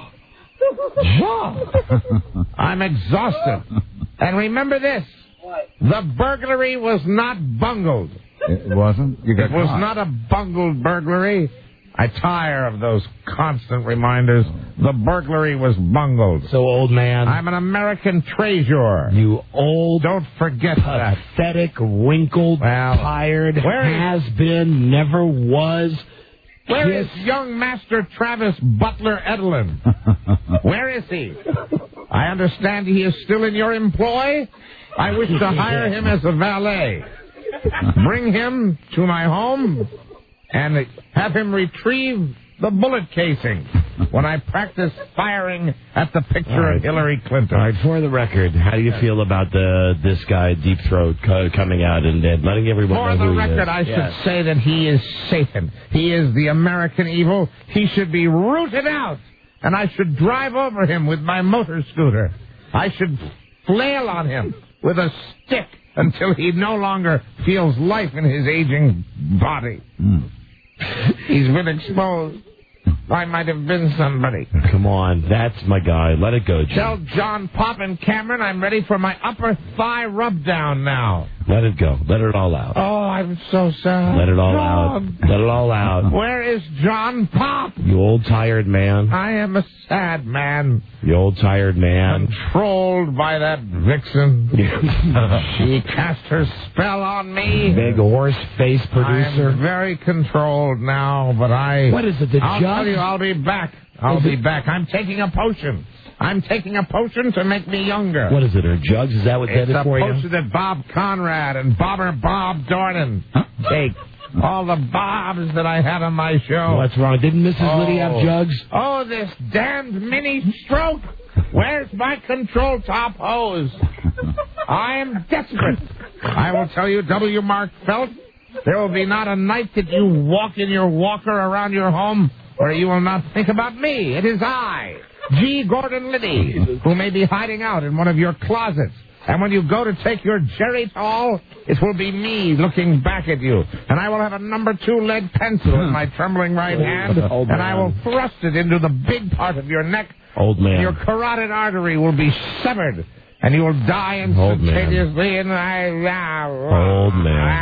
I'm exhausted. And remember this. The burglary was not bungled. It wasn't? You got It was caught. not a bungled burglary. I tire of those constant reminders. The burglary was bungled. So, old man, I'm an American treasure. you old, Don't forget that. pathetic, wrinkled, Well, tired, where is- has been, never was. Where Yes. is young Master Travis Butler Edelin? Where is he? I understand he is still in your employ. I wish to hire him as a valet. Bring him to my home and have him retrieve the bullet casing. when I practice firing at the picture right. of Hillary Clinton. All right, for the record, how do you feel about the this guy, Deep Throat, co- coming out and, and letting everyone For know the who he record, is? I Yes. should say that he is Satan. He is the American evil. He should be rooted out, and I should drive over him with my motor scooter. I should flail on him with a stick until he no longer feels life in his aging body. Mm. He's been exposed. I might have been somebody. Come on, that's my guy. Let it go, Jim. Tell John, Pop, and Cameron I'm ready for my upper thigh rub down now. Let it go. Let it all out. Oh, I'm so sad. Let it all Dog. out. Let it all out. Where is John Pop? You old tired man. I am a sad man. You old tired man. Controlled by that vixen. She cast her spell on me. Big horse face producer. I'm very controlled now, but I... What is it, the I'll jug? tell you, I'll be back. I'll Is be it- back. I'm taking a potion. I'm taking a potion to make me younger. What is it, her jugs? Is that what It's that is a for potion you? that Bob Conrad and Bobber Bob Dornan take. All the Bobs that I had on my show. What's wrong? Didn't Missus Oh. Liddy have jugs? Oh, this damned mini stroke. Where's my control top hose? I am desperate. I will tell you, W. Mark Felt, there will be not a night that you walk in your walker around your home where you will not think about me. It is I, G. Gordon Liddy, who may be hiding out in one of your closets. And when you go to take your Geritol, it will be me looking back at you. And I will have a number two lead pencil in my trembling right hand, Old and I man. will thrust it into the big part of your neck. Old man. Your carotid artery will be severed, and you will die Old man. instantaneously. And I, Old man.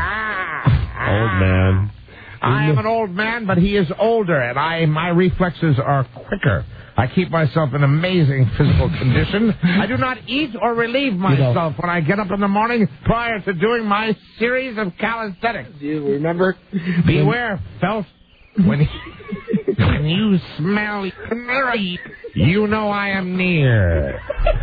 Old man. I am an old man, but he is older, and I my reflexes are quicker. I keep myself in amazing physical condition. I do not eat or relieve myself when I get up in the morning prior to doing my series of calisthenics. Do you remember? Beware, Felt. When, when you smell canary, you know I am near.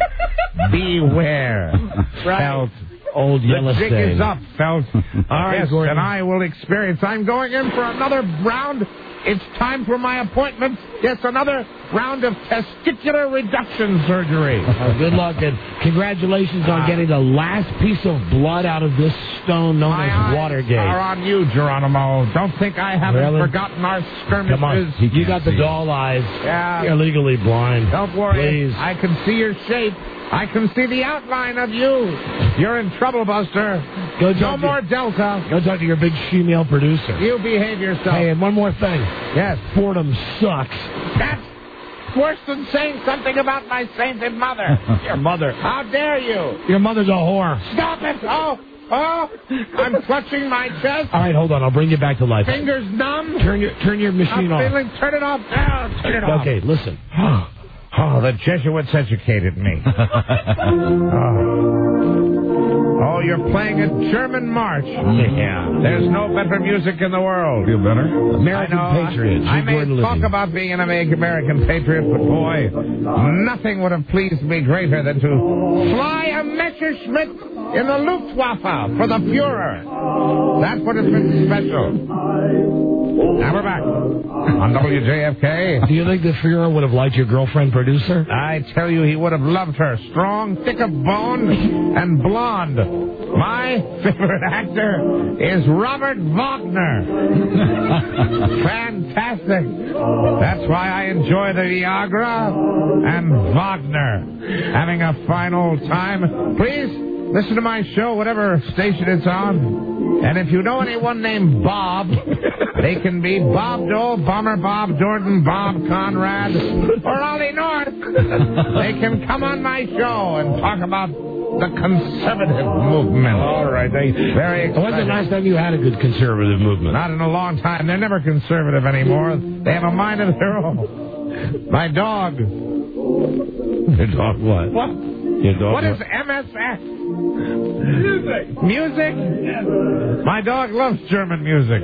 Beware, Felt. Old The yellow jig stain. is up, Felt. All right, yes, Gordon. and I will experience. I'm going in for another round. It's time for my appointment. Yes, another round of testicular reduction surgery. Uh, good luck and congratulations on getting the last piece of blood out of this stone known My as eyes Watergate. are on you, Geronimo. Don't think I haven't Really? forgotten our skirmishes. Come on, you got the doll eyes. Yeah. You're legally blind. Don't worry. Please. I can see your shape. I can see the outline of you. You're in trouble, Buster. Go no talk to- more Delta. Go talk to your big female producer. You behave yourself. Hey, and one more thing. Yes. Fordham sucks. That's worse than saying something about my sainted mother. Your mother. How dare you? Your mother's a whore. Stop it. Oh, oh. I'm clutching my chest. All right, hold on. I'll bring you back to life. Fingers numb. Turn your turn your machine I'm off. feeling, turn it off now. Turn it off. Okay, listen. Oh, the Jesuits educated me. oh. oh, you're playing a German march. Yeah. There's no better music in the world. Feel better? American I know. Patriots. I, I may Gordon talk Liddy. about being an American patriot, but boy, nothing would have pleased me greater than to fly a Messerschmitt in the Luftwaffe for the Fuhrer. That's what has been special. Now we're back on W J F K. Do you think the Fuhrer would have liked your girlfriend producer? I tell you, he would have loved her. Strong, thick of bone, and blonde. My favorite actor is Robert Wagner. Fantastic. That's why I enjoy the Viagra and Wagner. Having a fine old time. Please listen to my show, whatever station it's on. And if you know anyone named Bob, they can be Bob Dole, Bomber Bob, Jordan, Bob Conrad, or Ollie North. They can come on my show and talk about the conservative movement. All right. They, Very exciting. When's the last time you had a good conservative movement? Not in a long time. They're never conservative anymore. They have a mind of their own. My dog. Your dog what? What? Your dog What is M S S? Music. Music? My dog loves German music.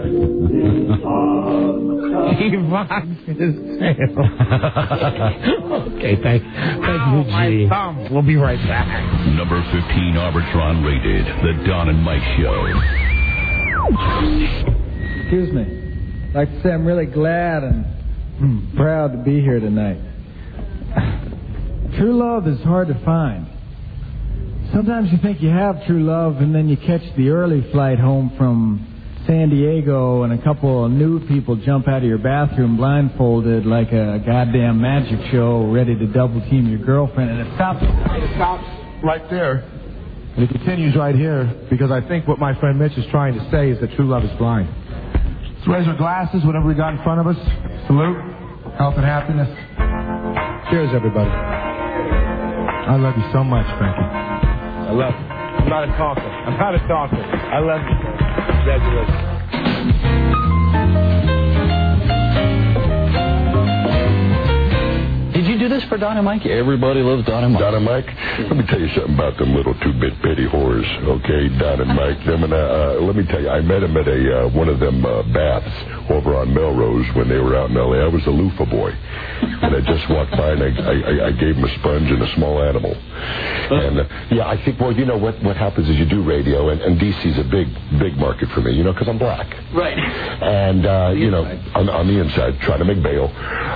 He wags his tail. Okay, thank, thank Ow, you, my G. thumb. We'll be right back. Number fifteen Arbitron rated, The Don and Mike Show. Excuse me. I'd like to say I'm really glad and I'm proud to be here tonight. True love is hard to find. Sometimes you think you have true love, and then you catch the early flight home from San Diego, and a couple of new people jump out of your bathroom blindfolded like a goddamn magic show, ready to double team your girlfriend, and it stops. It stops right there, and it continues right here, because I think what my friend Mitch is trying to say is that true love is blind. Let's raise our glasses, whatever we got in front of us. Salute, health and happiness. Cheers, everybody. I love you so much, Frankie. I love you. I'm not a talker. I'm not a talker. I love you. Congratulations. Did you do this for Don and Mike? Everybody loves Don and Mike. Don and Mike? Let me tell you something about them little two-bit petty whores, okay? Don and Mike. Them and, uh, let me tell you, I met them at a uh, one of them uh, baths over on Melrose when they were out in L A. I was a loofah boy. And I just walked by and I, I, I gave them a sponge and a small animal. And, uh, yeah, I think, well, you know, what, what happens is you do radio, and, and D C's a big, big market for me, you know, because I'm black. Right. And, uh, you know, on, on the inside, trying to make bail.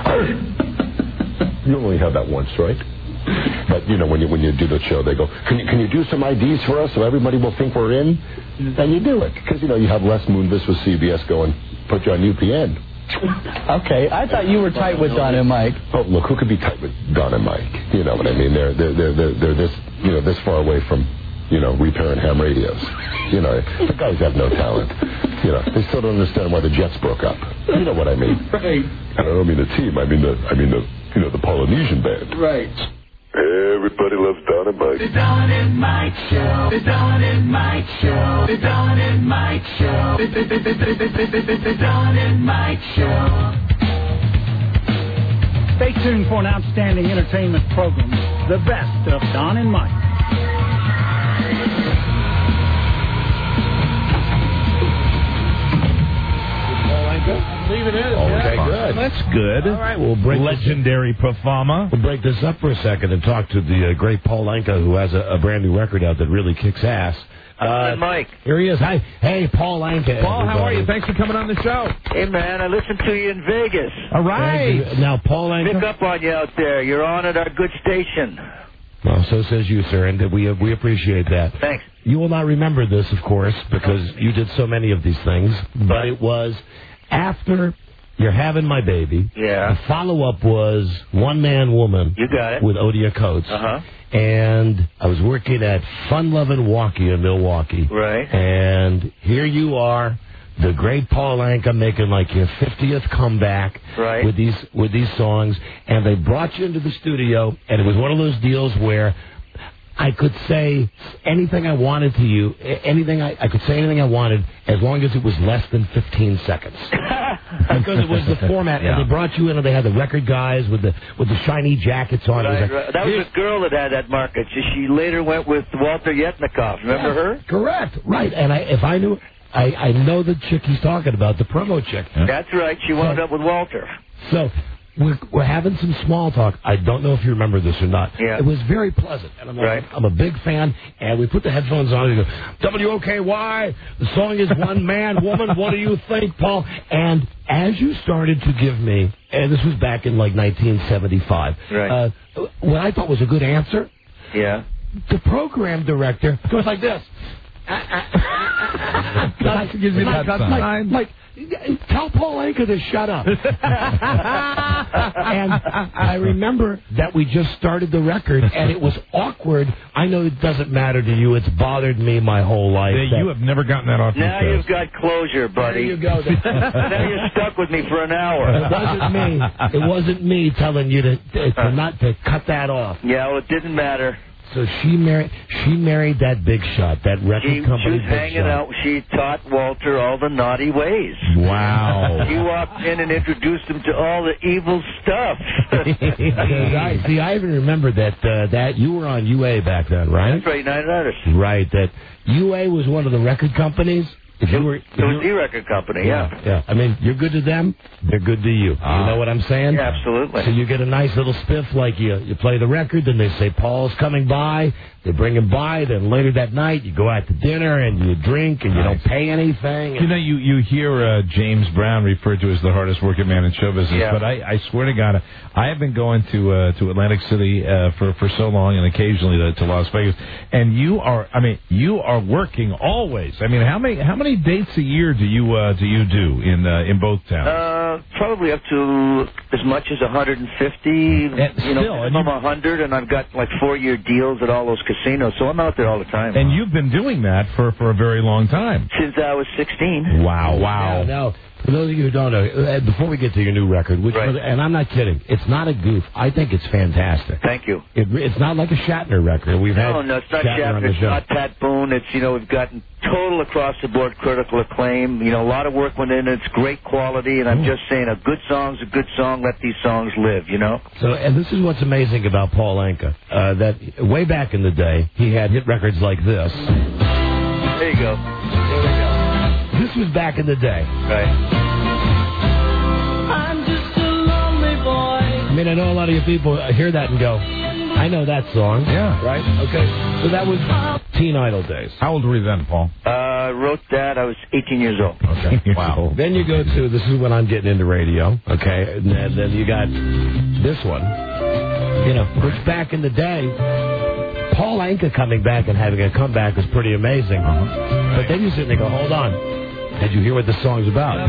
You only have that once, right? But, you know, when you when you do the show, they go, can you, can you do some I Ds for us so everybody will think we're in? And you do it. Because, you know, you have Les Moonves with C B S going, put you on U P N. Okay, I thought you were tight with Don and Mike. Oh, look, who could be tight with Don and Mike? You know what I mean? They're, they're, they're, they're, they're this, you know, this far away from, you know, repair and ham radios. You know, the guys have no talent. You know, they still don't understand why the Jets broke up. You know what I mean? Right. And I don't mean the team. I mean the, I mean the, you know, the Polynesian band. Right. Everybody loves Don and Mike. The Don and Mike Show. The Don and Mike Show. The Don and Mike Show. The, the, the, the, the, the, the, the, the Don and Mike Show. Stay tuned for an outstanding entertainment program, the best of Don and Mike. Leave it in. Okay, yeah. good. That's good. All right, we'll break legendary performer. We'll break this up for a second and talk to the uh, great Paul Anka, who has a, a brand new record out that really kicks ass. Uh, Mike. Here he is. Hi. Hey, Paul Anka. Paul, how are everybody. you? Thanks for coming on the show. Hey, man, I listened to you in Vegas. All right. Now, Paul Anka. Pick up on you out there. You're on at our good station. Well, so says you, sir, and we we appreciate that. Thanks. You will not remember this, of course, because you did so many of these things, but it was after You're Having My Baby. Yeah. The follow-up was One Man Woman. You got it. With Odia Coates. Uh-huh. And I was working at Fun Lovin' Walkie in Milwaukee. Right. And here you are, the great Paul Anka, making like your fiftieth comeback right. with these with these songs. And they brought you into the studio, and it was one of those deals where I could say anything I wanted to you, anything I, I could say anything I wanted, as long as it was less than fifteen seconds. Because it was the format, yeah. and they brought you in, and they had the record guys with the with the shiny jackets on. Right, it was like, right. That was a girl that had that market. She, she later went with Walter Yetnikoff. Remember yes, her? Correct. Right. And I, if I knew, I, I know the chick he's talking about, the promo chick. That's right. She wound so, up with Walter. So. We're, we're having some small talk. I don't know if you remember this or not. Yeah. It was very pleasant. And I'm, right. I'm a big fan. And we put the headphones on and we go, W O K Y, the song is One Man, Woman. What do you think, Paul? And as you started to give me, and this was back in like nineteen seventy-five, right. uh, what I thought was a good answer, yeah. the program director goes like this. That gives me that sign. Like, tell Paul Anka to shut up. And I remember that we just started the record, and it was awkward. I know it doesn't matter to you. It's bothered me my whole life. Yeah, you have never gotten that off your Now chest. you've got closure, buddy. There you go. Now you're stuck with me for an hour. It wasn't me. It wasn't me telling you to, to, to not to cut that off. Yeah, well, it didn't matter. So she married. She married that big shot, that record she, company. She was big hanging shot. out. She taught Walter all the naughty ways. Wow. She walked in and introduced him to all the evil stuff. I, see, I even remember that uh, that you were on U A back then, right? That's right, United Artists. Right. That U A was one of the record companies If you were, if It was you the record company, yeah. yeah. I mean, you're good to them, they're good to you. Ah. You know what I'm saying? Yeah, absolutely. So you get a nice little spiff, like you you play the record, then they say Paul's coming by. They bring him by. Then later that night, you go out to dinner and you drink and you Nice. don't pay anything. You know, you, you hear uh, James Brown referred to as the hardest working man in show business, Yeah. but I, I swear to God, I have been going to uh, to Atlantic City uh, for for so long, and occasionally to, to Las Vegas. And you are, I mean, you are working always. I mean, how many how many dates a year do you uh, do you do in uh, in both towns? Uh, probably up to as much as one hundred fifty, And you know, still, and minimum you- one hundred, and I've got like four-year deals at all those casinos, so I'm out there all the time. And you've been doing that for, for a very long time. Since I was sixteen. Wow, wow. Now, now, for those of you who don't know, uh, before we get to your new record, which, Right. and I'm not kidding, it's not a goof. I think it's fantastic. Thank you. It, it's not like a Shatner record. We've had No, no, it's not Shatner on Shatner, the it's show. not Pat Boone, it's, you know, we've gotten total across-the-board critical acclaim. You know, a lot of work went in, it's great quality, and I'm just saying a good song's a good song, let these songs live, you know? So, and this is what's amazing about Paul Anka, uh, that way back in the day, he had hit records like this. There you go. There we go. This was back in the day. Right. I'm just a lonely boy. I mean, I know a lot of you people hear that and go, I know that song. Yeah. Right? Okay. So that was Teen Idol days. How old were you then, Paul? Uh, wrote that, I was eighteen years old. Okay. Wow. Then you go to, this is when I'm getting into radio, okay, and then, then you got this one, you know, which back in the day, Paul Anka coming back and having a comeback was pretty amazing. Uh-huh. But then you sit there and go, hold on, did you hear what the song's about?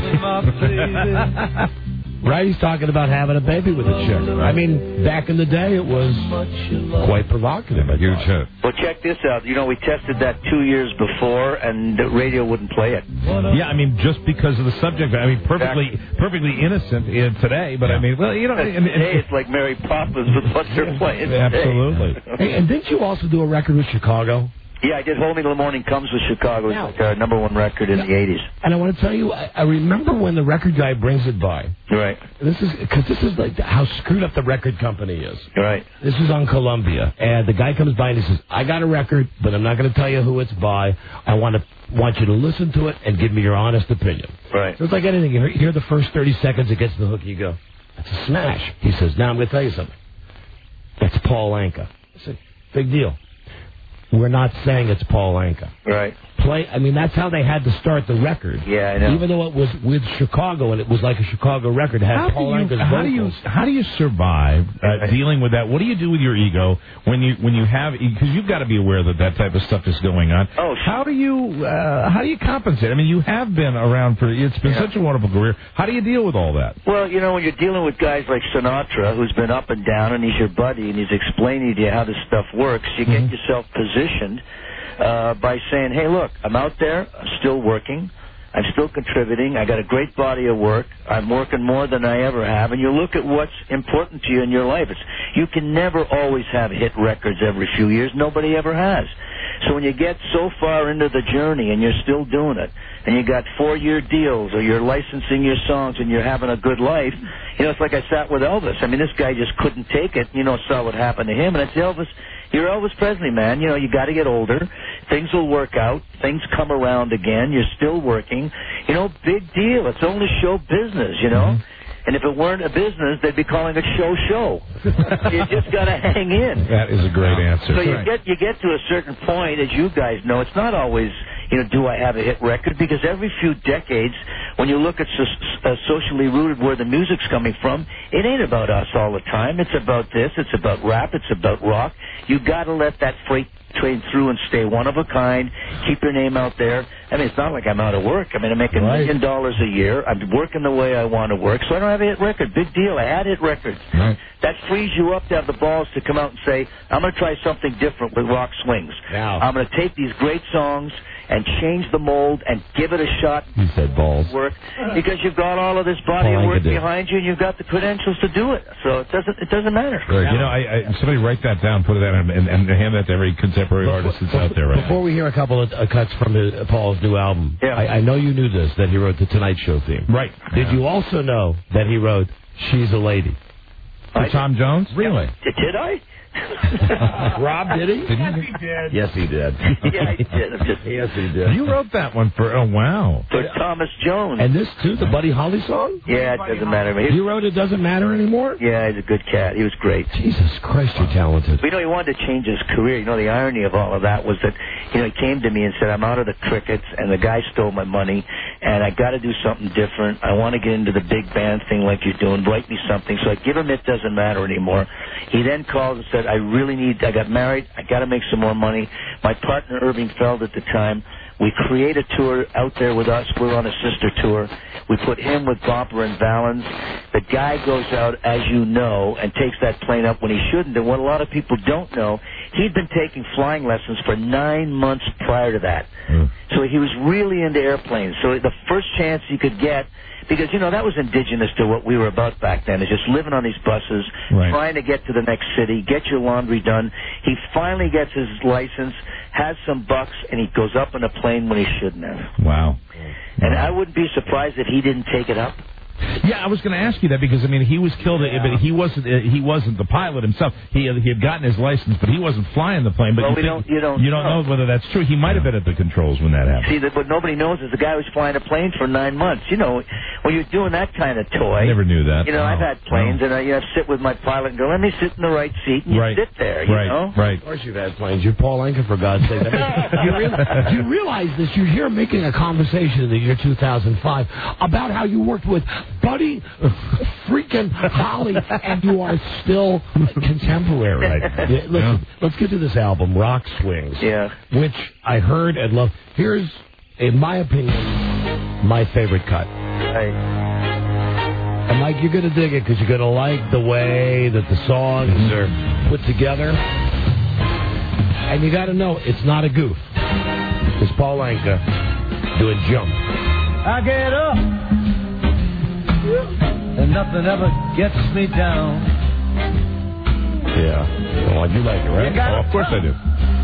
Right, he's talking about having a baby with a chick. I mean, back in the day, it was quite provocative. A huge hit. Well, check this out. You know, we tested that two years before, and the radio wouldn't play it. Yeah, I mean, just because of the subject. I mean, perfectly perfectly innocent in today, but I mean, well, you know, and, and, Today it's like Mary Poppins with what they're playing today. absolutely. Hey, and didn't you also do a record with Chicago? Yeah, I did Hold Me Till the Morning Comes with Chicago. It's like our number one record in the eighties. And I want to tell you, I, I remember when the record guy brings it by. Right. This is because this is like how screwed up the record company is. Right. This is on Columbia, and the guy comes by and he says, "I got a record, but I'm not going to tell you who it's by. I want to want you to listen to it and give me your honest opinion." Right. So it's like anything. You hear, you hear the first thirty seconds, it gets to the hook, you go, "That's a smash." He says, "Now I'm going to tell you something. That's Paul Anka." I said, "Big deal. We're not saying it's Paul Anka." Right. Play. I mean, that's how they had to start the record. Yeah, I know. Even though it was with Chicago and it was like a Chicago record, it had How do Paul you Anka's how do you vocals. how do you survive uh, dealing with that? What do you do with your ego when you when you have because you've got to be aware that that type of stuff is going on. Oh, how do you uh, how do you compensate? I mean, you have been around for it's been Yeah. such a wonderful career. How do you deal with all that? Well, you know, when you're dealing with guys like Sinatra, who's been up and down, and he's your buddy, and he's explaining to you how this stuff works, you get yourself positioned uh, by saying, hey, look, I'm out there, I'm still working, I'm still contributing, I got a great body of work, I'm working more than I ever have, and you look at what's important to you in your life. It's, you can never always have hit records every few years. Nobody ever has. So when you get so far into the journey and you're still doing it, and you got four-year deals, or you're licensing your songs and you're having a good life, you know, it's like I sat with Elvis. I mean, this guy just couldn't take it. You know, saw what happened to him, and it's Elvis. You're Elvis Presley, man. You know, you got to get older. Things will work out. Things come around again. You're still working. You know, big deal. It's only show business, you know. Mm-hmm. And if it weren't a business, they'd be calling it show show. You just got to hang in. That is a great answer. So you get you get to a certain point, as you guys know, it's not always, you know, do I have a hit record? Because every few decades, when you look at so, uh, socially rooted where the music's coming from, it ain't about us all the time. It's about this. It's about rap. It's about rock. You got to let that freight train through and stay one of a kind. Keep your name out there. I mean, it's not like I'm out of work. I mean, I'm making a Right. million dollars a year. I'm working the way I want to work, so I don't have a hit record. Big deal. I had hit records. Right. That frees you up to have the balls to come out and say, I'm going to try something different with Rock Swings. Now. I'm going to take these great songs and change the mold and give it a shot. He said balls. Work because you've got all of this body Paul of work Anka did. behind you, and you've got the credentials to do it. So it doesn't it doesn't matter. Good. You know, I, I, somebody write that down, put it down, and, and hand that to every contemporary artist that's out there right Before we hear a couple of uh, cuts from his, uh, Paul's new album, Yeah. I, I know you knew this, that he wrote the Tonight Show theme. now. Right. Did you also know that he wrote She's a Lady? For Tom Jones? Really? Did I? Rob, did he? Didn't he did. Yes, he did. Yeah, he did. I'm just, yes, he did. You wrote that one for, oh, wow. For Thomas Jones. And this, too, the Buddy Holly song? Yeah, it doesn't matter to me. You wrote It Doesn't Matter Anymore? Yeah, he's a good cat. He was great. Jesus Christ, you're talented. You know, he wanted to change his career. You know, the irony of all of that was that, you know, he came to me and said, I'm out of the crickets, and the guy stole my money, and I got to do something different. I want to get into the big band thing like you're doing. Write me something. So I give him It Doesn't Matter Anymore. He then called and said, I really need, I got married. I got to make some more money. My partner, Irving Feld, at the time, we create a tour out there with us. We're on a sister tour. We put him with Bopper and Valens. The guy goes out, as you know, and takes that plane up when he shouldn't. And what a lot of people don't know, he'd been taking flying lessons for nine months prior to that. Mm. So he was really into airplanes. So the first chance he could get, because, you know, that was indigenous to what we were about back then, is just living on these buses, right, trying to get to the next city, get your laundry done. He finally gets his license, has some bucks, and he goes up in a plane when he shouldn't have. Wow. And wow. I wouldn't be surprised if he didn't take it up. Yeah, I was going to ask you that because I mean he was killed, yeah. but he wasn't uh, he wasn't the pilot himself. He he had gotten his license, but he wasn't flying the plane. But well, you, we think, don't, you don't you don't know. know whether that's true. He might have been at the controls when that happened. See, that what nobody knows is the guy was flying a plane for nine months. You know, when you're doing that kind of toy. I never knew that. You know, oh. I've had planes, oh. and I you know, sit with my pilot and go, let me sit in the right seat, and you right. sit there. You right. know, right. Of course you've had planes. You're Paul Anka, for God's sake. I mean, do, you realize, do you realize this? You're here making a conversation in the year two thousand five about how you worked with Buddy freaking Holly, and you are still contemporary. Right. Yeah, listen, yeah. Let's get to this album, Rock Swings, yeah. which I heard and loved. Here's, in my opinion, my favorite cut. Right. And, Mike, you're going to dig it because you're going to like the way that the songs mm-hmm. are put together. And you got to know, it's not a goof. It's Paul Anka doing Jump. I get up, and nothing ever gets me down. Yeah. Well, you like it, right? Oh, of course I do.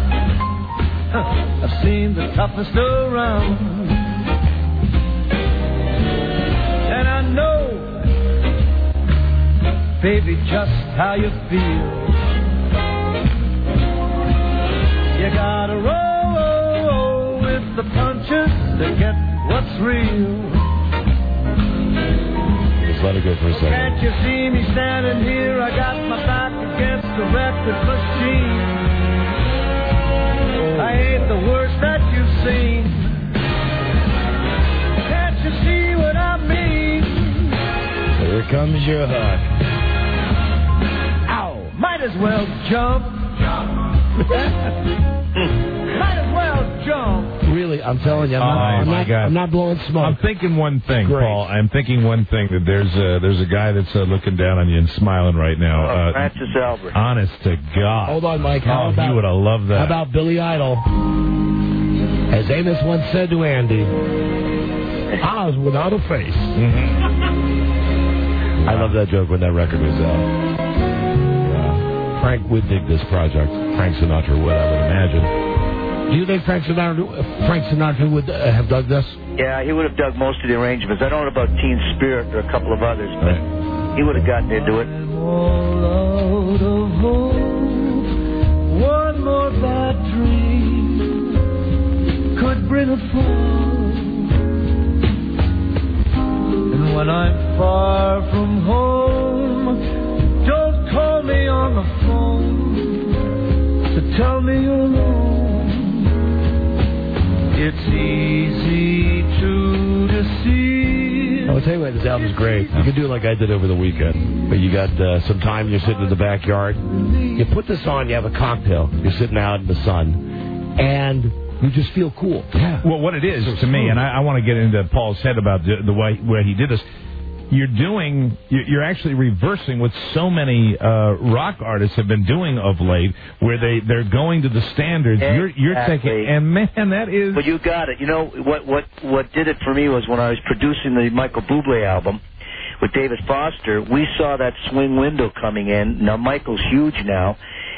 I've seen the toughest around. And I know, baby, just how you feel. You gotta roll with the punches to get what's real. Let it go for a second. Can't you see me standing here? I got my back against the record machine. I ain't the worst that you've seen. Can't you see what I mean? Here comes your hook. Ow! Might as well jump. Jump. Might as well jump. Really, I'm telling you, I'm, oh, not, I'm, my not, God. I'm not blowing smoke. I'm thinking one thing, Great. Paul. I'm thinking one thing, that there's a, there's a guy that's uh, looking down on you and smiling right now. Oh, uh, Francis Albert. Honest to God. Hold on, Mike. How oh, about, you would have loved that. How about Billy Idol? As Amos once said to Andy, Oz without a face. Mm-hmm. I love that joke when that record was out. Uh, Frank would dig this project. Frank Sinatra would, I would imagine. Do you think Frank Sinatra, Frank Sinatra would uh, have dug this? Yeah, he would have dug most of the arrangements. I don't know about Teen Spirit or a couple of others, but right. he would have gotten into it. One more bad dream could bring a fall. And when I'm far from home, don't call me on the phone to tell me you're alone. It's easy to deceive. I'll tell you what, this album's great. You can do it like I did over the weekend. But you got uh, some time, you're sitting in the backyard. You put this on, you have a cocktail. You're sitting out in the sun. And you just feel cool. Yeah. Well, what it is so to smooth. me, and I, I want to get into Paul's head about the, the way where he did this. You're doing, you're actually reversing what so many uh, rock artists have been doing of late, where they, they're going to the standards. Exactly. You're, you're taking, and man, that is... But you got it. You know, what, what, what did it for me was when I was producing the Michael Bublé album with David Foster, we saw that swing window coming in. Now, Michael's huge now,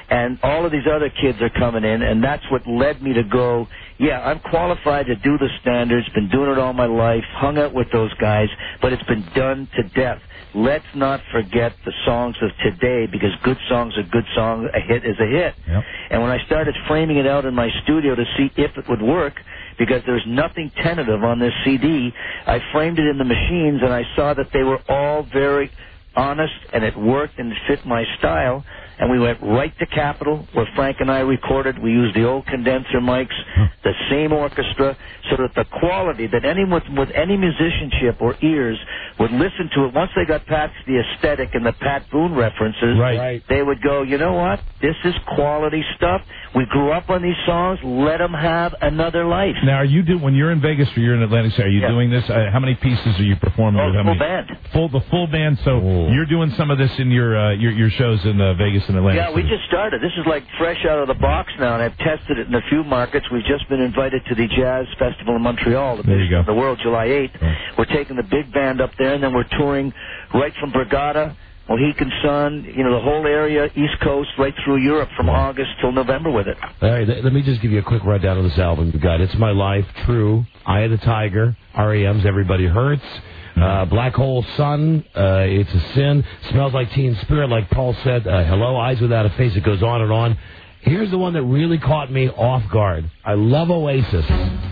and all of these other kids are coming in, and that's what led me to go, yeah, I'm qualified to do the standards, been doing it all my life, hung out with those guys, but it's been done to death. Let's not forget the songs of today, because good songs are good songs, a hit is a hit. Yep. And when I started framing it out in my studio to see if it would work, because there's nothing tentative on this C D, I framed it in the machines, and I saw that they were all very honest, and it worked, and it fit my style. And we went right to Capitol, where Frank and I recorded. We used the old condenser mics, the same orchestra, so that the quality that anyone with any musicianship or ears would listen to it, once they got past the aesthetic and the Pat Boone references, Right. Right. they would go, you know what? This is quality stuff. We grew up on these songs. Let them have another life. Now, are you do when you're in Vegas or you're in Atlantic City? Are you Yeah. doing this? Uh, how many pieces are you performing Oh, with? How full many? band. Full the full band. So you're doing some of this in your uh, your, your shows in uh, Vegas and Atlantic Yeah, we City. just started. This is like fresh out of the box now, and I've tested it in a few markets. We've just been invited to the Jazz Festival in Montreal, the There you biggest go. in the world, July eighth. We're taking the big band up there, and then we're touring right from Borgata, Mohican Sun, you know, the whole area, East Coast, right through Europe from August till November with it. All right, th- let me just give you a quick rundown of this album you've got. It's My Life, True, Eye of the Tiger, R E M's Everybody Hurts, uh, Black Hole Sun, uh, It's a Sin, Smells Like Teen Spirit, like Paul said, uh, Hello, Eyes Without a Face. It goes on and on. Here's the one that really caught me off guard. I love Oasis.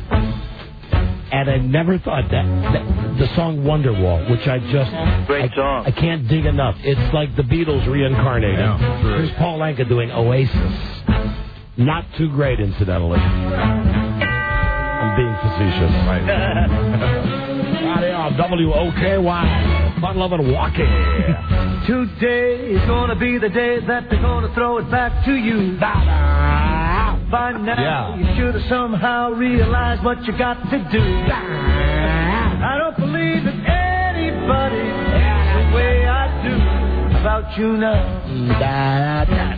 And I never thought that, that the song Wonderwall, which I just Great I, song. I can't dig enough. It's like the Beatles reincarnated. Yeah, sure. Here's Paul Anka doing Oasis. Not too great, incidentally. I'm being facetious. Right. Right on W O K Y. Fun loving walking. Today is gonna be the day that they're gonna throw it back to you. By now, Yeah. you should have somehow realized what you got to do. I don't believe that anybody feels the way I do about you now.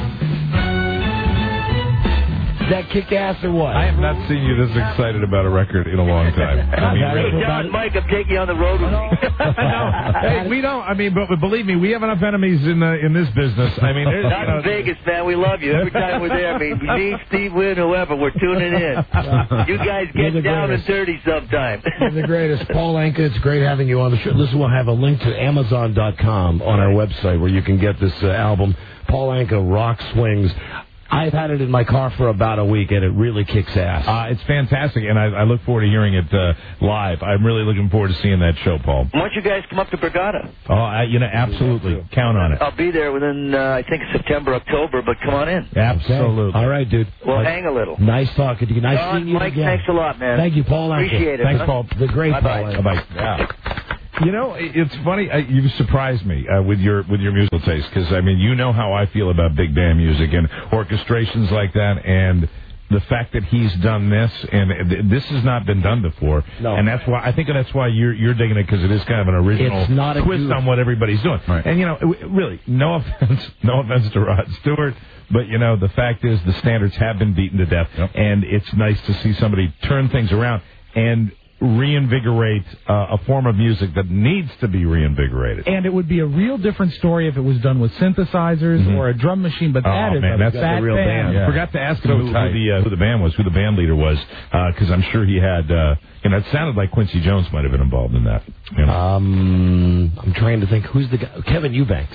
That kick ass or what? I have not seen you this excited about a record in a long time. I mean, Hey, really. John, Mike, I'm taking you on the road with me. Hey, we don't. I mean, but, but believe me, we have enough enemies in uh, in this business. I mean, there's, Not you know, in Vegas, man. We love you. Every time we're there, I mean, me, Steve Wynn, whoever, we're tuning in. You guys You're the get down and greatest. dirty sometime. You're the greatest. Paul Anka, it's great having you on the show. Listen, we'll have a link to Amazon dot com on our website where you can get this uh, album, Paul Anka Rock Swings. I've had it in my car for about a week, and it really kicks ass. Uh, it's fantastic, and I, I look forward to hearing it uh, live. I'm really looking forward to seeing that show, Paul. Why don't you guys come up to Borgata? Oh, I, you know, absolutely. Count on it. I'll be there within, uh, I think, September, October, but come on in. Absolutely. All right, dude. We'll Uh, hang a little. Nice talking to you. Nice John, seeing you Mike, again. thanks a lot, man. Thank you, Paul Anka. Appreciate it. Thanks, huh? Paul. The great Bye-bye. Paul Anka. Bye-bye. Yeah. You know, it- it's funny. Uh, you've surprised me uh, with your with your musical taste, because I mean, you know how I feel about big band music and orchestrations like that, and the fact that he's done this, and th- this has not been done before, No. and that's why I think that's why you're you're digging it, because it is kind of an original It's not a twist goof. on what everybody's doing. Right. And you know, it- really, no offense, no offense to Rod Stewart, but you know, the fact is the standards have been beaten to death, Yep. and it's nice to see somebody turn things around and reinvigorate uh, a form of music that needs to be reinvigorated. And it would be a real different story if it was done with synthesizers Mhm. or a drum machine. But Oh, that is man, a that's fat the real band. band. Forgot to ask him So who, who tight. the uh, who the band was, who the band leader was, because I'm sure he had. Uh, you know, it sounded like Quincy Jones might have been involved in that. You know. Um, I'm trying to think. Who's the guy? Kevin Eubanks.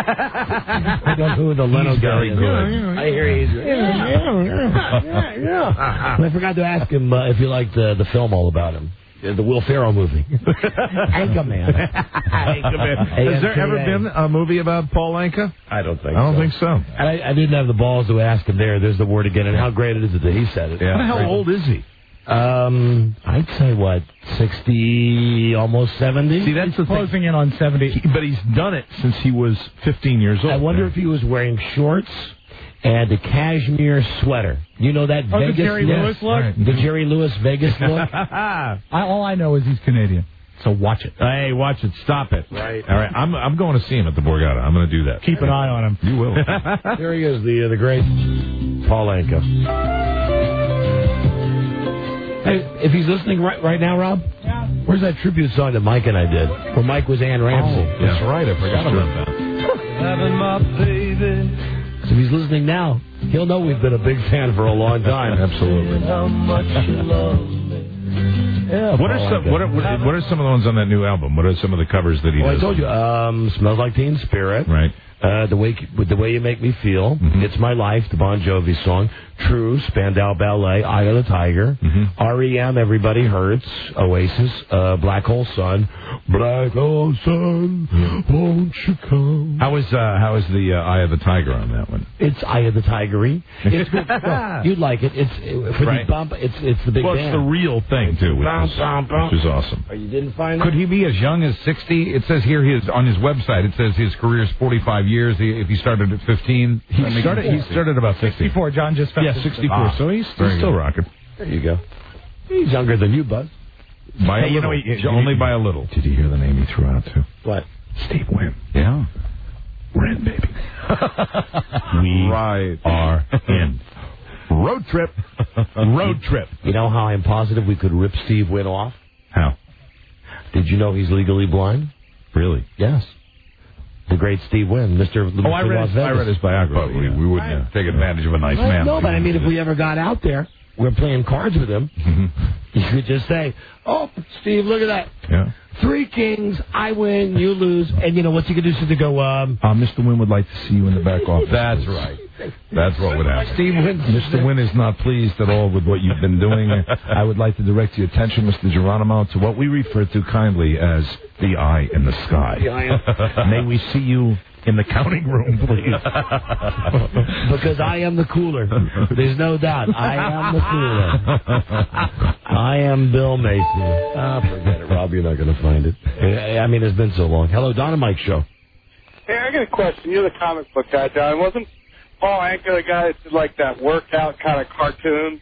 I don't know who the Leno He's guy very is. good. I hear he's. Yeah, yeah, yeah, yeah. And I forgot to ask him uh, if he liked uh, the film all about him. Uh, The Will Ferrell movie. Anchorman. Anchorman. Has there ever been a movie about Paul Anka? I don't think I don't so. think so. And I, I didn't have the balls to ask him there. There's the word again. And how great it is that he said it. Yeah. How Great. old is he? Um, I'd say, what, sixty, almost seventy? See, that's the thing. Closing in on seventy. He, but he's done it since he was fifteen years old. I wonder if he was wearing shorts and a cashmere sweater. You know that Oh, the Vegas Jerry look? Lewis look? The Jerry Lewis Vegas look? I, all I know is he's Canadian. So watch it. Hey, watch it. Stop it. Right. All right. I'm I'm going to see him at the Borgata. I'm going to do that. Keep an eye on him. You will. There he is, the uh, the great Paul Anka. Hey, if he's listening right right now, Rob, yeah. Where's that tribute song that Mike and I did? Where Mike was Ann Ramsey. Oh, that's right. I forgot about that. Having my baby. So if he's he's listening now, he'll know we've been a big fan for a long time. Absolutely. How much you love me. Yeah, What are some what are, what are what are some of the ones on that new album? What are some of the covers that he Well, does? I told you, um, Smells Like Teen Spirit. Right. Uh, the way with the way you make me feel. Mm-hmm. It's My Life, the Bon Jovi song. True, Spandau Ballet, Eye of the Tiger. Mm-hmm. R E M, Everybody Hurts. Oasis, uh, Black Hole Sun. Black Hole Sun, won't you come? How is uh, how is the uh, Eye of the Tiger on that one? It's Eye of the Tigery. It's good. No, you'd like it. It's it, for Right. the bump. It's it's the big Well, band. it's the real thing too, which Bum, is, bum, bum. which is awesome. Oh, you didn't find Could it? he be as young as sixty? It says here his on his website. It says his career is forty-five years. He, if he started at fifteen, He started he started about sixty. Before John just found Yeah, his- sixty-four. Ah. So he's, Very he's still good. rocking. There you go. He's younger than you, Buzz. By Hey, a you know, little. he- only by a little. Did you hear the name he threw out too? What? Steve Wynn. Yeah. We're in, baby. we Right. are in. Road trip. Road trip. You know how I'm positive we could rip Steve Wynn off? How? Did you know he's legally blind? Really? Yes. The great Steve Wynn, Mister Oh, I read, Las his, I Vegas. read his biography. But we, we wouldn't uh, take advantage of a nice man. No, but I mean, if we ever got out there, we're playing cards with him, you could just say, oh, Steve, look at that. Yeah. Three kings, I win, you lose. And you know what you could do is to go, um... Uh, Mister Wynn would like to see you in the back office. That's right. That's what would happen. Steve Wynn. Mister Wynn is not pleased at all with what you've been doing. I would like to direct your attention, Mister Geronimo, to what we refer to kindly as the eye in the sky. The eye in- May we see you in the counting room, please? Because I am the cooler. There's no doubt. I am the cooler. I am Bill Macy. Ah, forget it, Rob. You're not going to find it. I mean, it's been so long. Hello, Don and Mike Show. Hey, I got a question. You're the comic book guy, John. Wasn't Paul Anka the guy that did like that workout kind of cartoon?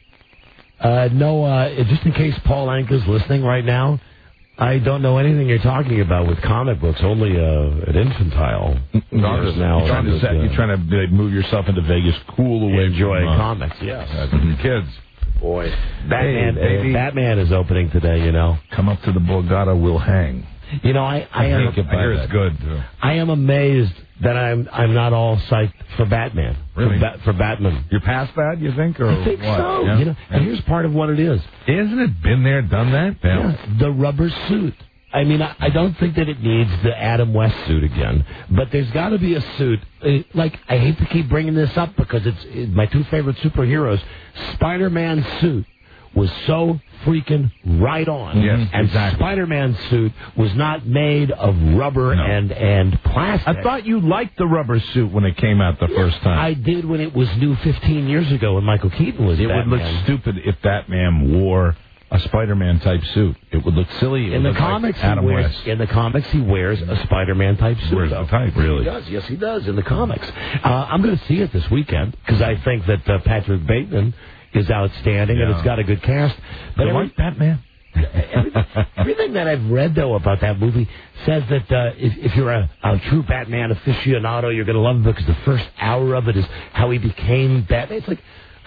Uh, no, uh, just in case Paul Anka's listening right now, I don't know anything you're talking about with comic books, only uh, an infantile personality. You're trying, to set, you're trying to uh, move yourself into Vegas, cool away enjoy from, uh, comics, yes. uh, kids. Boy, Batman, Hey, baby. uh, Batman is opening today, you know. Come up to the Borgata, we'll hang. You know, I, I, I am, think I hear it's good, too. I am amazed that I'm I'm not all psyched for Batman. Really? For, ba- for Batman. You're past that, you think, or I think what? so. Yeah? You know, and here's part of what it is. Isn't it been there, done that? Yeah, the rubber suit. I mean, I, I don't think that it needs the Adam West suit again, but there's got to be a suit. Uh, like, I hate to keep bringing this up because it's it, my two favorite superheroes. Spider-Man's suit was so freaking right on. Yes, and exactly. Spider-Man's suit was not made of rubber No. and, and plastic. I thought you liked the rubber suit when it came out the first time. I did when it was new fifteen years ago when Michael Keaton was It Batman. would look stupid if Batman wore a Spider-Man type suit. It would look silly. It In would the look like comics, Adam he wears, West. in the comics, he wears a Spider-Man type suit. Wears though. the type, really. He does. Yes, he does in the comics. Uh, I'm going to see it this weekend because I think that uh, Patrick Bateman is outstanding and Yeah. it's got a good cast. But You every, like Batman? everything, everything that I've read though about that movie says that uh, if, if you're a, a true Batman aficionado, you're going to love it because the first hour of it is how he became Batman. It's like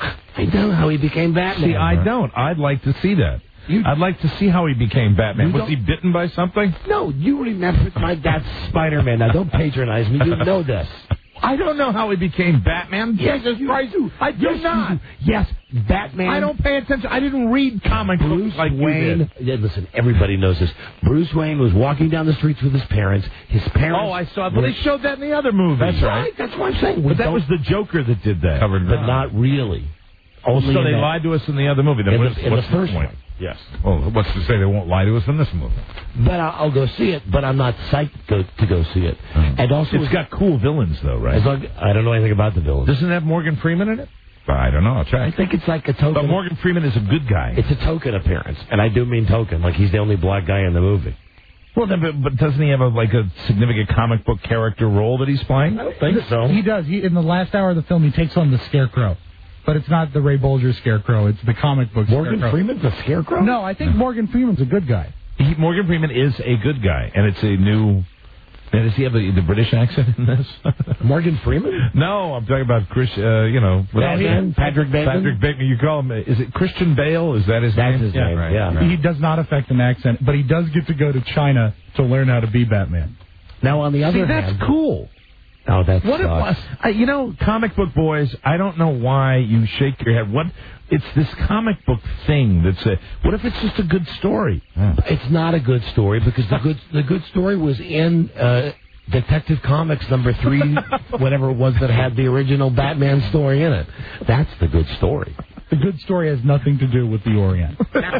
I know how he became Batman. See, I don't. I'd like to see that. You- I'd like to see how he became Batman. You Was don't- he bitten by something? No, you remember my dad's Spider-Man. Now don't patronize me. You know this. I don't know how he became Batman. Yes, Jesus you Christ. do. I do Yes, not. you do. Yes, Batman. I don't pay attention. I didn't read comic Bruce books like Wayne. you did. Yeah, listen, everybody knows this. Bruce Wayne was walking down the streets with his parents. His parents. Oh, I saw. But they showed that in the other movie. That's right. That's what I'm saying. We But that don't- was the Joker that did that. Covered but not really. Only so in they that- lied to us in the other movie. Then in what's, the, in what's the first point? one. Yes. Well, what's to say they won't lie to us in this movie? But I'll, I'll go see it. But I'm not psyched to, to go see it. And also, It's got cool villains, though, right? as long, I don't know anything about the villains. Doesn't it have Morgan Freeman in it? I don't know. I'll check. I think it's like a token. But Morgan Freeman is a good guy. It's a token appearance, and I do mean token. Like he's the only black guy in the movie. Well, then, but, but doesn't he have a, like a significant comic book character role that he's playing? I don't think so. He does. He in the last hour of the film, he takes on the Scarecrow. But it's not the Ray Bolger Scarecrow. It's the comic book Morgan Scarecrow. Freeman's a scarecrow? No, I think Morgan Freeman's a good guy. He, Morgan Freeman is a good guy, and it's a new. Now, does he have a, the British accent in this? Morgan Freeman? No, I'm talking about Chris. Uh, you know, Batman? Patrick Bateman? Patrick Bateman. You call him? Is it Christian Bale? Is that his That's name? his name, Right, yeah. right. He does not affect an accent, but he does get to go to China to learn how to be Batman. Now, on the other See, that's hand, cool. Oh, that's what? If, uh, you know, comic book boys. I don't know why you shake your head. What? It's this comic book thing that's a. What if it's just a good story? It's not a good story because the good the good story was in uh, Detective Comics number three, whatever it was that had the original Batman story in it. That's the good story. The good story has nothing to do with the Orient.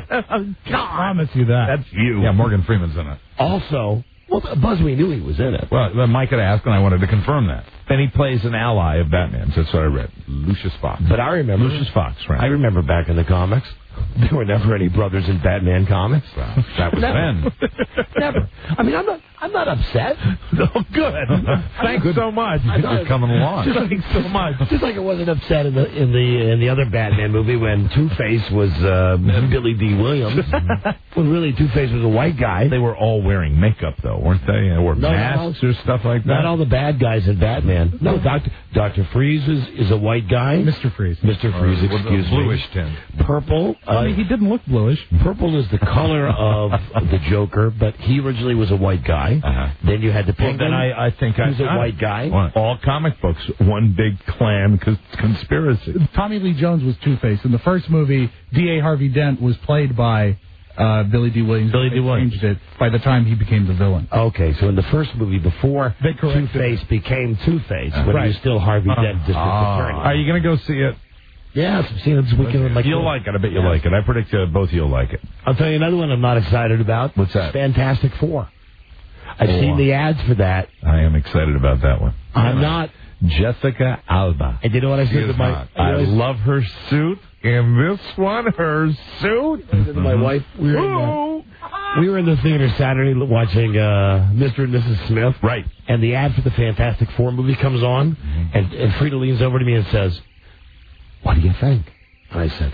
I promise you that. That's you. Yeah, Morgan Freeman's in it. Also, well, Buzz, we knew he was in it. Well, then Mike had asked, and I wanted to confirm that. And he plays an ally of Batman's. That's what I read. Lucius Fox. But I remember Lucius Fox, right? I remember back in the comics, there were never any brothers in Batman comics. Well, that was then. Never. I mean, I'm not. I'm not upset. No, good. Thanks good. so much. I'm not, You're coming along. Just like, Thanks so much. Just like I wasn't upset in the in the in the other Batman movie when Two-Face was uh, Billy D. Williams. When really Two-Face was a white guy. They were all wearing makeup, though, weren't they? Or no, masks no, or stuff like that. Not all the bad guys in Batman. No, Doctor Doctor Freeze is, is a white guy. Mister Freeze. Mister Freeze, or, excuse me. Bluish tint. Purple. Uh, I mean, he didn't look bluish. Purple is the color of the Joker, but he originally was a white guy. Uh-huh. Then you had the Penguin. Well, then I, I think He's I, a white guy. All comic books, one big clan cons- conspiracy. Tommy Lee Jones was Two-Face. In the first movie, D A Harvey Dent was played by uh, Billy D. Williams. Billy D. Williams. Changed it by the time he became the villain. Okay, so in the first movie, before Two-Face became Two-Face, when right. he was still Harvey uh, Dent, district uh, attorney. Are you going to go see it? Yeah, I've seen it this weekend with my You'll kid. like it. I bet you'll Yeah. like it. I predict uh, both of you'll like it. I'll tell you another one I'm not excited about. What's that? Fantastic Four. I've Oh, seen the ads for that. I am excited about that one. I'm Yeah. not. Jessica Alba. And you know what I said to my... Hot. I love her suit. In this one, her suit. I said to my wife, we were, in the, we were in the theater Saturday watching uh, Mister and Missus Smith. Right. And the ad for the Fantastic Four movie comes on, Mm-hmm. and, and Frida leans over to me and says, "What do you think?" And I said,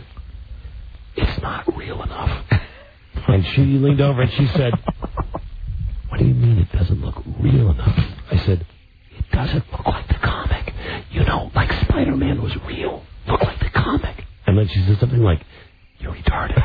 "It's not real enough." And she leaned over and she said, "What do you mean it doesn't look real enough?" I said, "It doesn't look like the comic. You know, like Spider-Man was real. Look like the comic." And then she said something like, "You're retarded."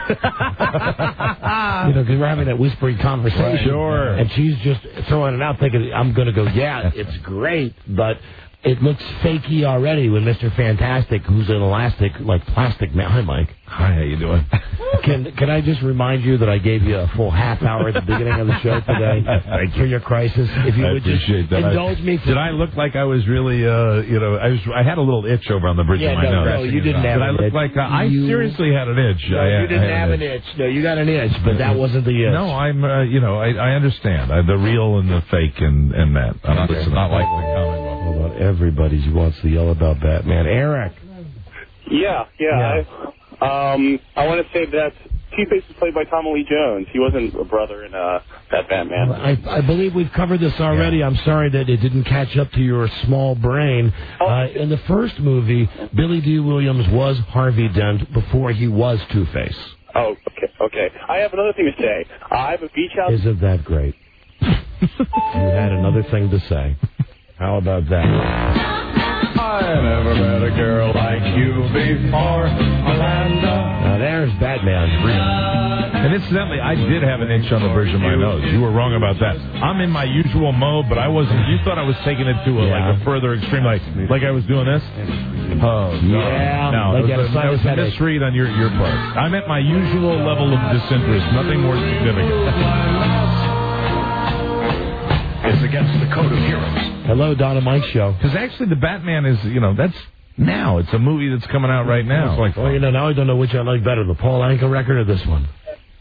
You know, because we're having that whispering conversation. Right. Sure. And she's just throwing it out thinking, I'm going to go, yeah, it's great, but it looks fakey already when Mister Fantastic, who's an elastic, like plastic man. Hi, Mike. Hi, how you doing? Can can I just remind you that I gave you a full half hour at the beginning of the show today for your crisis? If you I would just appreciate that. indulge I, me. For did I look like I was really, uh, you know, I was? I had a little itch over on the bridge Yeah, of my no, nose. no, you didn't have Did I an look itch. like uh, I You- seriously had an itch? No, I, you didn't I had have an itch. No, you got an itch, but that wasn't the itch. No, I'm, uh, you know, I, I understand uh, the real and the fake and, and that. I'm not, it's not like the comic book. Hold on, everybody wants to yell about Batman. Eric. Yeah, yeah. I, um, I want to say that Two-Face was played by Tommy Lee Jones. He wasn't a brother in uh, that Batman. I, I believe we've covered this already. Yeah. I'm sorry that it didn't catch up to your small brain. Oh. Uh, in the first movie, Billy D. Williams was Harvey Dent before he was Two-Face. Oh, okay, okay. I have another thing to say. Uh, I have a beach house. Isn't that great? You had another thing to say. How about that? I never met a girl like you before, Amanda. Now there's Batman. And incidentally, I did have an itch on the bridge of my nose. You were wrong about that. I'm in my usual mode, but I wasn't. You thought I was taking it to a, Yeah. like a further extreme, like like I was doing this. Oh no, Yeah, no, like it was, a a, that was a sinus misread on your your part. I'm at my usual level of disinterest. Nothing more significant. It's against the code of heroes. Hello, Don and Mike Show. Because actually, the Batman is, you know, that's now. It's a movie that's coming out right now. It's like, well, you know, now I don't know which I like better, the Paul Anka record or this one.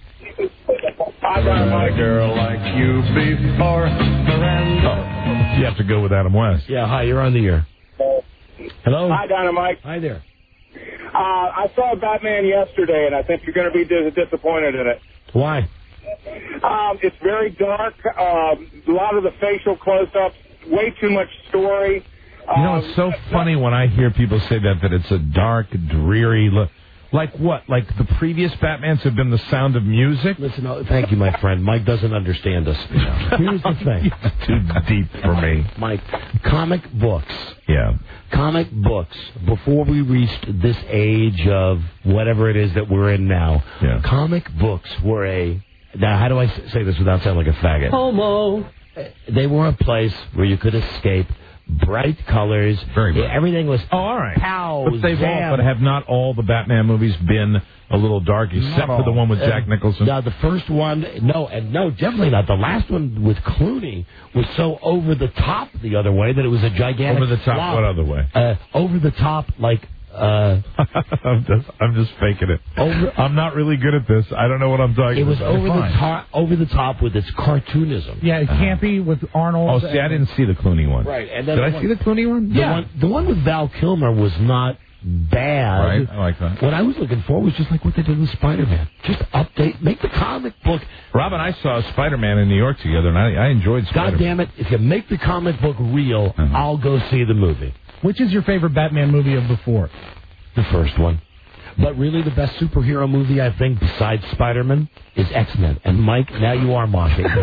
I got a girl like you before, Miranda. You have to go with Adam West. Yeah, hi, you're on the air. Hello? Hi, Dynamite. Hi there. Uh, I saw Batman yesterday, and I think you're going to be dis- disappointed in it. Why? Um, it's very dark. Um, a lot of the facial close-ups, way too much story. You know, it's so funny when I hear people say that, that it's a dark, dreary look. Like what? Like the previous Batmans have been the sound of music? Listen, oh, thank you, my friend. Mike doesn't understand us. Here's the thing. It's too deep for me. Mike, comic books. Yeah. Comic books, before we reached this age of whatever it is that we're in now, yeah. comic books were a... Now, how do I say this without sounding like a faggot? Homo. They were a place where you could escape bright colors. Very bright. Everything was oh, all right. pow, But they've zam. all, but have not all the Batman movies been a little dark, except for the one with Jack Nicholson? Uh, no, the first one, no, and no, definitely not. The last one with Clooney was so over the top the other way that it was a gigantic Over the top, flop. what other way? Uh, over the top, like. Uh, I'm just, I'm just faking it. Over, I'm not really good at this. I don't know what I'm talking it was about. over the top, over the top with its cartoonism. Yeah, it's campy with Arnold. Oh, see, I didn't see the Clooney one. Right, and then Did the I one- see the Clooney one? The Yeah. one, the one with Val Kilmer was not bad. Right, I like that. What I was looking for was just like what they did with Spider-Man. Just update, make the comic book. Rob and I saw Spider-Man in New York together, and I, I enjoyed Spider-Man. God damn it! If you make the comic book real, Uh-huh. I'll go see the movie. Which is your favorite Batman movie of the four? The first one. But really, the best superhero movie, I think, besides Spider-Man, is X-Men. And Mike, now you are mocking me.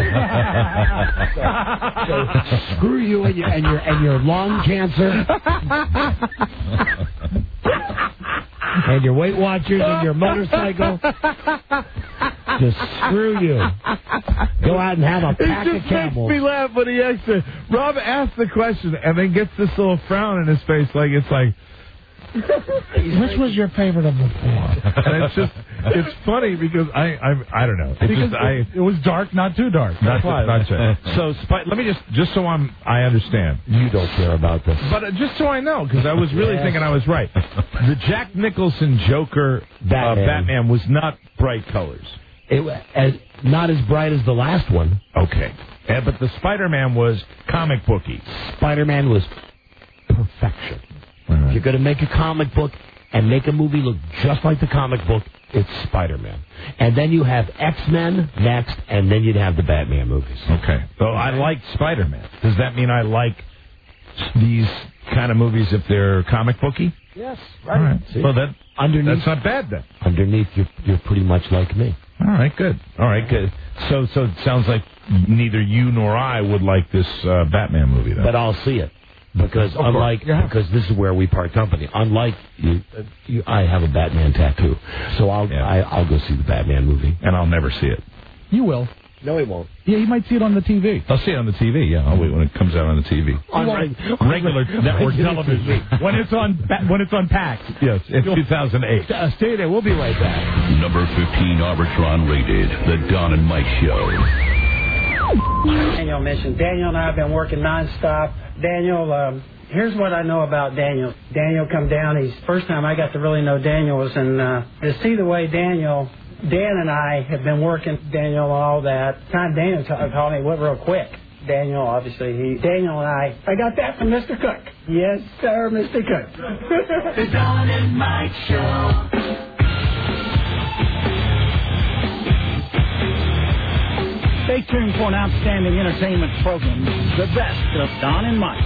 so, so screw you and your and your and your lung cancer, and your Weight Watchers and your motorcycle. Just screw you. Go out and have a pack it of just camels. makes me laugh when he actually Rob asks the question and then gets this little frown in his face, like it's like. Which was your favorite of the four? And it's just, it's funny because I, I, I don't know. It's Because just, I, it, it was dark, not too dark. not, That's why. not sure. So, Spy, let me just, just so I'm, I understand. You don't care about this. But uh, just so I know, because I was really Yes. thinking I was right. The Jack Nicholson Joker Batman, uh, Batman was not bright colors. It wa- as not as bright as the last one. Okay. Uh, but the Spider-Man was comic booky. Spider-Man was perfection. If you're going to make a comic book and make a movie look just like the comic book, it's Spider-Man. And then you have X-Men next, and then you'd have the Batman movies. Okay. So I like Spider-Man. Does that mean I like these kind of movies if they're comic booky? Yes, All right. See? Well, that, Underneath, that's not bad then. underneath you're, you're pretty much like me. All right, good. All right, good. So, so it sounds like neither you nor I would like this uh, Batman movie then. But I'll see it. Because Of unlike, course, yeah. because this is where we part company. Unlike you, uh, you I have a Batman tattoo, so I'll Yeah. I, I'll go see the Batman movie. And I'll never see it. You will. No, he won't. Yeah, you might see it on the T V. I'll see it on the T V, yeah. I'll wait when it comes out on the T V. On won't. reg- Regular network television. when it's on ba- when it's on PAX. Yes, in two thousand eight. Uh, stay there. We'll be right back. Number fifteen Arbitron rated, The Don and Mike Show. Daniel mentioned. Daniel and I have been working nonstop. Daniel, um, here's what I know about Daniel. Daniel come down. He's first time I got to really know Daniel was in uh, to see the way Daniel, Dan and I have been working. Daniel, all that time. Daniel t- called me. Went real quick. Daniel, obviously, he. Daniel and I. I got that from Mister Cook. Yes, sir, Mister Cook. The Don and Mike Show. Stay tuned for an outstanding entertainment program, the best of Don and Mike.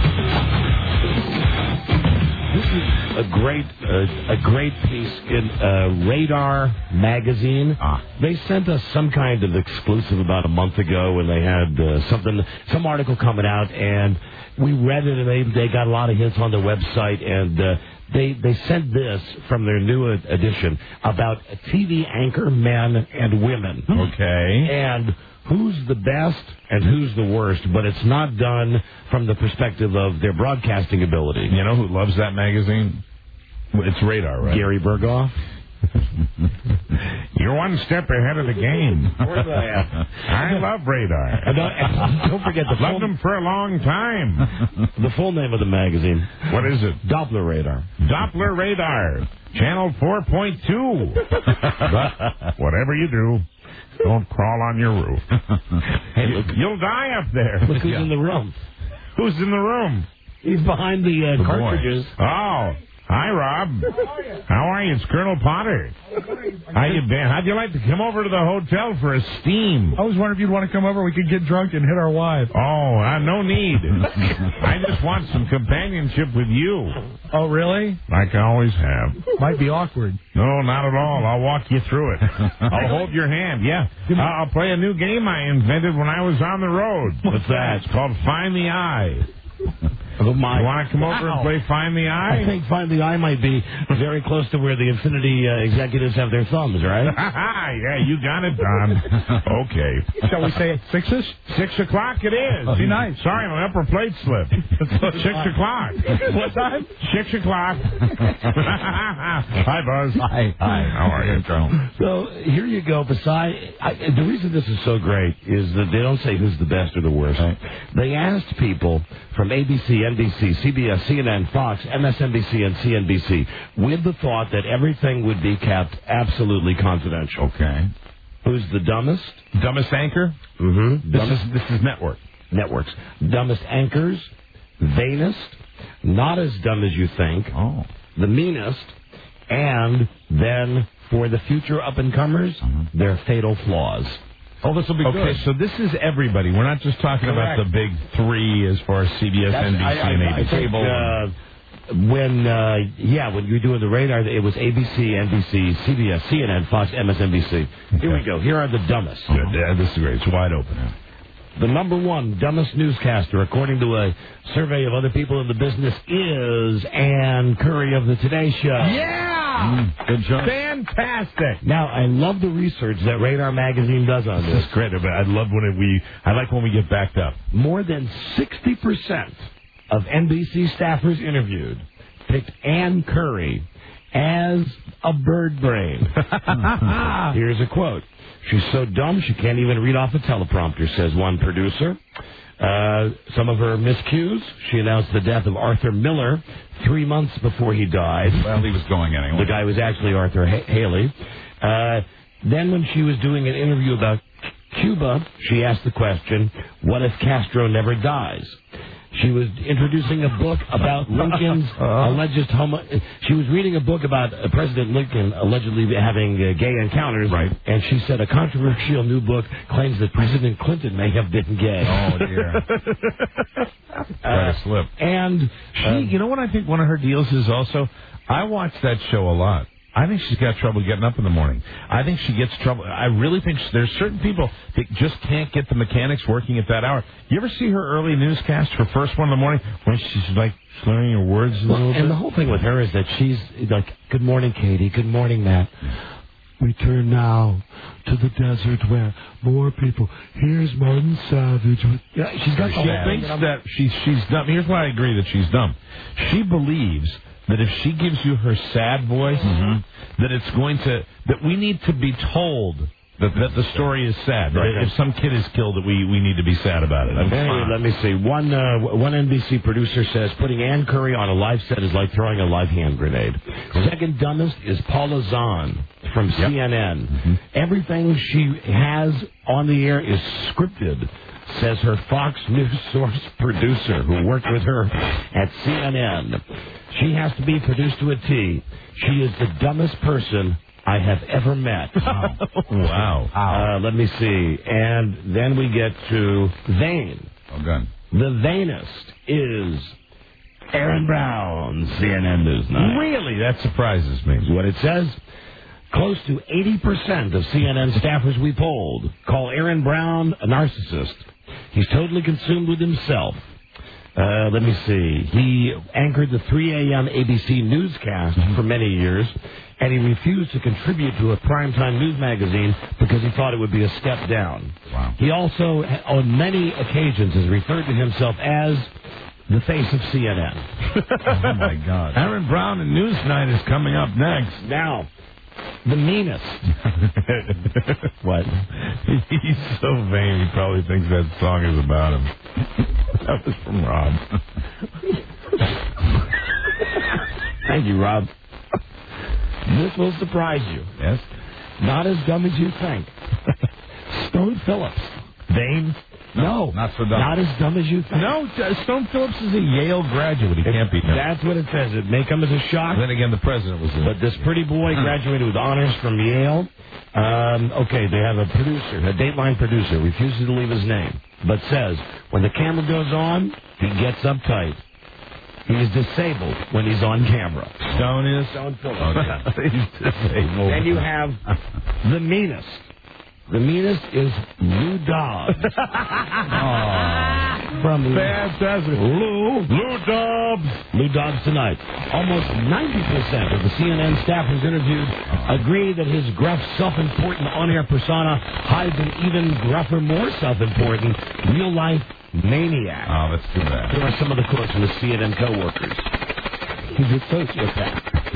This is a great, uh, a great piece in uh, Radar magazine. Ah. They sent us some kind of exclusive about a month ago, and they had uh, something, some article coming out, and we read it, and they they got a lot of hits on their website, and uh, they they sent this from their new ed- edition about T V anchor men and women. Okay. And who's the best and who's the worst, but it's not done from the perspective of their broadcasting ability. You know who loves that magazine? It's Radar, right? Gary Berghoff. You're one step ahead of the game. Of course I am. I love Radar. And don't, and don't forget the Loved full, them for a long time. the full name of the magazine. What is it? Doppler Radar. Doppler Radar, Channel four point two. But whatever you do, don't crawl on your roof. Hey, look, You'll die up there. look who's in the room. Who's in the room? He's behind the uh, The boy. cartridges. Oh, hi, Rob. How are you? It's Colonel Potter. How you been? How'd you like to come over to the hotel for a steam? I was wondering if you'd want to come over. We could get drunk and hit our wives. Oh, uh, no need. I just want some companionship with you, Oh, really? like I always have. Might be awkward. No, not at all. I'll walk you through it. I'll hold your hand, yeah. Uh, I'll play a new game I invented when I was on the road. What's that? It's called Find the Eye. Oh, my. You want to come over and play Find the Eye? I think Find the Eye might be very close to where the Infinity uh, executives have their thumbs, right? Yeah, you got it, Don. Okay. Shall we say six-ish? Six o'clock it is. Oh, be nice. Sorry, my upper plate slipped. Six o'clock. What time? Six o'clock. Hi, Buzz. Hi. Hi. How are you, Colonel? So here you go. Besides, I, the reason this is so great is that they don't say who's the best or the worst. Right. They asked people from A B C, N B C, C B S, C N N, Fox, M S N B C, and C N B C with the thought that everything would be kept absolutely confidential. Okay. Who's the dumbest? Dumbest anchor? Mm-hmm. This dumbest, is this is network. Networks. Dumbest anchors, vainest, not as dumb as you think, oh. the meanest, and then for the future up-and-comers, mm-hmm. their fatal flaws. Oh, this will be okay, good. So this is everybody. We're not just talking Correct. about the big three as far as C B S, That's, N B C, I, I, and A B C. I think, uh, when, uh, yeah, when you were doing the radar, it was A B C, N B C, C B S, C N N, Fox, M S N B C. Okay. Here we go. Here are the dumbest. Good. Yeah, this is great. It's wide open. Yeah. The number one dumbest newscaster, according to a survey of other people in the business, is Ann Curry of the Today Show. Yeah! Mm, good job. Fantastic. Now, I love the research that Radar Magazine does on this. It's great, but I love when it, we, I like when we get backed up. More than sixty percent of N B C staffers interviewed picked Ann Curry as a bird brain. Here's a quote. She's so dumb she can't even read off a teleprompter, says one producer. Uh, some of her miscues. She announced the death of Arthur Miller three months before he died. Well, he was going anyway. The guy was actually Arthur H- Haley. Uh, then when she was doing an interview about Cuba, she asked the question, what if Castro never dies? She was introducing a book about Lincoln's alleged homo... She was reading a book about uh, President Lincoln allegedly having uh, gay encounters. Right. And she said a controversial new book claims that President Clinton may have been gay. Oh, dear. Quite a slip. And... She, Um, you know what I think one of her deals is also? I watch that show a lot. I think she's got trouble getting up in the morning. I think she gets trouble. I really think she, there's certain people that just can't get the mechanics working at that hour. You ever see her early newscast, her first one in the morning, when she's like slurring her words a well, little and bit? And the whole thing with her is that she's like, good morning, Katie. Good morning, Matt. We turn now to the desert where more people. Here's Martin Savage. With, yeah, she's got the she whole thinks thing. that she's, she's dumb. Here's why I agree that she's dumb. She believes that if she gives you her sad voice, mm-hmm. that it's going to, that we need to be told that, that the story is sad. Right? If some kid is killed, that we, we need to be sad about it. Okay, let me see. One uh, one N B C producer says putting Ann Curry on a live set is like throwing a live hand grenade. Second dumbest is Paula Zahn from yep. C N N. Mm-hmm. Everything she has on the air is scripted, says her Fox News source producer who worked with her at C N N. She has to be produced to a T. She is the dumbest person I have ever met. Wow. wow. Uh, let me see. And then we get to vain. Oh, good. The vainest is Aaron Brown, C N N Newsnight. Really? That surprises me. That's what it says. Close to eighty percent of C N N staffers we polled call Aaron Brown a narcissist. He's totally consumed with himself. Uh, let me see. He anchored the three a.m. A B C newscast mm-hmm. for many years, and he refused to contribute to a primetime news magazine because he thought it would be a step down. Wow. He also, on many occasions, has referred to himself as the face of C N N. Oh, my God. Aaron Brown and Newsnight is coming up next. Now, the meanest. What? He's so vain, he probably thinks that song is about him. That was from Rob. Thank you, Rob. This will surprise you. Yes? Not as dumb as you think. Stone Phillips. Vain? No, not so dumb. Not as dumb as you think. No, uh, Stone Phillips is a Yale graduate. He can't be. No. That's what it says. It may come as a shock. Then again, the president was there. But this pretty boy graduated with honors from Yale. Um, okay, they have a producer, a Dateline producer, refuses to leave his name, but says when the camera goes on, he gets uptight. He is disabled when he's on camera. Stone is? Stone Phillips. Okay. He's disabled. Then you have the meanest. The meanest is Lou Dobbs. from Fantastic. Lou. Lou Dobbs. Lou Dobbs tonight. Almost ninety percent of the C N N staffers interviewed agree that his gruff, self-important on-air persona hides an even gruffer, more self-important real-life maniac. Oh, that's too bad. Here are some of the quotes from his C N N co-workers. He's a sociopath.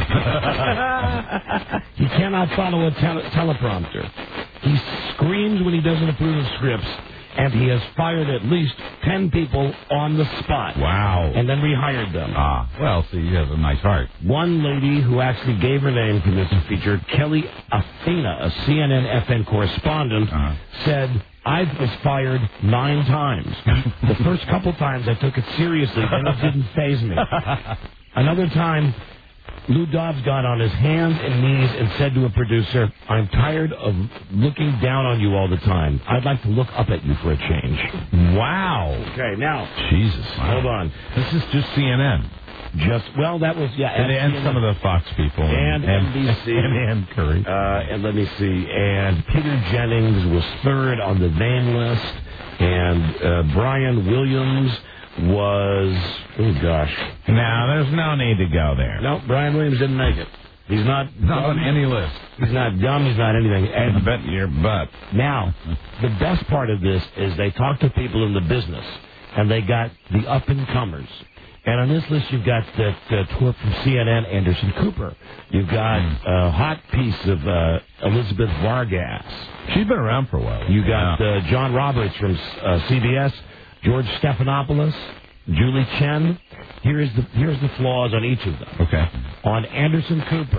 He cannot follow a tele- teleprompter. He screams when he doesn't approve of scripts, and he has fired at least ten people on the spot. Wow. And then rehired them. Ah, well, see, he has a nice heart. One lady who actually gave her name for this feature, Kelly Athena, a C N N F N correspondent, uh-huh. said, I was fired nine times. The first couple times I took it seriously, then it didn't faze me. Another time, Lou Dobbs got on his hands and knees and said to a producer, I'm tired of looking down on you all the time. I'd like to look up at you for a change. Wow. Okay, now. Jesus. Wow. Hold on. This is just C N N. Just, well, that was, yeah. And, and some of the Fox people. And, and N B C. And Ann Curry. Uh, and let me see. And Peter Jennings was third on the name list. And uh, Brian Williams was, oh gosh. Now, there's no need to go there. No, Brian Williams didn't make it. He's not, not on any list. He's not dumb. He's not anything. And I bet your butt. Now, the best part of this is they talked to people in the business, and they got the up-and-comers. And on this list, you've got that uh, tour from C N N, Anderson Cooper. You've got a hot piece of uh, Elizabeth Vargas. She's been around for a while. You got uh, John Roberts from uh, C B S, George Stephanopoulos, Julie Chen. Here's the here's the flaws on each of them. Okay. On Anderson Cooper,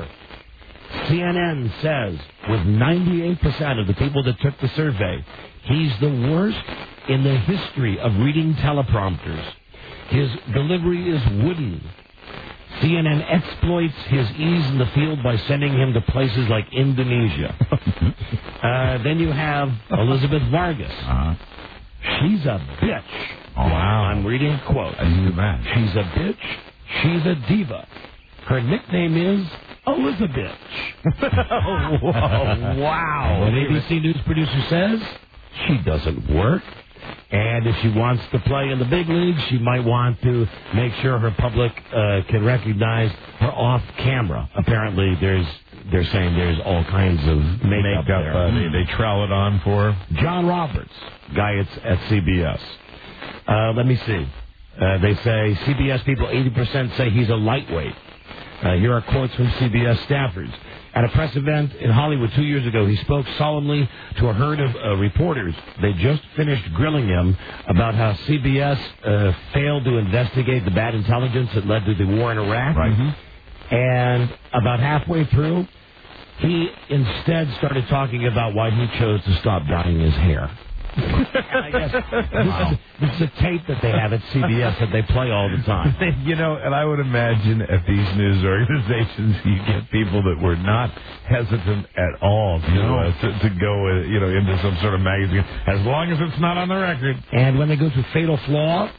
C N N says with ninety-eight percent of the people that took the survey, he's the worst in the history of reading teleprompters. His delivery is wooden. C N N exploits his ease in the field by sending him to places like Indonesia. uh, then you have Elizabeth Vargas. Uh-huh. She's a bitch. Oh, wow. I'm reading a quote. I knew that. She's a bitch. She's a diva. Her nickname is Elizabeth. Oh, wow. An A B C News producer says she doesn't work. And if she wants to play in the big leagues, she might want to make sure her public uh, can recognize her off camera. Apparently, there's they're saying there's all kinds of makeup, makeup there. Uh, they, they trowel it on for her. John Roberts, guy at, at C B S. Uh, let me see. Uh, they say C B S people, eighty percent say he's a lightweight. Uh, here are quotes from C B S staffers. At a press event in Hollywood two years ago, he spoke solemnly to a herd of uh, reporters. They just finished grilling him about how C B S uh, failed to investigate the bad intelligence that led to the war in Iraq. Right. Mm-hmm. And about halfway through, he instead started talking about why he chose to stop dyeing his hair. And I guess this, wow. is, this is a tape that they have at C B S that they play all the time. You know, and I would imagine at these news organizations, you get people that were not hesitant at all to, no. uh, to, to go, uh, you know, into some sort of magazine, as long as it's not on the record. And when they go to Fatal Flaw,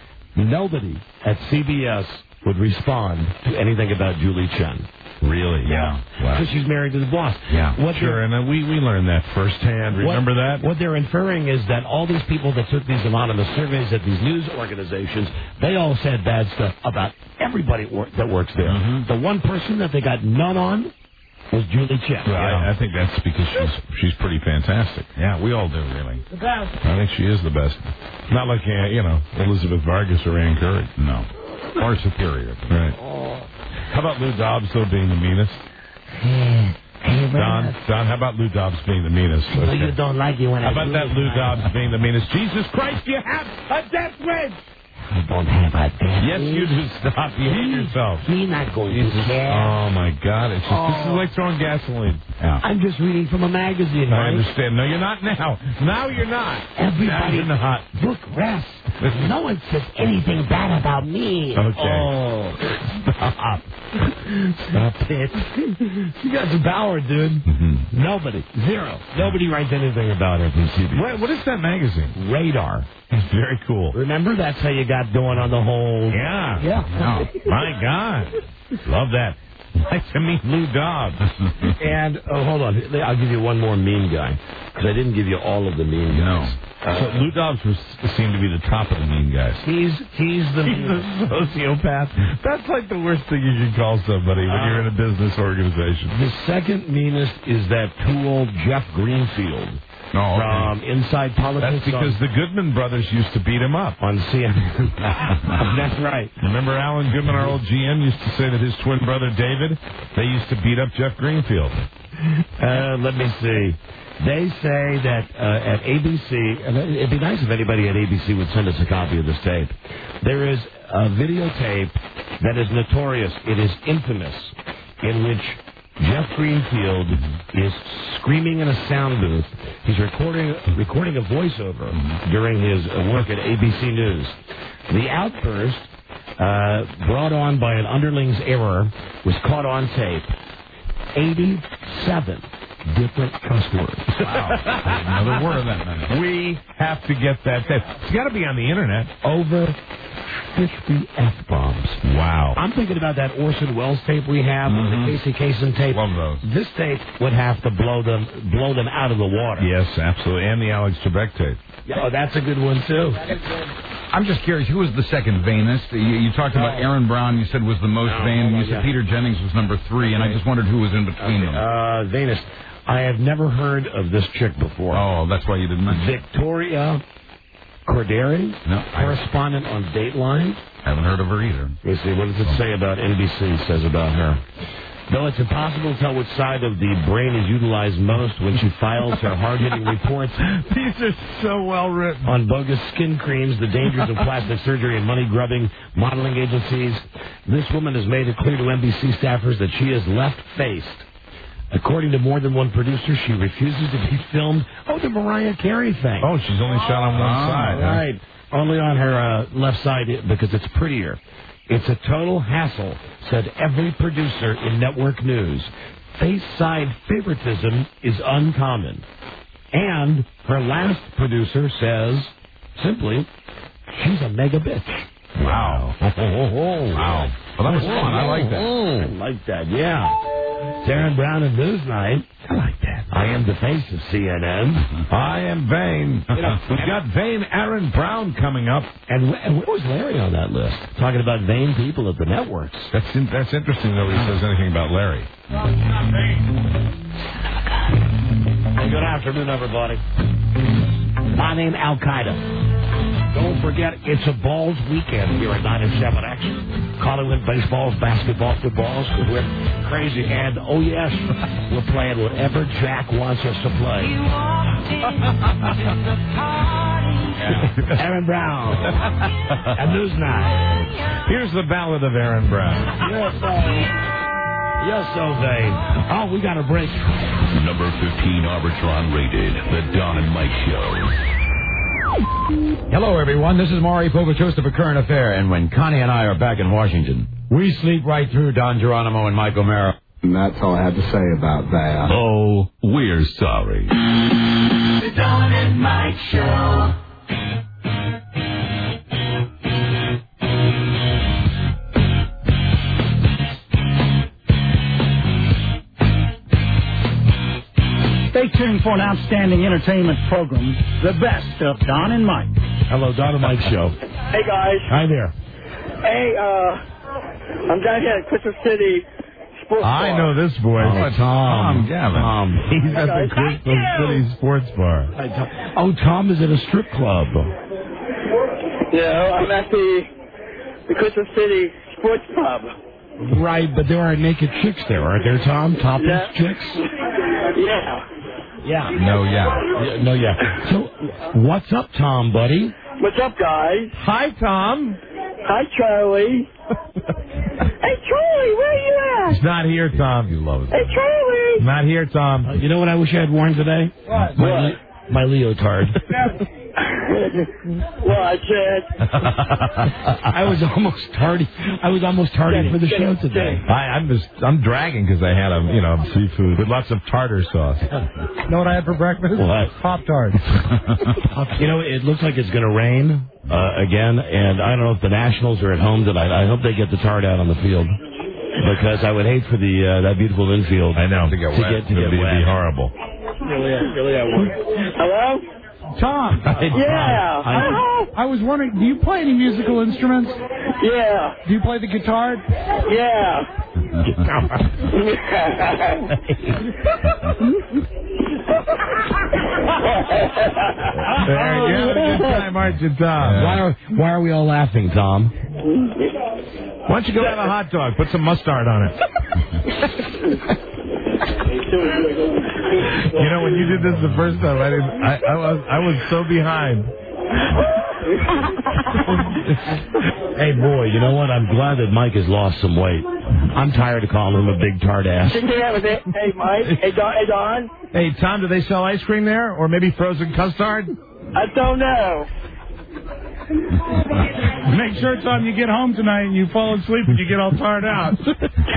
nobody at C B S would respond to anything about Julie Chen. Really? Yeah. Wow. Because she's married to the boss. Yeah. What sure, and uh, we, we learned that firsthand. Remember what, that? What they're inferring is that all these people that took these anonymous surveys at these news organizations, they all said bad stuff about everybody wor- that works there. Mm-hmm. The one person that they got none on was Julie Chen. Well, I, I think that's because she's she's pretty fantastic. Yeah, we all do, really. The best. I think she is the best. Not like, uh, you know, Elizabeth Vargas or Ann Curry. No. Or superior. Right. Oh. How about Lou Dobbs, though, being the meanest? Hey, hey, Don, Don, how about Lou Dobbs being the meanest? I know Okay. you don't like it when How I about do that it, Lou man. Dobbs being the meanest? Jesus Christ, you have a death wish! I don't have a death Yes, you do. Stop. You hate yourself. He's not going Jesus. to care. Oh, my God. It's just, Oh. This is like throwing gasoline. Yeah. I'm just reading from a magazine, I right? understand. No, you're not now. Now you're not. Now Everybody, you're not. look, rest. No one says anything bad about me. Okay. Oh. Stop. Stop it. You got some power, dude. Mm-hmm. Nobody. Zero. Nobody writes anything about her from C B S. What, what is that magazine? Radar. It's very cool. Remember, that's how you got going on the whole... Yeah. Yeah. Oh, my God. Love that. like to meet Lou Dobbs. And, oh, hold on. I'll give you one more mean guy, because I didn't give you all of the mean guys. No. Uh, so Lou Dobbs was, seemed to be the top of the mean guys. He's he's the he's a sociopath. That's like the worst thing you can call somebody when uh, you're in a business organization. The second meanest is that tool Jeff Greenfield. Oh, okay. From Inside Politics. That's because the Goodman brothers used to beat him up. On C N N. That's right. Remember Alan Goodman, our old G M, used to say that his twin brother David, they used to beat up Jeff Greenfield. Uh, let me see. They say that uh, at A B C, and it'd be nice if anybody at A B C would send us a copy of this tape. There is a videotape that is notorious. It is infamous, in which Jeff Greenfield is screaming in a sound booth. He's recording recording a voiceover during his work at A B C News. The outburst, uh, brought on by an underling's error, was caught on tape. eighty-seven different cuss words. Wow. Another word of that minute. We have to get that tape. It's got to be on the internet. Over fifty F-bombs. Wow. I'm thinking about that Orson Welles tape we have, mm-hmm. or the Casey Kasem tape. Love those. This tape would have to blow them blow them out of the water. Yes, absolutely. And the Alex Trebek tape. Oh, that's a good one, too. I'm just curious, who was the second vainest? You, you talked about Aaron Brown, you said was the most no, vain, and you yeah. said Peter Jennings was number three, and I just wondered who was in between okay. them. Uh, vainest. I have never heard of this chick before. Oh, that's why you didn't mention Victoria Corderi, no, correspondent on Dateline. Haven't heard of her either. Let me see, what does it say about N B C, says about her? Though it's impossible to tell which side of the brain is utilized most when she files her hard-hitting reports. These are so well written. On bogus skin creams, the dangers of plastic surgery, and money-grubbing modeling agencies. This woman has made it clear to N B C staffers that she is left-faced. According to more than one producer, she refuses to be filmed. Oh, the Mariah Carey thing. Oh, she's only shot on one oh, side. Right. Huh? Only on her uh, left side because it's prettier. It's a total hassle, said every producer in network news. Face side favoritism is uncommon. And her last producer says, simply, she's a mega bitch. Wow. Wow. Well, that was fun. I like that. I like that, yeah. Darren Brown and Newsnight. I like that. I am the face of C N N. I am vain. You know, we've got vain Aaron Brown coming up. And, and where was Larry on that list? Talking about vain people at the networks. That's in, that's interesting, though, he says anything about Larry. Hey, good afternoon, everybody. My name Al-Qaeda. Don't forget, it's a balls weekend here at ninety-seven X. Calling in baseballs, basketball, footballs, because we're crazy. And, oh, yes, we're playing whatever Jack wants us to play. Aaron Brown. A Newsnight. Here's the ballad of Aaron Brown. Yes, sir. You're so vain. Oh, we got a break. Number fifteen Arbitron rated, The Don and Mike Show. Hello, everyone. This is Maury Povich of A Current Affair, and when Connie and I are back in Washington, we sleep right through Don Geronimo and Mike O'Mara. And that's all I have to say about that. Oh, we're sorry. The Don and Mike Show. Stay tuned for an outstanding entertainment program, the best of Don and Mike. Hello, Don and Mike Show. Hey, guys. Hi there. Hey, uh, I'm down here at Christmas City Sports Bar. I know this boy. Oh, Tom. Tom Gavin. Tom. He's Hey, at guys. the Christmas City Sports Bar. Hi, Tom. Oh, Tom is at a strip club. Yeah, I'm at the, the Christmas City Sports Pub. Right, but there are naked chicks there, aren't there, Tom? Topless Yeah. chicks? Yeah. Yeah. No, yeah. yeah. No, yeah. So, what's up, Tom, buddy? What's up, guys? Hi, Tom. Hi, Charlie. Hey, Charlie, where are you at? He's not here, Tom. You love it. Hey, Charlie. Not here, Tom. Uh, you know what I wish I had worn today? What? My, What? le- my leotard. Well, I said. I was almost tardy. I was almost tardy for the show today. I, I'm just I'm dragging because I had a you know seafood with lots of tartar sauce. You know what I had for breakfast? What? Pop-Tarts. You know, it looks like it's going to rain uh, again, and I don't know if the Nationals are at home tonight. I hope they get the tart out on the field. because I would hate for the uh, that beautiful infield. I know to get to wet. Get, to It'd get be, wet. be horrible. Really, really, I would. Hello? Tom. Yeah. I, I was wondering, do you play any musical instruments? Yeah. Do you play the guitar? Yeah. There, you had a good time, aren't you, Tom? Why are Why are we all laughing, Tom? Why don't you go have a hot dog? Put some mustard on it. You know, when you did this the first time, I didn't. I, I was I was so behind. Hey, boy, you know what? I'm glad that Mike has lost some weight. I'm tired of calling him a big tart ass. Yeah, with it. Hey, Mike. Hey, Don. Hey, Don. Hey, Tom, do they sell ice cream there, or maybe frozen custard? I don't know. Make sure, Tom, you get home tonight and you fall asleep and you get all tired out. Do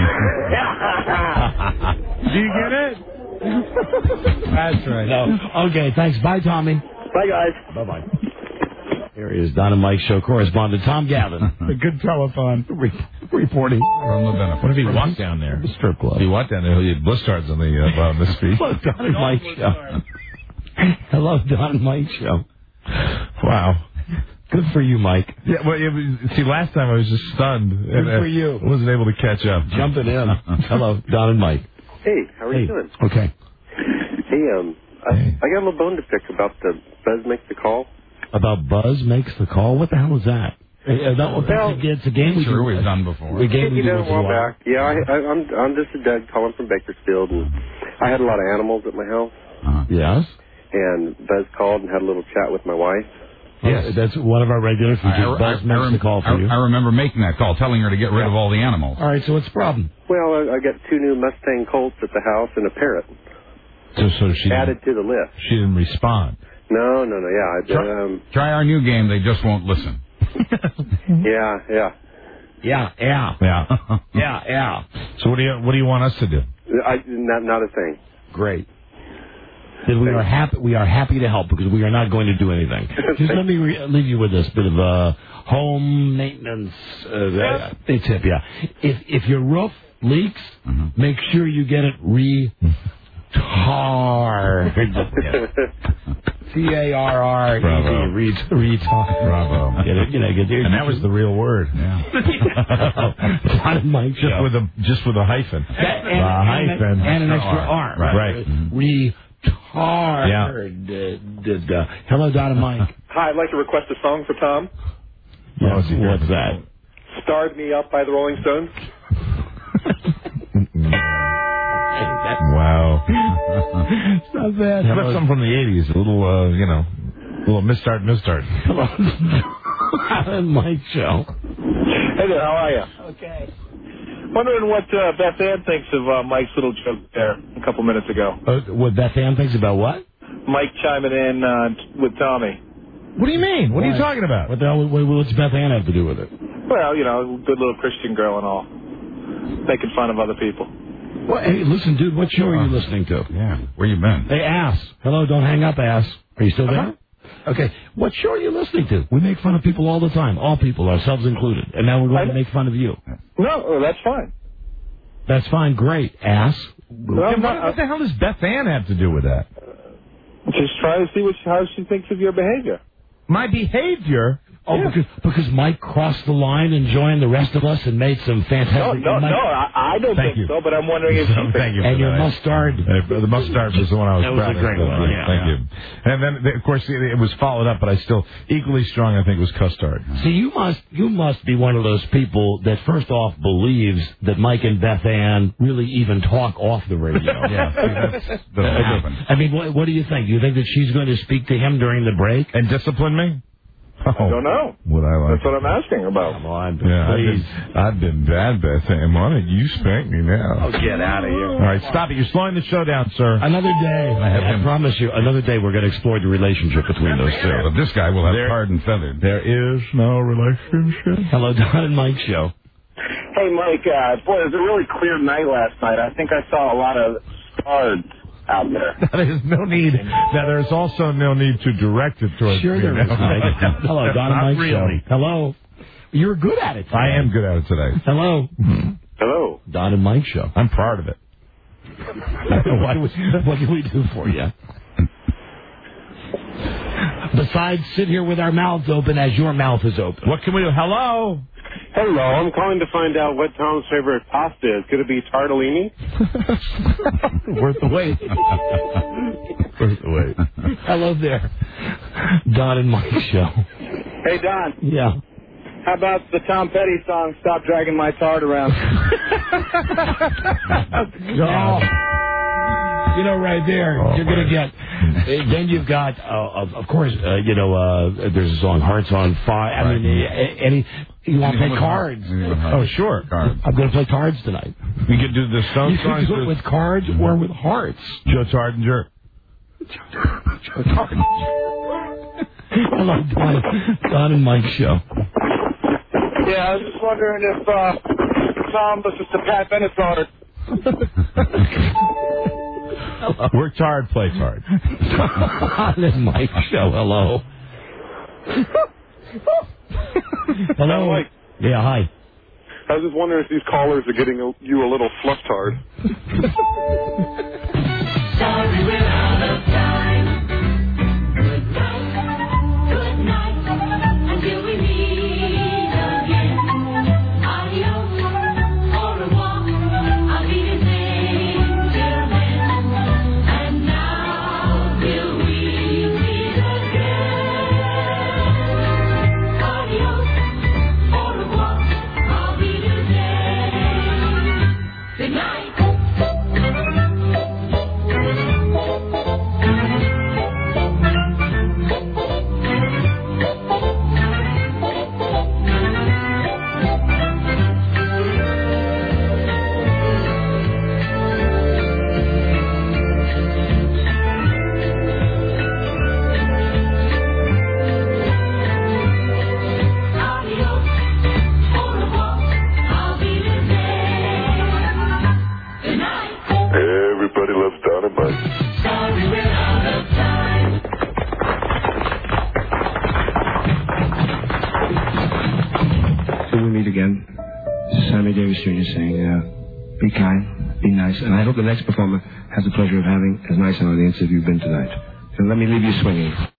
you get it? That's right. No. Okay, thanks. Bye, Tommy. Bye, guys. Bye-bye. Here he is, Don and Mike show correspondent Tom Gavin. A good telethon. Re- reporting. From the benefit. What if he walked down there? The strip club. If he walked down there, he'll get blizzards on the uh, bottom of his feet. Hello, Don and Mike show. Hello, Don and Mike show. Wow. Good for you, Mike. Yeah, well, it was, see, last time I was just stunned. Good and, for you. I wasn't able to catch up. Jumping in. Hello, Don and Mike. Hey, how are hey. you doing? Okay. Hey, um, I, hey. I got a little bone to pick about the Buzz Makes the Call. About Buzz Makes the Call? What the hell is that? Uh, that well, it's a game we sure do. we've done before. A game we you do know, a once in while a while. back. Yeah, I, I, I'm I'm just a dad calling from Bakersfield, and I had a lot of animals at my house. Uh-huh. Yes. And Buzz called and had a little chat with my wife. Yes, that's one of our regular features. I, Buzz I, makes I, the call for I, you. I remember making that call, telling her to get rid of all the animals. All right, so what's the problem? Well, I, I got two new Mustang Colts at the house and a parrot So, so she added to the list. She didn't respond. No, no, no. Yeah, I, Try, um, try our new game. They just won't listen. yeah, yeah, yeah, yeah, yeah, yeah, yeah. So what do you what do you want us to do? I, not not a thing. Great. Then we are happy. We are happy to help because we are not going to do anything. Just let me re- leave you with this bit of uh, home maintenance uh, yeah. uh, tip. Yeah, if if your roof leaks, mm-hmm. make sure you get it re-tarred. T A R R E D. Retard. Bravo. Get it? You know, get it. And that was the real word. Yeah. Mike just with a just with a hyphen. And, and, a hyphen and an extra R. R right. right. Retard. Yeah. Did, uh, hello, Don and Mike. Hi, I'd like to request a song for Tom. Yes, oh, what's that? Starred Me Up by the Rolling Stones. Wow. It's not bad. How about something from the eighties? A little, uh, you know, a little mistart, mistart. Come on. Don Mike show. Hey there, how are you? Okay. Wondering what uh, Beth Ann thinks of uh, Mike's little joke there a couple minutes ago. Uh, what Beth Ann thinks about what? Mike chiming in uh, with Tommy. What do you mean? What, what are you talking about? What the hell? What, what's Beth Ann have to do with it? Well, you know, good little Christian girl and all, making fun of other people. Well, hey, listen, dude, what show are you listening to? Yeah, where you been? Hey, ass. Hello, don't hang up, ass. Are you still there? Uh-huh. Okay, what show are you listening to? We make fun of people all the time, all people, ourselves included, and now we're going I... to make fun of you. No, that's fine. That's fine, great, ass. Well, what, not, what the hell does Beth Ann have to do with that? Just try to see what she, how she thinks of your behavior. My behavior? Oh, yeah. because because Mike crossed the line and joined the rest of us and made some fantastic... No, no, Mike, no, I, I don't thank think you. so, but I'm wondering if so, you Thank you And your that. mustard. Uh, the mustard was the one I was that was proud a great of. one, Right. yeah. Thank yeah. you. And then, of course, it, it was followed up, but I still, equally strong, I think, was custard. See, you must you must be one of those people that first off believes that Mike and Beth Ann really even talk off the radio. Yeah, see, that's, doesn't happen. I mean, what, what do you think? Do you think that she's going to speak to him during the break? And discipline me? Oh, I don't know. Would I like That's what I'm asking about. Come on, yeah, please. I've been, I've been bad, Beth Ann. Why don't you spank me now? Oh, get out of here. All right, stop it. You're slowing the show down, sir. Another day. I, have I been, promise you, another day we're going to explore the relationship between those two. But this guy will have there, hard and feathered. There is no relationship. Hello, Don and Mike show. Hey, Mike. Uh, boy, it was a really clear night last night. I think I saw a lot of stars out there. There's no need. Now, there's also no need to direct it towards sure me. There is, Mike. Hello, Don and Mike really. show. Hello. You're good at it today. I am good at it today. Hello. Hello. Don and Mike Show. I'm proud of it. what, what can we do for you? Besides sit here with our mouths open as your mouth is open. What can we do? Hello? Hello, I'm calling to find out what Tom's favorite pasta is. Could it be tortellini? Worth the wait. Worth the wait. Hello there. Don and Mike Show. Hey, Don. Yeah. How about the Tom Petty song, Stop Dragging My Tart Around? Oh. You know, right there, oh, you're going to get... Then you've got, uh, of, of course, uh, you know, uh, there's a song, Hearts on Fire. I right. mean, any... You want to play cards? Oh, sure. Cards. I'm going to play cards tonight. You can do the Stone You songs can do it with cards or with hearts. Joe Tardinger. Joe Tardinger. Hello, Don. Don and Mike Show. Yeah, I was just wondering if uh, Tom listens to Pat Benatar. Worked hard, plays hard. Don and Mike Show. Hello. Hello. Mike. Yeah, hi. I was just wondering if these callers are getting a, you a little fluffed hard. Sorry, we're out of time. Good night, good night, until we meet again. Adios, au revoir, I'll be the same till then. And now, till we meet again. Adios, au revoir, I'll be the same. Good night. Everybody loves Don and Mike. Sorry, we're out of time. Till we meet again. This is Sammy Davis Junior saying, uh, be kind, be nice, and I hope the next performer has the pleasure of having as nice an audience as you've been tonight. And let me leave you swinging.